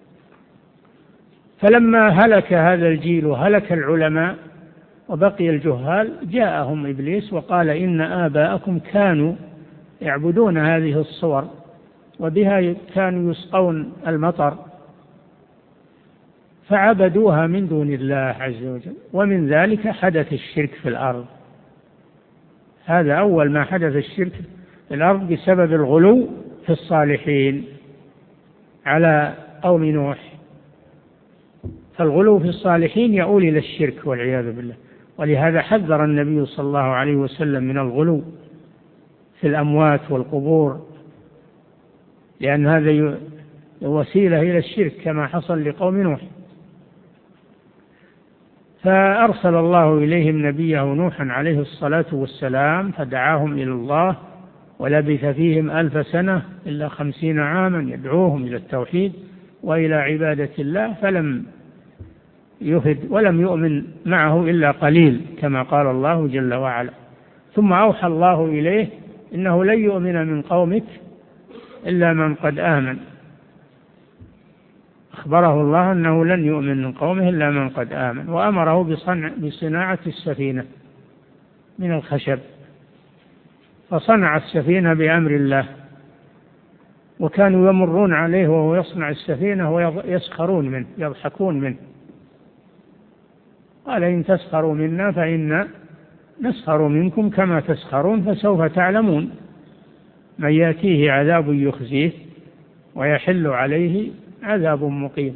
فلما هلك هذا الجيل وهلك العلماء وبقي الجهال جاءهم إبليس وقال إن آباءكم كانوا يعبدون هذه الصور وبها كانوا يسقون المطر فعبدوها من دون الله عز وجل، ومن ذلك حدث الشرك في الأرض. هذا أول ما حدث الشرك في الأرض بسبب الغلو في الصالحين على قوم نوح، فالغلو في الصالحين يؤول إلى الشرك والعياذ بالله، ولهذا حذر النبي صلى الله عليه وسلم من الغلو في الأموات والقبور، لأن هذا وسيلة إلى الشرك كما حصل لقوم نوح. فأرسل الله إليهم نبيه نوحا عليه الصلاة والسلام فدعاهم إلى الله، ولبث فيهم 1000 سنة إلا 50 عاما يدعوهم إلى التوحيد وإلى عبادة الله، فلم يفد ولم يؤمن معه إلا قليل كما قال الله جل وعلا. ثم أوحى الله إليه إنه لن يؤمن من قومك إلا من قد آمن، أخبره الله أنه لن يؤمن من قومه إلا من قد آمن، وأمره بصناعة السفينة من الخشب، فصنع السفينة بأمر الله، وكانوا يمرون عليه وهو يصنع السفينة ويسخرون منه يضحكون منه. قال إن تسخروا منا فإنا نسخر منكم كما تسخرون فسوف تعلمون من يأتيه عذاب يخزيه ويحل عليه عذاب مقيم.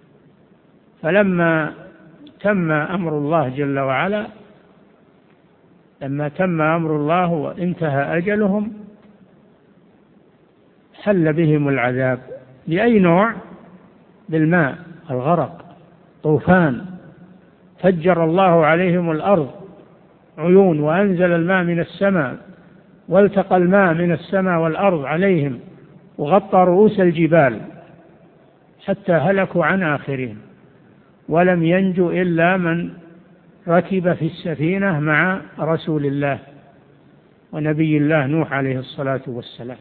فلما تم أمر الله جل وعلا، لما تم أمر الله وانتهى أجلهم، حل بهم العذاب. بأي نوع؟ بالماء، الغرق، طوفان، فجر الله عليهم الأرض عيون وأنزل الماء من السماء، والتقى الماء من السماء والأرض عليهم وغطى رؤوس الجبال حتى هلكوا عن آخرهم، ولم ينجو إلا من ركب في السفينة مع رسول الله ونبي الله نوح عليه الصلاة والسلام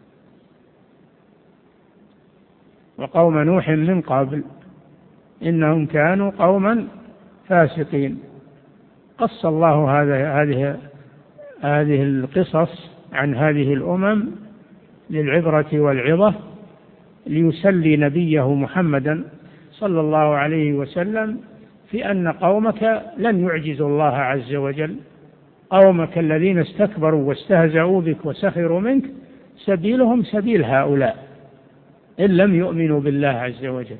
وقوم نوح من قبل إنهم كانوا قوما فاسقين. قص الله هذه القصص عن هذه الأمم للعبرة والعظة، ليسلي نبيه محمدا صلى الله عليه وسلم في أن قومك لن يعجزوا الله عز وجل. قومك الذين استكبروا واستهزأوا بك وسخروا منك سبيلهم سبيل هؤلاء إن لم يؤمنوا بالله عز وجل.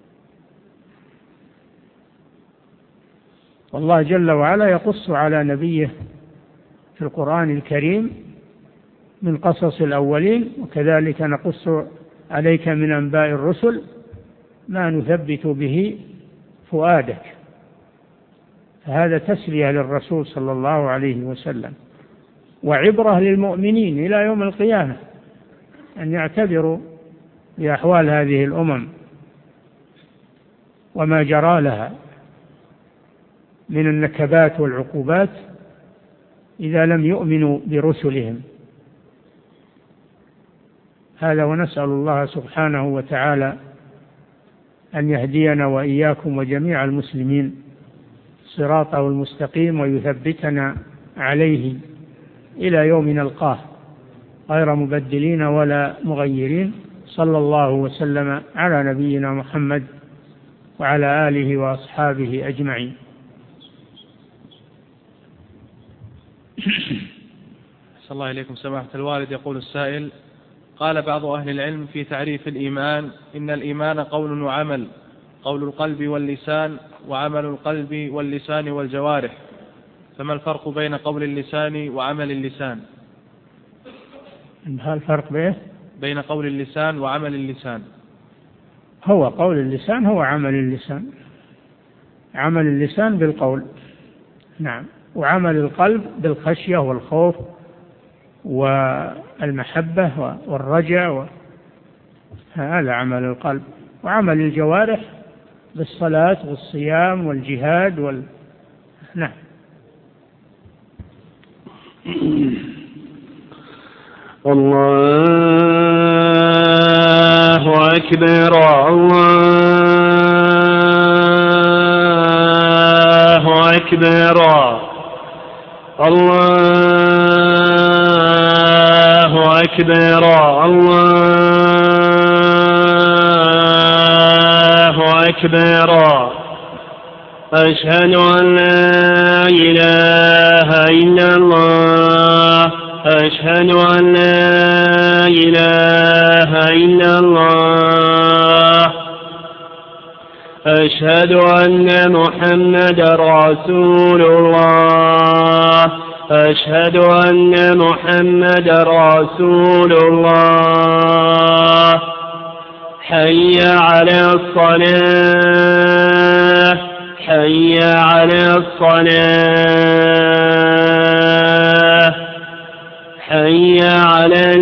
والله جل وعلا يقص على نبيه في القرآن الكريم من قصص الأولين، وكذلك نقص عليك من أنباء الرسل ما نثبت به فؤادك. فهذا تسلية للرسول صلى الله عليه وسلم وعبرة للمؤمنين إلى يوم القيامة أن يعتبروا بأحوال هذه الأمم وما جرى لها من النكبات والعقوبات إذا لم يؤمنوا برسلهم. هذا، ونسأل الله سبحانه وتعالى أن يهدينا وإياكم وجميع المسلمين صراطه المستقيم ويثبتنا عليه إلى يوم نلقاه غير مبدلين ولا مغيرين. صلى الله وسلم على نبينا محمد وعلى آله وأصحابه أجمعين. صلى الله إليكم سماحة الوالد. يقول السائل: قال بعض أهل العلم في تعريف الإيمان إن الإيمان قول وعمل، قول القلب واللسان، وعمل القلب واللسان والجوارح، فما الفرق بين قول اللسان وعمل اللسان؟ هل الفرق بين قول اللسان وعمل اللسان؟ هو قول اللسان هو عمل اللسان. عمل اللسان بالقول، نعم، وعمل القلب بالخشية والخوف والمحبة والرجاء، هذا عمل القلب. وعمل الجوارح بالصلاة والصيام والجهاد نعم. الله أكبر الله أكبر الله أكبر الله أكبر. أشهد أن لا إله إلا الله أشهد أن لا إله إلا الله أشهد أن محمدا رسول الله أشهد أن محمدا رسول الله. حي على الصلاة حي على الصلاة حي على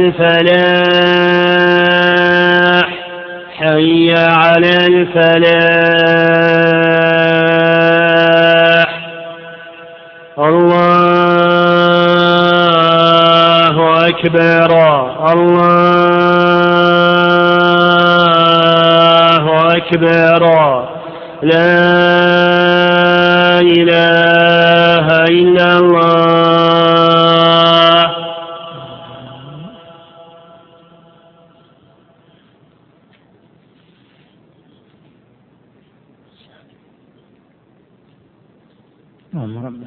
الفلاح حي على الفلاح. الله أكبر الله أكبر. لا إله إلا الله. اللهم رب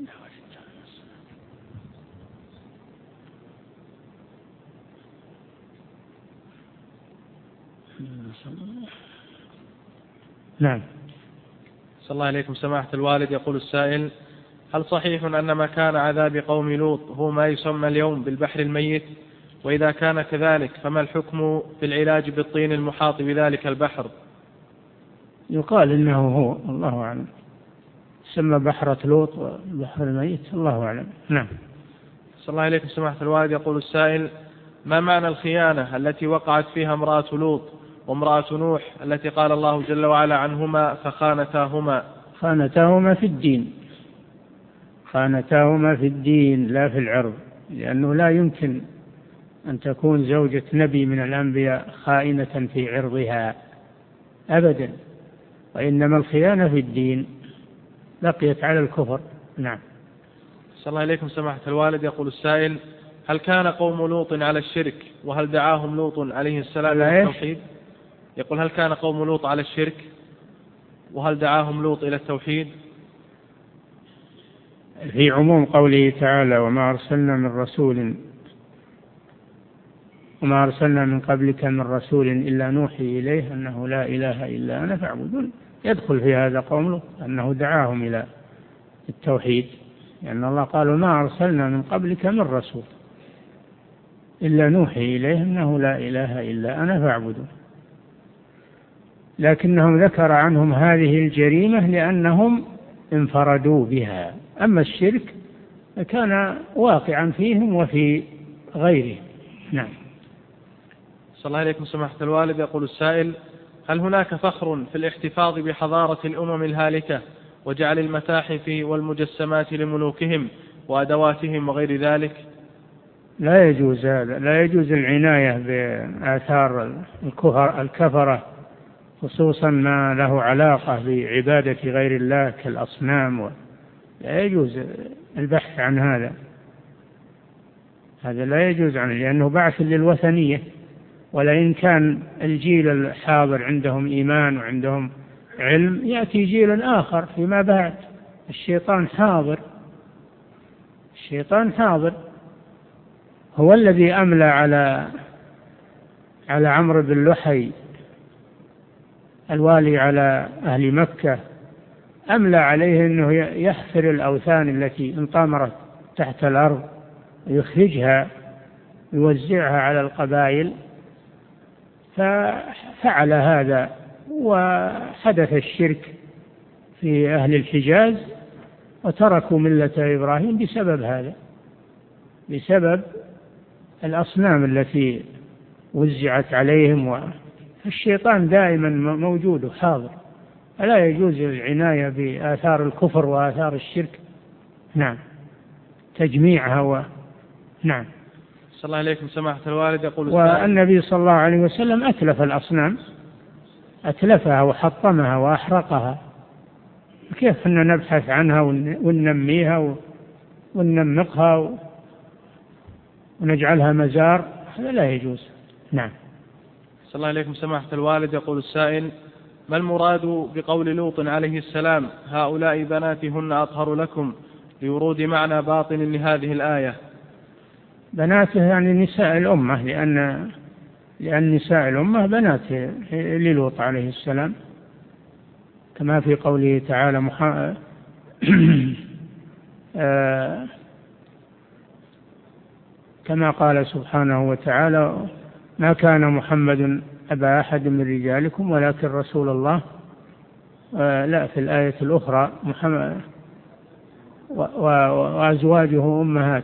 نعم. صلى الله عليكم سماحة الوالد. يقول السائل: هل صحيح أن مكان عذاب قوم لوط هو ما يسمى اليوم بالبحر الميت؟ وإذا كان كذلك فما الحكم في العلاج بالطين المحاط بذلك البحر؟ يقال إنه هو، الله أعلم، سمى بحرة لوط والبحر الميت، الله أعلم. نعم. صلى الله عليكم سماحة الوالد. يقول السائل: ما معنى الخيانة التي وقعت فيها امرأة لوط وامرأة نوح التي قال الله جل وعلا عنهما فخانتاهما؟ خانتاهما في الدين، خانتاهما في الدين لا في العرض، لأنه لا يمكن أن تكون زوجة نبي من الأنبياء خائنة في عرضها أبدا، وإنما الخيانة في الدين، بقيت على الكفر. نعم. صلى الله عليكم سماحة الوالد. يقول السائل: هل كان قوم لوط على الشرك وهل دعاهم لوط عليه السلام إلى التوحيد؟ يقول: هل كان قوم لوط على الشرك وهل دعاهم لوط إلى التوحيد؟ في عموم قوله تعالى: وما أرسلنا من قبلك من رسول إلا نوحي إليه أنه لا إله إلا أنا فاعبدون، يدخل في هذا قوم لوط أنه دعاهم إلى التوحيد، لأن الله قال: ما أرسلنا من قبلك من رسول إلا نوحي إليه أنه لا إله إلا أنا فاعبدون. لكنهم ذكر عنهم هذه الجريمة لأنهم انفردوا بها، أما الشرك كان واقعا فيهم وفي غيرهم. نعم. صلى الله عليكم سماحة الوالد. يقول السائل: هل هناك فخر في الاحتفاظ بحضارة الأمم الهالكة وجعل المتاحف والمجسمات لملوكهم وأدواتهم وغير ذلك؟ لا يجوز هذا، لا يجوز العناية بآثار الكفرة، خصوصا ما له علاقة بعبادة غير الله كالأصنام، لا يجوز البحث عن هذا لا يجوز عنه، لأنه بعث للوثنية. ولئن كان الجيل الحاضر عندهم إيمان وعندهم علم، يأتي جيل آخر فيما بعد. الشيطان حاضر، هو الذي أملى على عمرو بن لحي الوالي على أهل مكة، أملى عليه أنه يحفر الأوثان التي انطمرت تحت الأرض ويخرجها ويوزعها على القبائل، ففعل هذا وحدث الشرك في أهل الحجاز وتركوا ملة إبراهيم بسبب هذا، بسبب الأصنام التي وزعت عليهم. الشيطان دائما موجود وحاضر، فلا يجوز العناية بآثار الكفر وآثار الشرك. نعم. تجميعها نعم. صلى الله عليكم سماحة الوالد. يقول والنبي صلى الله عليه وسلم أتلف الأصنام، أتلفها وحطمها وأحرقها، كيف أن نبحث عنها وننميها وننمقها ونجعلها مزار؟ هذا لا يجوز. نعم. صلى الله عليكم سماحة الوالد. يقول السائل: ما المراد بقول لوط عليه السلام: هؤلاء بناتي هن أطهر لكم، لورود معنى باطن لهذه الآية؟ بناته يعني نساء الأمة، لأن نساء الأمة بنات للوط عليه السلام، كما في قوله تعالى كما قال سبحانه وتعالى: ما كان محمد أبا أحد من رجالكم ولكن رسول الله. لا، في الآية الأخرى محمد وأزواجه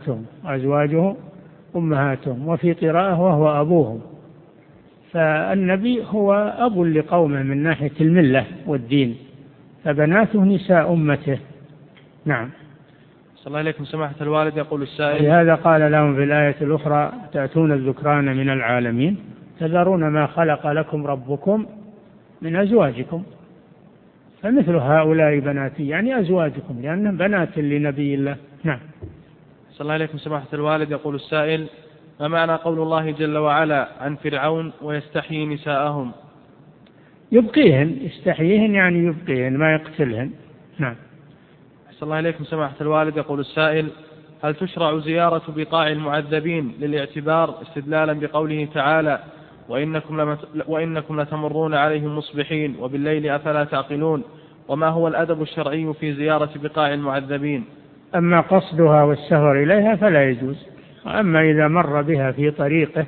أمهاتهم، وفي قراءة وهو أبوهم. فالنبي هو أب لقومه من ناحية الملة والدين، فبناته نساء أمته. نعم. صلى الله عليكم سماحة الوالد. يقول السائل: لهذا قال لهم في الآية الأخرى: تأتون الذكران من العالمين تذرون ما خلق لكم ربكم من أزواجكم. فمثل هؤلاء بناتي يعني أزواجكم، لأنهم بنات لنبي الله. نعم. صلى الله عليكم سماحة الوالد. يقول السائل: ما معنى قول الله جل وعلا عن فرعون: ويستحيي نساءهم؟ يبقيهن، يستحييهن يعني يبقيهن، ما يقتلهن. نعم. صلى الله عليكم سماحة الوالد. يقول السائل: هل تشرع زيارة بقاع المعذبين للاعتبار استدلالا بقوله تعالى: وإنكم لتمرون عليهم مصبحين وبالليل أفلا تعقلون؟ وما هو الأدب الشرعي في زيارة بقاع المعذبين؟ أما قصدها والسفر إليها فلا يجوز، أما إذا مر بها في طريقه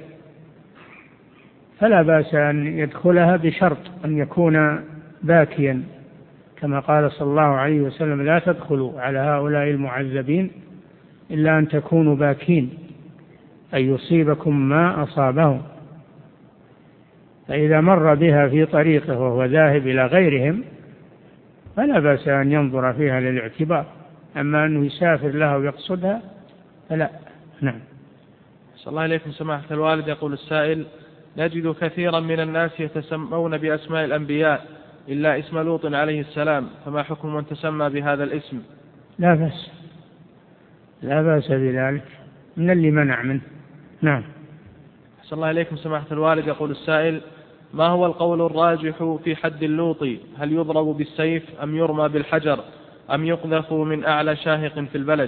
فلا بأس أن يدخلها بشرط أن يكون باكيا، كما قال صلى الله عليه وسلم: لا تدخلوا على هؤلاء المعذبين إلا أن تكونوا باكين، أن يصيبكم ما أصابهم. فإذا مر بها في طريقه وهو ذاهب إلى غيرهم فلا بأس أن ينظر فيها للاعتبار، أما أنه يسافر لها ويقصدها فلا. نعم. صلى الله عليكم سماحة الوالد. يقول السائل: نجد كثيرا من الناس يتسمون بأسماء الأنبياء إلا اسم لوط عليه السلام، فما حكم من تسمى بهذا الاسم؟ لا بأس، لا بأس بذلك، من اللي منع منه. نعم. صلى الله عليكم سماحة الوالد. يقول السائل: ما هو القول الراجح في حد اللوطي؟ هل يضرب بالسيف أم يرمى بالحجر أم يقذف من أعلى شاهق في البلد؟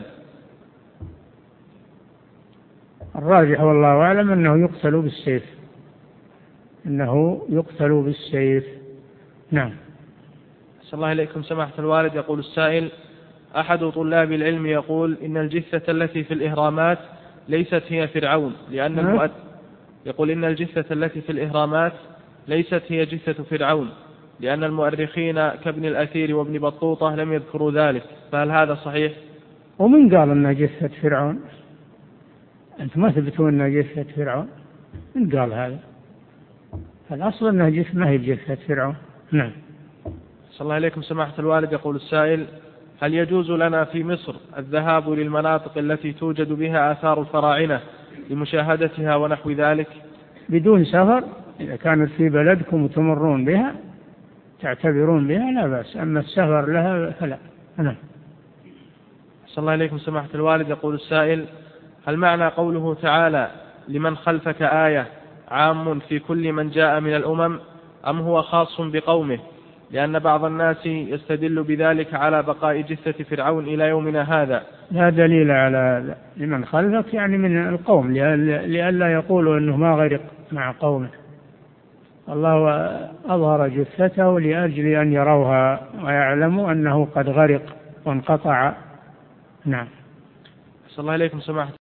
الراجح والله أعلم أنه يقتل بالسيف، أنه يقتل بالسيف. نعم. صلى الله عليكم سماحة الوالد. يقول السائل: أحد طلاب العلم يقول إن الجثة التي في الإهرامات ليست هي فرعون، يقول إن الجثة التي في الإهرامات ليست هي جثة فرعون، لأن المؤرخين كابن الأثير وابن بطوطة لم يذكروا ذلك، فهل هذا صحيح؟ ومن قال أنها جثة فرعون؟ أنت ما تثبتون أنها جثة فرعون، من قال هذا؟ الأصل أنها جثة، ما هي جثة فرعون. نعم. صلى الله عليكم سماحة الوالد. يقول السائل: هل يجوز لنا في مصر الذهاب للمناطق التي توجد بها آثار الفراعنة لمشاهدتها ونحو ذلك؟ بدون سفر، إذا كانت في بلدكم وتمرون بها تعتبرون بها لا بأس، أما السفر لها فلا. نعم. صلى الله عليكم سماحة الوالد. يقول السائل: هل معنى قوله تعالى لمن خلفك آية عام في كل من جاء من الأمم، أم هو خاص بقومه؟ لأن بعض الناس يستدل بذلك على بقاء جثة فرعون إلى يومنا هذا. لا دليل على لمن خلفك، يعني من القوم، لئلا يقولوا أنه ما غرق مع قومه. الله أظهر جثته لأجل أن يروها ويعلموا أنه قد غرق وانقطع. نعم. صلى الله عليكم سماحة